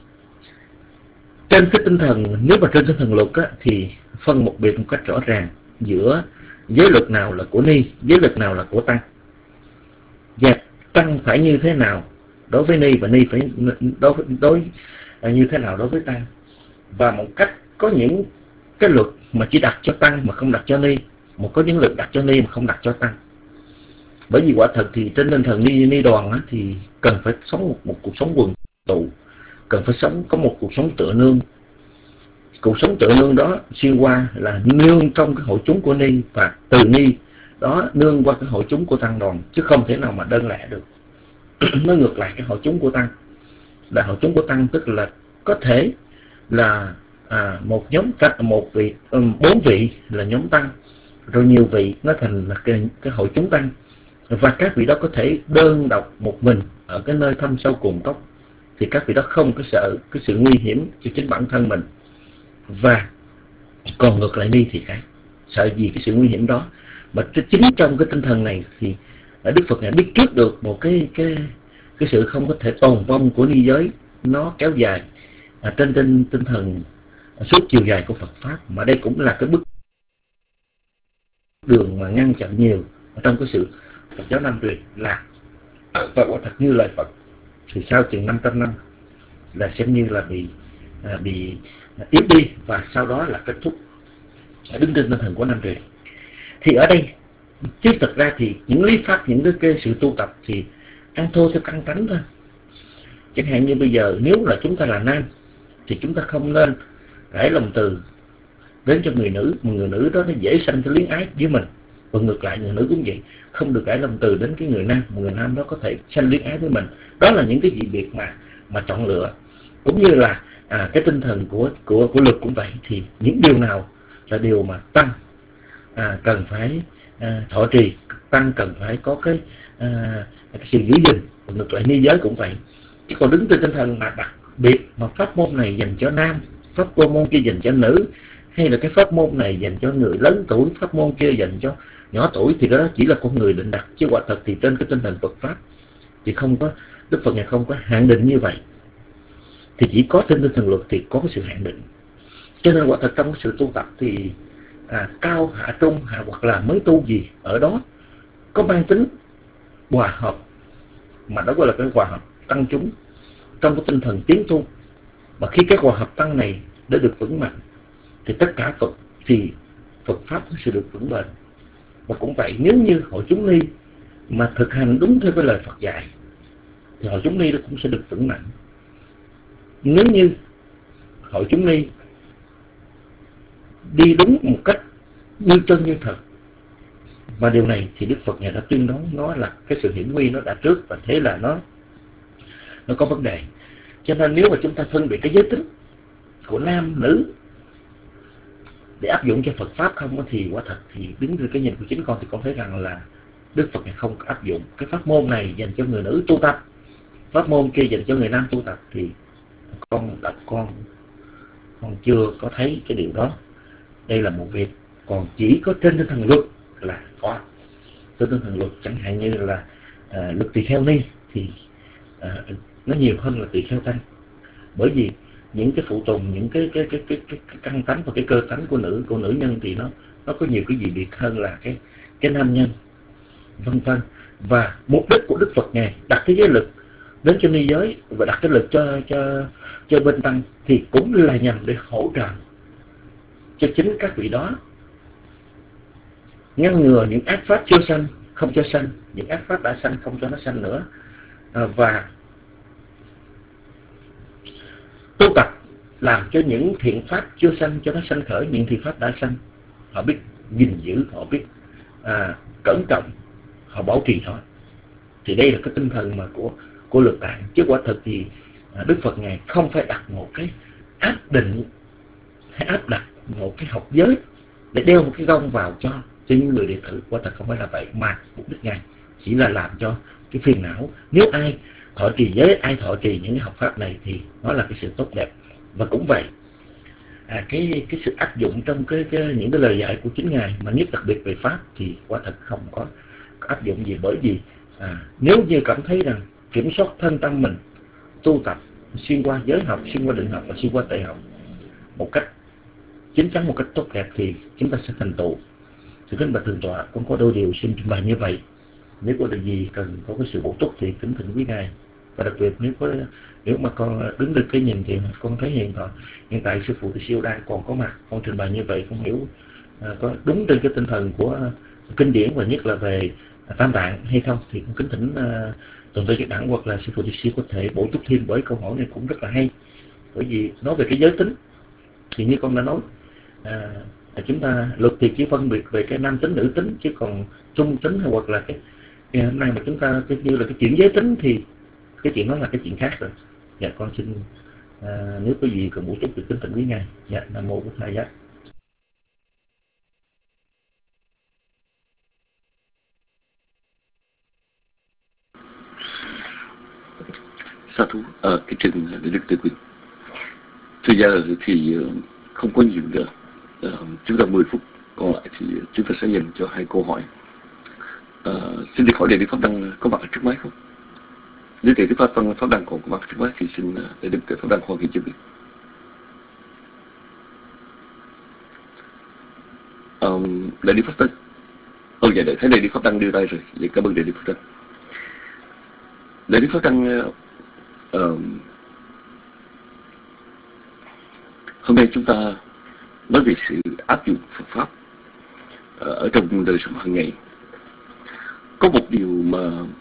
trên cái tinh thần, nếu mà trên tinh thần luật á, thì phân một biệt một cách rõ ràng giữa giới luật nào là của ni, giới luật nào là của tăng, và tăng phải như thế nào đối với ni và ni phải đối như thế nào đối với tăng. Và một cách có những cái luật mà chỉ đặt cho tăng mà không đặt cho ni, một có những luật đặt cho ni mà không đặt cho tăng. Bởi vì quả thật thì trên tinh thần ni đoàn á, thì cần phải sống một cuộc sống quần tụ, cần phải có một cuộc sống tựa nương. Cuộc sống tựa nương đó xuyên qua là nương trong cái hội chúng của ni, và từ ni đó nương qua cái hội chúng của tăng đoàn, chứ không thể nào mà đơn lẻ được. Nó ngược lại cái hội chúng của tăng, là hội chúng của tăng tức là có thể là một nhóm một vị, 4 vị là nhóm tăng, rồi nhiều vị nó thành là cái hội chúng tăng, và các vị đó có thể đơn độc một mình ở cái nơi thâm sâu cùng tốc, thì các vị đó không có sợ cái sự nguy hiểm cho chính bản thân mình. Và còn ngược lại ni thì khác, sợ gì cái sự nguy hiểm đó. Mà chính trong cái tinh thần này thì Đức Phật Ngài biết trước được một cái sự không có thể tồn vong của ni giới, nó kéo dài trên tinh thần suốt chiều dài của Phật pháp. Mà đây cũng là cái bước đường mà ngăn chặn nhiều trong cái sự Phật giáo Nam truyền là và quả thật như lời Phật thì sau chừng 500 năm là xem như là bị yếu đi, và sau đó là kết thúc đứng trên tinh thần của Nam truyền. Thì ở đây chứ thật ra thì những lý pháp, những cái sự tu tập thì ăn thô theo căn tánh thôi. Chẳng hạn như bây giờ nếu là chúng ta là nam thì chúng ta không nên rải lòng từ đến cho người nữ, mà người nữ đó nó dễ sanh cái luyến ái với mình. Và ngược lại người nữ cũng vậy, không được rải lòng từ đến cái người nam, mà người nam đó có thể sanh luyến ái với mình. Đó là những cái dị biệt mà chọn lựa. Cũng như là cái tinh thần của luật cũng vậy, thì những điều nào là điều mà tăng cần phải thọ trì, tăng cần phải có cái sự giữ gìn. Và ngược lại ni giới cũng vậy. Chứ còn đứng trên tinh thần mà đặc biệt mà pháp môn này dành cho nam, pháp môn kia dành cho nữ, hay là cái pháp môn này dành cho người lớn tuổi, pháp môn kia dành cho nhỏ tuổi, thì đó chỉ là con người định đặt. Chứ quả thật thì trên cái tinh thần Phật pháp thì không có, Đức Phật Ngài không có hạn định như vậy. Thì chỉ có trên tinh thần luật thì có cái sự hạn định. Cho nên quả thật trong cái sự tu tập thì cao, hạ, trung, hạ hoặc là mới tu gì, ở đó có mang tính hòa hợp, mà đó gọi là cái hòa hợp tăng chúng trong cái tinh thần tiến tu. Mà khi cái hòa hợp tăng này đã được vững mạnh thì tất cả Phật pháp sẽ được vững bền. Và cũng vậy, nếu như hội chúng ni mà thực hành đúng theo cái lời Phật dạy thì hội chúng ni nó cũng sẽ được vững mạnh. Nếu như hội chúng ni đi đúng một cách như chân như thật, và điều này thì Đức Phật Ngài đã tuyên đoán nó là cái sự hiển nguy nó đã trước, và thế là nó có vấn đề. Cho nên nếu mà chúng ta phân biệt cái giới tính của nam nữ để áp dụng cho Phật pháp không, thì quả thật thì đứng từ cái nhìn của chính con thì con thấy rằng là Đức Phật Ngài không áp dụng cái pháp môn này dành cho người nữ tu tập, pháp môn kia dành cho người nam tu tập. Thì con chưa có thấy cái điều đó. Đây là một việc. Còn chỉ có trên tinh thần luật là có. Trên tinh thần luật chẳng hạn như là luật tỳ kheo ni thì nó nhiều hơn là tỳ kheo tăng. Bởi vì những cái phụ tùng, những cái căn tánh và cái cơ tánh của nữ nhân thì nó có nhiều cái gì biệt hơn là cái nam nhân, vân vân. Và mục đích của Đức Phật Ngài đặt cái giới lực đến cho ni giới và đặt cái lực cho bên tăng thì cũng là nhằm để hỗ trợ cho chính các vị đó, ngăn ngừa những ác pháp chưa sanh không cho sanh, những ác pháp đã sanh không cho nó sanh nữa, và tu tập làm cho những thiện pháp chưa sanh cho nó sanh khởi, những thiện pháp đã sanh họ biết gìn giữ, họ biết cẩn trọng, họ bảo trì thôi. Thì đây là cái tinh thần mà của Lực Tạng. Chứ quả thực thì Đức Phật Ngài không phải đặt một cái áp định hay áp đặt một cái học giới để đeo một cái gông vào cho những người đệ tử. Quả thật không phải là vậy, mà mục đích Ngài chỉ là làm cho cái phiền não. Nếu ai thọ trì giới, ai thọ trì những cái học pháp này thì nó là cái sự tốt đẹp. Và cũng vậy, cái sự áp dụng trong những cái lời dạy của chính Ngài, mà nhất đặc biệt về pháp thì quả thật không có áp dụng gì. Bởi vì nếu như cảm thấy rằng kiểm soát thân tâm mình, tu tập xuyên qua giới học, xuyên qua định học và xuyên qua tuệ học một cách chính chắn, một cách tốt đẹp thì chúng ta sẽ thành tựu. Thì kính bạch thượng tọa, con có đôi điều xin trình bày như vậy. Nếu có điều gì cần có cái sự bổ túc thì kính thỉnh quý ngài. Và đặc biệt nếu mà con đứng được cái nhìn thì con thấy hiện tại sư phụ Từ Siêu đang còn có mặt, con trình bày như vậy không hiểu có đúng trên cái tinh thần của kinh điển và nhất là về Tam Tạng hay không, thì con kính thỉnh Tồn Tại Giác Đẳng hoặc là sư phụ Từ Siêu có thể bổ túc thêm, bởi câu hỏi này cũng rất là hay. Bởi vì nói về cái giới tính thì như con đã nói, chúng ta luật thì chỉ phân biệt về cái nam tính nữ tính, chứ còn trung tính hay hoặc là cái hôm nay mà chúng ta như là cái chuyện giới tính thì cái chuyện đó là cái chuyện khác rồi. Dạ con xin nếu có gì cần bổ túc thì kính thỉnh quý ngài. Dạ Nam Mô Bổn Thầy Giác. Sa thú cái trình để Đức Từ Quyền. Thời gian thì không có nhiều nữa. Chúng ta 10 phút còn lại thì chúng ta sẽ dành cho 2 câu hỏi. Xin được hỏi Đệ Đức Pháp Đăng có mặt ở trước máy không? Nếu Đệ Đức Pháp Đăng còn có mặt trước máy thì xin Đệ Đức Pháp Đăng khoan kỳ cho biết. Đệ Đức Pháp Đăng. Dạ để thấy Đệ Đức Pháp Đăng đưa tay rồi. Vậy cảm ơn Đệ Đức Pháp Đăng. Đệ Đức Pháp Đăng hôm nay chúng ta nói về sự áp dụng Phật pháp ở trong đời sống hàng ngày. Có một điều mà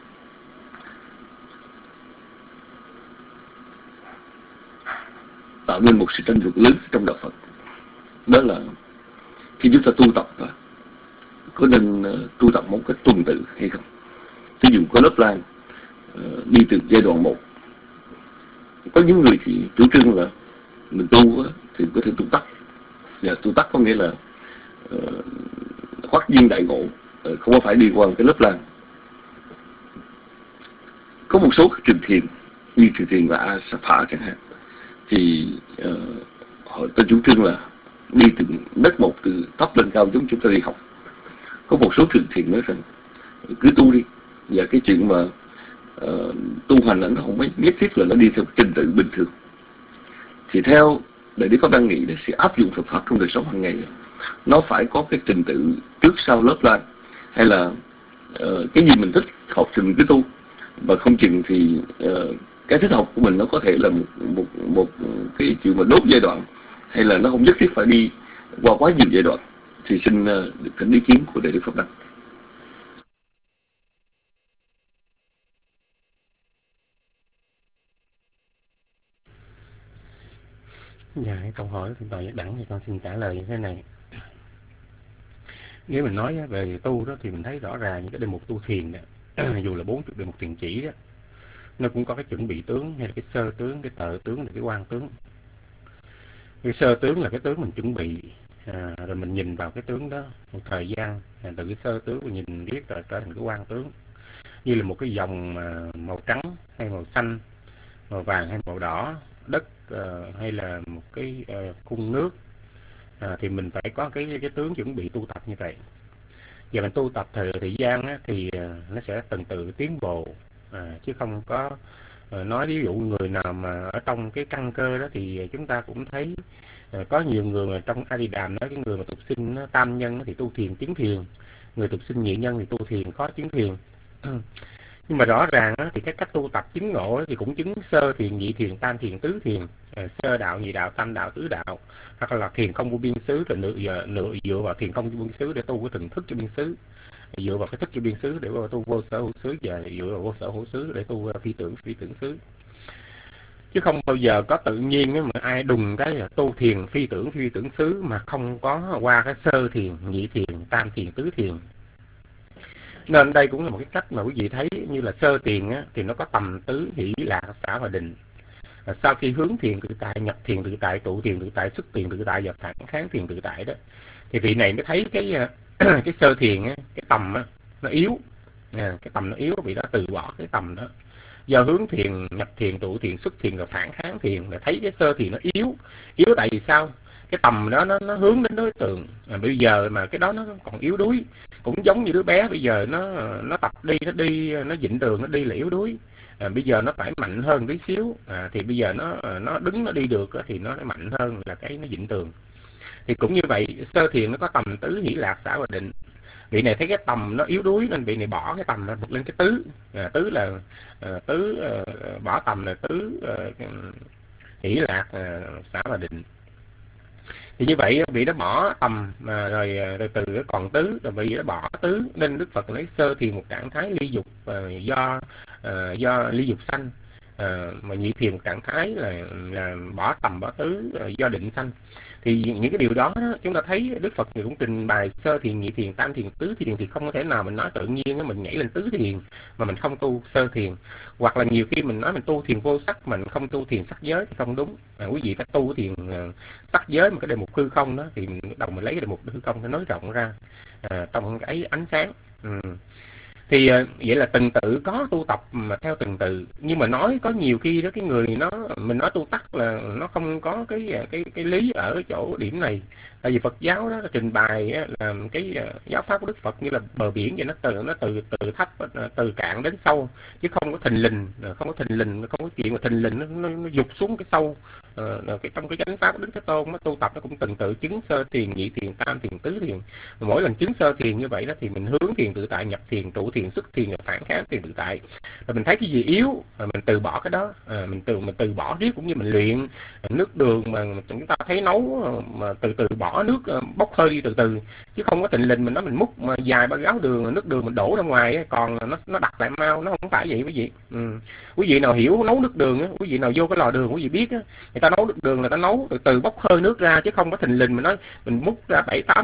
tạo nên một sự tranh luận lớn trong đạo Phật, đó là khi chúng ta tu tập có nên tu tập một cách tuần tự hay không. Ví dụ có lớp lan đi từ giai đoạn 1. Có những người thì chủ trương là mình tu thì có thể tu tắt. Và tu tắt có nghĩa là hoắc duyên đại ngộ, không có phải đi qua cái lớp lan. Có một số trình thiền như trình thiền và Asapha chẳng hạn, thì họ ta chủ trương là đi từ nấc một, từ thấp lên cao giống chúng ta đi học. Có một số trình thiền nói rằng cứ tu đi, và cái chuyện mà tu hành nó không nhất thiết là nó đi theo trình tự bình thường. Thì theo Đại Đức Pháp Đăng nghĩ sự áp dụng Phật pháp trong đời sống hàng ngày nó phải có cái trình tự trước sau lớp lan, hay là cái gì mình thích học thì mình cứ tu, và không chừng thì cái thích học của mình nó có thể là một cái chuyện mà đốt giai đoạn, hay là nó không nhất thiết phải đi qua quá nhiều giai đoạn. Thì xin được thỉnh ý kiến của Đại Đức Pháp Đăng. Dạ, cái câu hỏi của Tòa Giác Đẳng thì con xin trả lời như thế này. Nếu mình nói về tu đó thì mình thấy rõ ràng những cái đề mục tu thiền đó, dù là 40 đề mục thiền chỉ đó, nó cũng có cái chuẩn bị tướng, hay là cái sơ tướng, cái tợ tướng, là cái quan tướng. Cái sơ tướng là cái tướng mình chuẩn bị, rồi mình nhìn vào cái tướng đó một thời gian, từ cái sơ tướng mình nhìn riết rồi trở thành cái quan tướng, như là một cái dòng màu trắng hay màu xanh, màu vàng hay màu đỏ, đất hay là một cái khung nước, thì mình phải có cái tướng chuẩn bị tu tập như vậy. Và mình tu tập thời gian á, thì nó sẽ từng từ tiến bộ, chứ không có nói ví dụ người nào mà ở trong cái căn cơ đó thì chúng ta cũng thấy có nhiều người mà trong A Di Đà nói cái người mà tục sinh tam nhân thì tu thiền tiến thiền, người tục sinh nhị nhân thì tu thiền khó chứng thiền. Nhưng mà rõ ràng thì cái cách tu tập chứng ngộ thì cũng chứng sơ thiền, nhị thiền, tam thiền, tứ thiền, sơ đạo, nhị đạo, tam đạo, tứ đạo, hoặc là thiền không vô biên xứ, rồi dựa vào thiền không vô biên xứ để tu cái từng thức cho biên xứ, dựa vào cái thức cho biên xứ để tu vô sở hữu xứ, và dựa vào vô sở hữu xứ để tu phi tưởng xứ. Chứ không bao giờ có tự nhiên mà ai đùng cái là tu thiền phi tưởng xứ mà không có qua cái sơ thiền, nhị thiền, tam thiền, tứ thiền. Nên đây cũng là một cái cách mà quý vị thấy như là sơ thiền thì nó có tầm tứ, hỷ, lạc, xả và định. Sau khi hướng thiền tự tại, nhập thiền tự tại, tụ thiền tự tại, xuất thiền tự tại và phản kháng thiền tự tại đó, thì vị này mới thấy cái sơ thiền cái tầm nó yếu, cái tầm nó yếu, vị đó từ bỏ cái tầm đó. Do hướng thiền, nhập thiền, tụ thiền, xuất thiền và phản kháng thiền là thấy cái sơ thiền nó yếu tại vì sao? Cái tầm đó nó hướng đến đối tượng. Bây giờ mà cái đó nó còn yếu đuối, cũng giống như đứa bé bây giờ nó tập đi nó dịnh đường, nó đi là yếu đuối. Bây giờ nó phải mạnh hơn tí xíu, thì bây giờ nó đứng nó đi được thì nó mạnh hơn là cái nó dịnh tường. Thì cũng như vậy, sơ thiền nó có tầm tứ, hỷ, lạc, xả và định. Vị này thấy cái tầm nó yếu đuối nên vị này bỏ cái tầm vượt lên cái tứ. Tứ là bỏ tầm là tứ, hỷ, lạc, xả và định. Thì như vậy vị đó bỏ tầm rồi từ còn tứ, rồi vị đó bỏ tứ, nên Đức Phật lấy sơ thiền một trạng thái ly dục do ly dục sanh, mà nhị thiền một trạng thái là bỏ tầm bỏ tứ do định sanh. Thì những cái điều đó chúng ta thấy Đức Phật cũng trình bày sơ thiền, nhị thiền, tam thiền, tứ thiền, thì không có thể nào mình nói tự nhiên mình nhảy lên tứ thiền mà mình không tu sơ thiền. Hoặc là nhiều khi mình nói mình tu thiền vô sắc, mình không tu thiền sắc giới thì không đúng. Quý vị phải tu thiền sắc giới, một cái đề mục hư không đó, thì đồng mình lấy cái đề mục hư không để nói rộng ra trong cái ánh sáng. Thì vậy là từng tự có tu tập mà theo từng tự. Nhưng mà nói có nhiều khi đó cái người mình nói tu tắc là nó không có cái lý ở cái chỗ điểm này. Tại vì Phật giáo đó trình bày là cái giáo pháp của Đức Phật như là bờ biển vậy, nó từ thấp, từ cạn đến sâu, chứ không có thình lình, không có chuyện mà thình lình nó dục xuống cái sâu. Trong cái chánh pháp của Đức Thế Tôn, nó tu tập nó cũng từng tự chứng sơ thiền, nhị thiền, tam thiền, tứ thiền. Mỗi lần chứng sơ thiền như vậy đó thì mình hướng thiền tự tại, nhập thiền, trụ thiền, xuất thiền, phản kháng thiền tự tại. Rồi mình thấy cái gì yếu mình từ bỏ cái đó, mình từ bỏ riết. Cũng như mình luyện nước đường mà chúng ta thấy nấu mà từ từ bỏ nước bốc hơi đi từ từ, chứ không có thình lình mình nói mình múc mà vài ba gáo đường, nước đường mình đổ ra ngoài còn nó đặc lại mau, nó không phải vậy quý vị. Quý vị nào hiểu nấu nước đường quý vị nào vô cái lò đường quý vị biết người ta nấu nước đường là ta nấu từ từ bốc hơi nước ra, chứ không có thình lình mình nói mình múc ra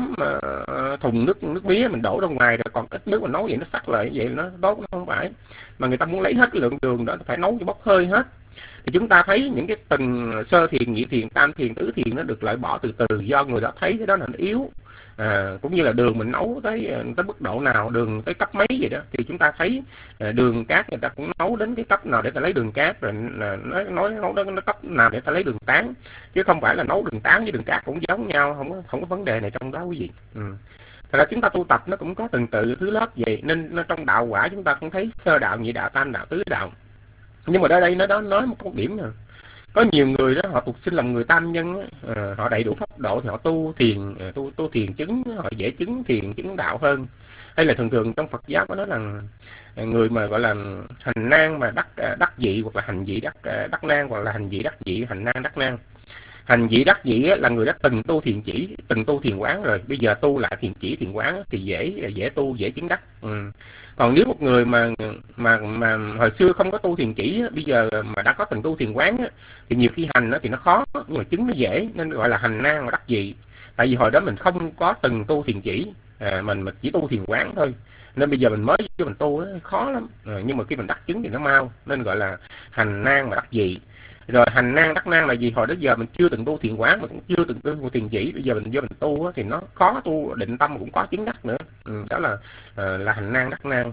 7-8 thùng nước mía mình đổ ra ngoài rồi còn ít nước mình nấu vậy nó sắc lại vậy nó tốt, nó không phải. Mà người ta muốn lấy hết cái lượng đường đó phải nấu cho bốc hơi hết. Thì chúng ta thấy những cái từng sơ thiền, nhị thiền, tam thiền, tứ thiền nó được loại bỏ từ từ do người đó thấy cái đó là nó yếu. Cũng như là đường mình nấu tới mức độ nào, đường tới cấp mấy vậy đó, thì chúng ta thấy đường cát người ta cũng nấu đến cái cấp nào để ta lấy đường cát, rồi nói nấu đến cấp nào để ta lấy đường tán, chứ không phải là nấu đường tán với đường cát cũng giống nhau, không có vấn đề này trong đó quý vị. Thật ra chúng ta tu tập nó cũng có từng tự thứ lớp vậy, nên trong đạo quả chúng ta cũng thấy sơ đạo, nhị đạo, tam đạo, tứ đạo. Nhưng mà ở đây nó nói một điểm là có nhiều người đó họ tục sinh làm người tam nhân, họ đầy đủ pháp độ thì họ tu thiền chứng, họ dễ chứng thiền chứng đạo hơn. Hay là thường trong Phật giáo có nói là người mà gọi là hành nan mà đắc dị, hoặc là hành dị đắc nan, hoặc là hành dị đắc dị, hành nan đắc nan. Hành dị đắc dị là người đã từng tu thiền chỉ, từng tu thiền quán rồi, bây giờ tu lại thiền chỉ thiền quán thì dễ tu, dễ chứng đắc. Còn nếu một người mà hồi xưa không có tu thiền chỉ, bây giờ mà đã có từng tu thiền quán thì nhiều khi hành thì nó khó, nhưng mà chứng nó dễ, nên gọi là hành nan và đắc dị. Tại vì hồi đó mình không có từng tu thiền chỉ, mình chỉ tu thiền quán thôi, nên bây giờ mình mới cho mình tu khó lắm. Nhưng mà khi mình đắc chứng thì nó mau, nên gọi là hành nan và đắc dị. Rồi hành nan đắc nan là gì? Hồi đó giờ mình chưa từng tu thiền quán, mà cũng chưa từng tu thiền chỉ, bây giờ mình vô mình tu thì nó khó tu, định tâm cũng có chứng đắc nữa. Đó là hành nan đắc nan.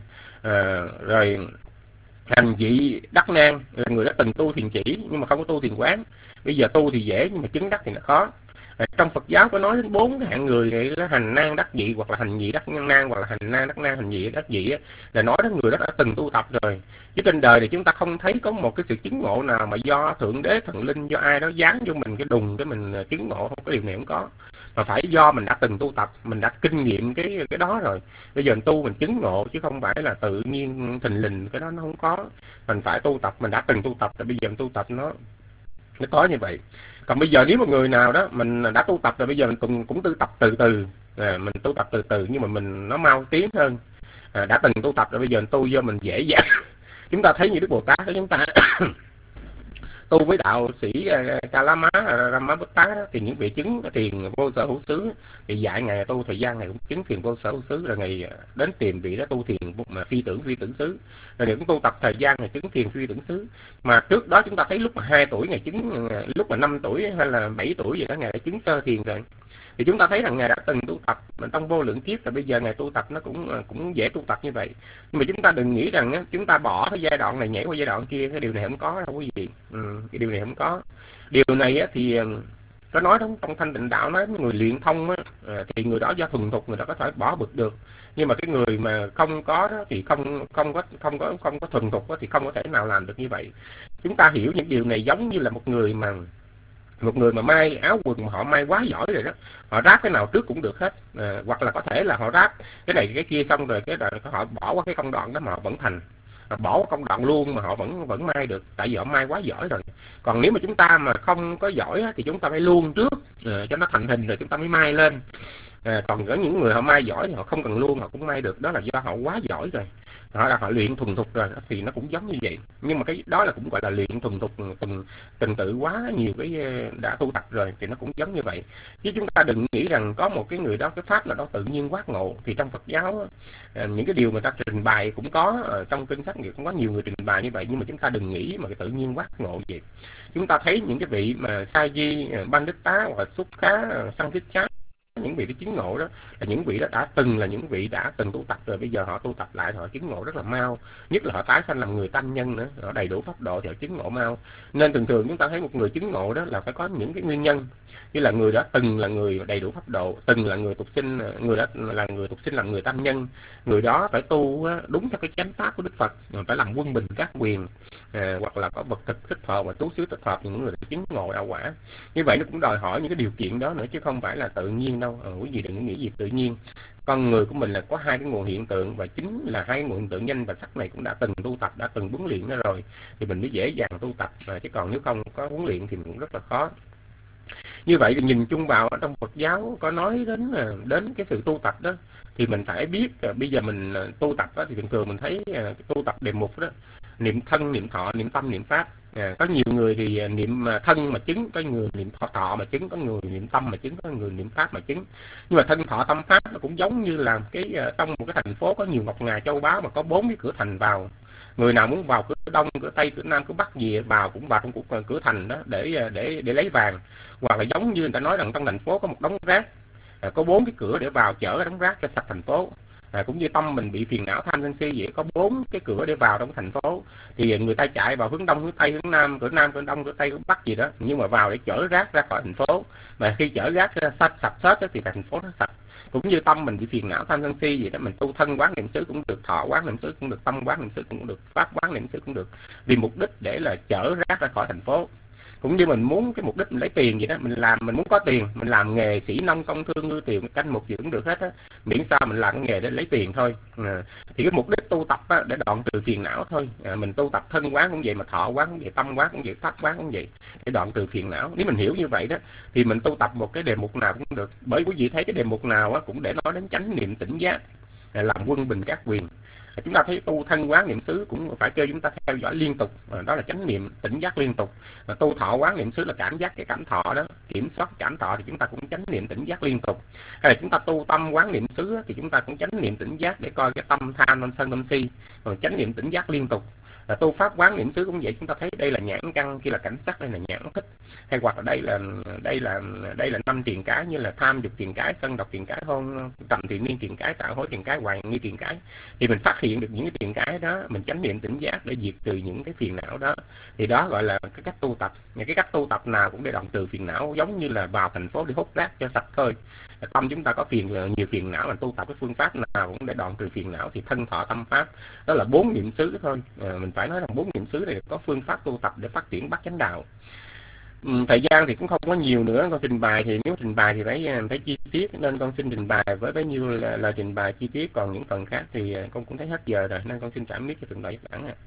Rồi hành dị đắc nan là người đã từng tu thiền chỉ nhưng mà không có tu thiền quán, bây giờ tu thì dễ nhưng mà chứng đắc thì nó khó. Trong Phật giáo có nói đến 4 cái hạng người này, hành nan đắc vị, hoặc là hành vị đắc nan, hoặc là hành nan đắc nan, hành vị đắc vị á, là nói đến người đó đã từng tu tập rồi. Chứ trên đời này chúng ta không thấy có một cái sự chứng ngộ nào mà do Thượng Đế, Thần Linh, do ai đó dán cho mình cái đùng cái mình chứng ngộ, không có điều này không có. Mà phải do mình đã từng tu tập, mình đã kinh nghiệm cái đó rồi. Bây giờ mình tu mình chứng ngộ, chứ không phải là tự nhiên thình lình, cái đó nó không có. Mình phải tu tập, mình đã từng tu tập rồi, bây giờ mình tu tập nó có như vậy. Còn bây giờ nếu một người nào đó mình đã tu tập rồi, bây giờ mình cũng tu tập từ từ, mình tu tập từ từ nhưng mà mình nó mau tiến hơn. Đã từng tu tập rồi, bây giờ mình tu vô mình dễ dàng. Chúng ta thấy như Đức Bồ Tát đó, chúng ta tu với đạo sĩ Kalama Ramabutta thì những vị chứng thiền vô sở hữu xứ, thì dạy ngày tu thời gian này cũng chứng thiền vô sở hữu xứ, rồi ngày đến tìm vị đó tu thiền mà phi tưởng xứ, rồi ngày cũng tu tập thời gian này chứng thiền phi tưởng xứ. Mà trước đó chúng ta thấy lúc mà 2 tuổi ngày chứng, lúc mà 5 tuổi hay là 7 tuổi gì đó ngày đã chứng sơ thiền rồi. Thì chúng ta thấy rằng ngài đã từng tu tập trong vô lượng kiếp, rồi bây giờ ngài tu tập nó cũng dễ tu tập như vậy. Nhưng mà chúng ta đừng nghĩ rằng chúng ta bỏ cái giai đoạn này nhảy qua giai đoạn kia, cái điều này không có đâu quý vị. Cái điều này không có. Điều này thì có nói trong Thanh Tịnh Đạo, nói người luyện thông thì người đó do thuần thục người đó có thể bỏ bực được. Nhưng mà cái người mà không có đó thì không có thuần thục thì không có thể nào làm được như vậy. Chúng ta hiểu những điều này giống như là một người mà may áo quần mà họ may quá giỏi rồi đó, họ ráp cái nào trước cũng được hết, hoặc là có thể là họ ráp cái này cái kia xong rồi cái đoạn họ bỏ qua cái công đoạn đó mà họ vẫn thành, bỏ qua công đoạn luôn mà họ vẫn may được, tại vì họ may quá giỏi rồi. Còn nếu mà chúng ta mà không có giỏi thì chúng ta phải luôn trước cho nó thành hình rồi chúng ta mới may lên. Còn có những người họ may giỏi thì họ không cần luôn họ cũng may được, đó là do họ quá giỏi rồi, họ luyện thuần thục rồi, thì nó cũng giống như vậy. Nhưng mà cái đó là cũng gọi là luyện thuần thục, từng tự quá nhiều cái đã tu tập rồi, thì nó cũng giống như vậy. Chứ chúng ta đừng nghĩ rằng có một cái người đó, cái pháp nào đó tự nhiên quát ngộ. Thì trong Phật giáo những cái điều mà ta trình bày cũng có, trong kinh sách cũng có nhiều người trình bày như vậy, nhưng mà chúng ta đừng nghĩ mà cái tự nhiên quát ngộ vậy. Chúng ta thấy những cái vị mà Sa Di, Bandita hoặc là Xúc Khá, Sang Thích Chá, những vị đó chứng ngộ đó là những vị đó đã từng tu tập rồi, bây giờ họ tu tập lại họ chứng ngộ rất là mau, nhất là họ tái sanh làm người tanh nhân nữa, họ đầy đủ pháp độ thì họ chứng ngộ mau. Nên thường chúng ta thấy một người chứng ngộ đó là phải có những cái nguyên nhân, như là người đó từng là người đầy đủ pháp độ, từng là người tục sinh, người đó là người tục sinh làm người tanh nhân, người đó phải tu đúng theo cái chánh pháp của Đức Phật, phải làm quân bình các quyền, hoặc là có vật thực thích hợp và tú xứ thích hợp, những người chứng ngộ đạo quả. Như vậy nó cũng đòi hỏi những cái điều kiện đó nữa, chứ không phải là tự nhiên đâu. Quý vị đừng nghĩ gì tự nhiên. Con người của mình là có 2 cái nguồn hiện tượng, và chính là 2 nguồn hiện tượng danh và sắc này cũng đã từng tu tập, đã từng huấn luyện nó rồi, thì mình mới dễ dàng tu tập. Chứ còn nếu không có huấn luyện thì mình cũng rất là khó. Như vậy thì nhìn chung vào trong Phật giáo có nói đến cái sự tu tập đó, thì mình phải biết bây giờ mình tu tập đó, thì thường mình thấy tu tập đề mục đó, niệm thân, niệm thọ, niệm tâm, niệm pháp. Có nhiều người thì niệm thân mà chứng, có người niệm thọ mà chứng, có người niệm tâm mà chứng, có người niệm pháp mà chứng. Nhưng mà thân thọ tâm pháp nó cũng giống như là cái trong một cái thành phố có nhiều ngọc ngà châu báu mà có 4 cái cửa thành vào. Người nào muốn vào cửa đông, cửa tây, cửa nam, cửa bắc gì vào cũng vào trong cửa thành đó để lấy vàng. Hoặc là giống như người ta nói rằng trong thành phố có một đống rác, có 4 cái cửa để vào chở cái đống rác cho sạch thành phố. Cũng như tâm mình bị phiền não tham sân si vậy, có 4 cái cửa để vào trong thành phố, thì người ta chạy vào hướng đông, hướng tây, hướng nam, cửa đông, cửa tây, cửa bắc gì đó, nhưng mà vào để chở rác ra khỏi thành phố. Mà khi chở rác sạch hết thì thành phố nó sạch. Cũng như tâm mình bị phiền não tham sân si vậy đó, mình tu thân quán niệm xứ cũng được, thọ quán niệm xứ cũng được, tâm quán niệm xứ cũng được, pháp quán niệm xứ cũng được, vì mục đích để là chở rác ra khỏi thành phố. Cũng như mình muốn cái mục đích mình lấy tiền vậy đó, mình muốn có tiền, mình làm nghề sĩ nông công thương ngư tiền canh một gì cũng được hết á, miễn sao mình làm cái nghề để lấy tiền thôi. Thì cái mục đích tu tập á, để đoạn trừ phiền não thôi. Mình tu tập thân quán cũng vậy, mà thọ quán cũng vậy, tâm quán cũng vậy, pháp quán cũng vậy, để đoạn trừ phiền não. Nếu mình hiểu như vậy đó thì mình tu tập một cái đề mục nào cũng được. Bởi quý vị thấy cái đề mục nào á cũng để nói đến chánh niệm tỉnh giác, làm quân bình các quyền. Chúng ta thấy tu thân quán niệm xứ cũng phải kêu chúng ta theo dõi liên tục, đó là chánh niệm tỉnh giác liên tục. Tu thọ quán niệm xứ là cảm giác cái cảm thọ đó, kiểm soát cảm thọ thì chúng ta cũng chánh niệm tỉnh giác liên tục. Hay là chúng ta tu tâm quán niệm xứ thì chúng ta cũng chánh niệm tỉnh giác để coi cái tâm tham, tâm sân, tâm si, còn chánh niệm tỉnh giác liên tục. Tu pháp quán niệm xứ cũng vậy, chúng ta thấy đây là nhãn căn, kia là cảnh sắc, đây là nhãn thức, hay hoặc là đây là 5 tiền cái, như là tham dục tiền cái, sân độc tiền cái, hôn trầm tiền niên tiền cái, tạo hối tiền cái, hoài nghi tiền cái. Thì mình phát hiện được những cái tiền cái đó, mình chánh niệm tỉnh giác để diệt trừ những cái phiền não đó, thì đó gọi là cái cách tu tập. Những cái cách tu tập nào cũng để đoạn trừ phiền não, giống như là vào thành phố để hút rác cho sạch thôi. Tâm chúng ta có nhiều phiền não, là tu tập cái phương pháp nào cũng để đoạn trừ phiền não, thì thân thọ tâm pháp, đó là 4 niệm xứ thôi. Mình phải nói rằng 4 niệm xứ này có phương pháp tu tập để phát triển bát chánh đạo. Thời gian thì cũng không có nhiều nữa, con trình bày thì nếu trình bày thì phải chi tiết, nên con xin trình bày với bấy nhiêu là trình bày chi tiết, còn những phần khác thì con cũng thấy hết giờ rồi, nên con xin trả mic cho thượng tọa Giác Đẳng ạ.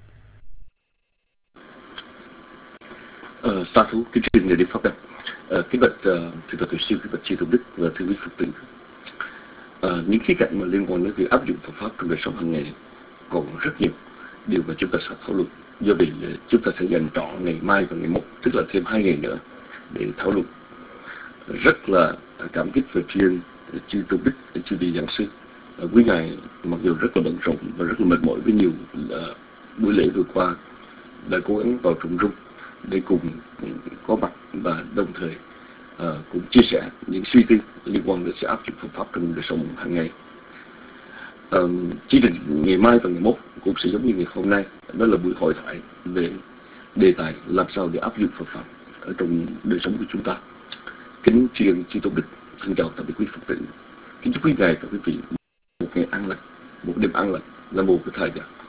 Sa thú kính trình người đi pháp đăng, kính bạch thượng tọa Tuệ Siêu, kính bạch chư tôn đức và thưa quý Phật tử. Những khía cạnh mà liên quan đến việc áp dụng Phật pháp trong đời sống hàng ngày còn rất nhiều điều mà chúng ta sẽ thảo luận. Do vậy chúng ta sẽ dành trọn ngày mai và ngày mốt, tức là thêm 2 ngày nữa để thảo luận. Rất là cảm kích về chuyên chư tôn đức, chư vị giảng sư. Quý ngài mặc dù rất là bận rộn và rất là mệt mỏi với nhiều buổi lễ vừa qua, đã cố gắng vào trùng rung để cùng có mặt và đồng thời cũng chia sẻ những suy tư liên quan đến sự áp dụng phương pháp trong đời sống hàng ngày. Chương trình ngày mai và ngày mốt cũng sẽ giống như ngày hôm nay, đó là buổi hội thoại về đề tài làm sao để áp dụng Phật pháp ở trong đời sống của chúng ta. Kính tri ân chư tôn đức, thân chào tạm biệt quý Phật tử. Kính chúc quý ngài và quý vị một ngày an lành, một đêm an lành. Nam mô Bổn Thầy.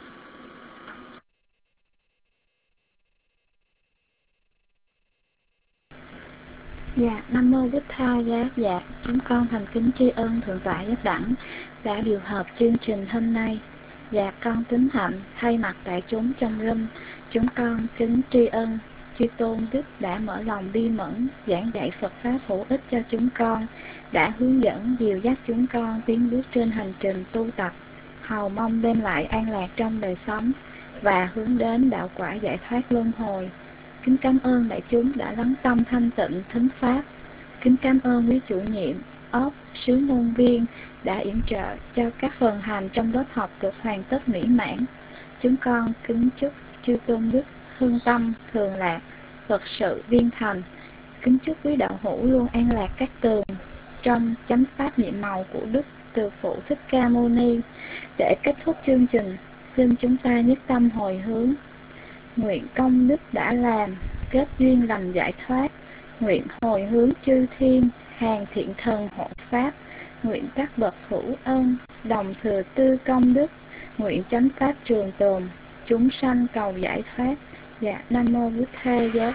Dạ, Nam mô Bích Tha Giá. Dạ, chúng con thành kính tri ân Thượng tọa Giác Đẳng đã điều hợp chương trình hôm nay. Dạ, con Tính Hạnh thay mặt đại chúng trong room, chúng con kính tri ân chư tôn đức đã mở lòng bi mẫn giảng dạy Phật pháp hữu ích cho chúng con, đã hướng dẫn dìu dắt chúng con tiến bước trên hành trình tu tập, hầu mong đem lại an lạc trong đời sống và hướng đến đạo quả giải thoát luân hồi. Kính cảm ơn đại chúng đã lắng tâm thanh tịnh thính pháp. Kính cảm ơn quý chủ nhiệm, ốc, sứ ngôn viên đã yểm trợ cho các phần hành trong lớp học được hoàn tất mỹ mãn. Chúng con kính chúc chư tôn đức hưng tâm, thường lạc, Phật sự viên thành. Kính chúc quý đạo hữu luôn an lạc các tường trong chánh pháp nhiệm màu của Đức Từ Phụ Thích Ca Mâu Ni. Để kết thúc chương trình, xin chúng ta nhất tâm hồi hướng. Nguyện công đức đã làm, kết duyên lành giải thoát. Nguyện hồi hướng chư thiên, hàng thiện thần hộ pháp. Nguyện các bậc hữu ân, đồng thừa tư công đức. Nguyện chánh pháp trường tồn, chúng sanh cầu giải thoát. Dạ, Nam mô Bổn Thầy Giác.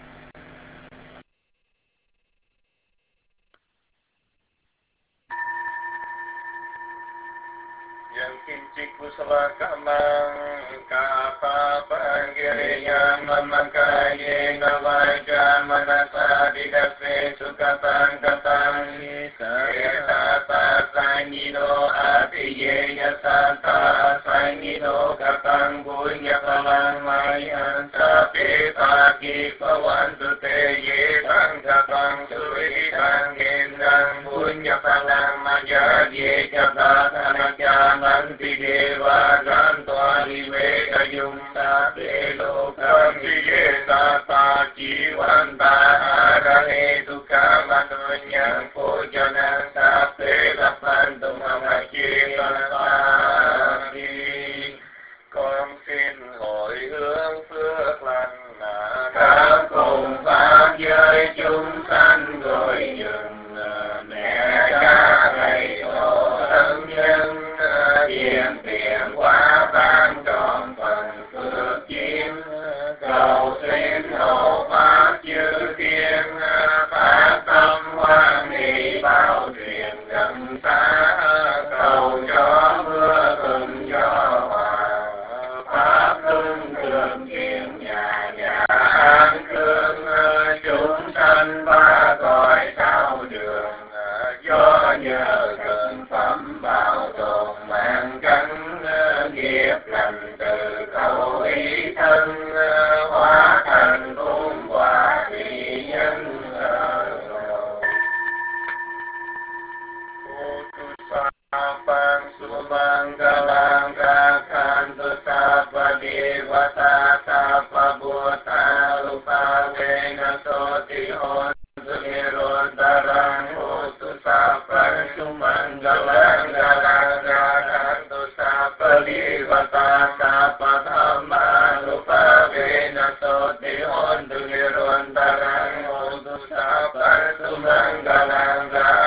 Kusala kamang kapa pangiriya mamakaya navaja manasa dikase sukatang katang sata sangido apiyeya sata sangido katang punya palang mayan sapi pagi pawantu te ye tang katang suri tang gendang punya palang maya ye kata tanakya manti Deva Gantoa Rive Kayum Sape Lokam Sige Sata Chivanta Arane Dukha Manonya Pojana Sape Lapantu Mamaki Lasati. Con xin hồi hướng phước lành khắp cùng pháp giới chúng sanh rồi dừng mẹ cha thầy tổ thân nhân hiện tiền quá ban tròn phần phước chiếm cầu xin hộ pháp chư thiên phát tâm hoan hỷ bao truyền gần xa cầu cho mưa từng cho hòa pháp luân thường chuyển nhà nhà an cương chúng sanh ba cõi sao đường do nhờ thực phẩm bảo tồn mạng cánh nghiệp lành từ khẩu ý thân hóa thành cung quả thị nhân Pang Sumang Galang Kakhan Tusapa Devata Pasamanggalang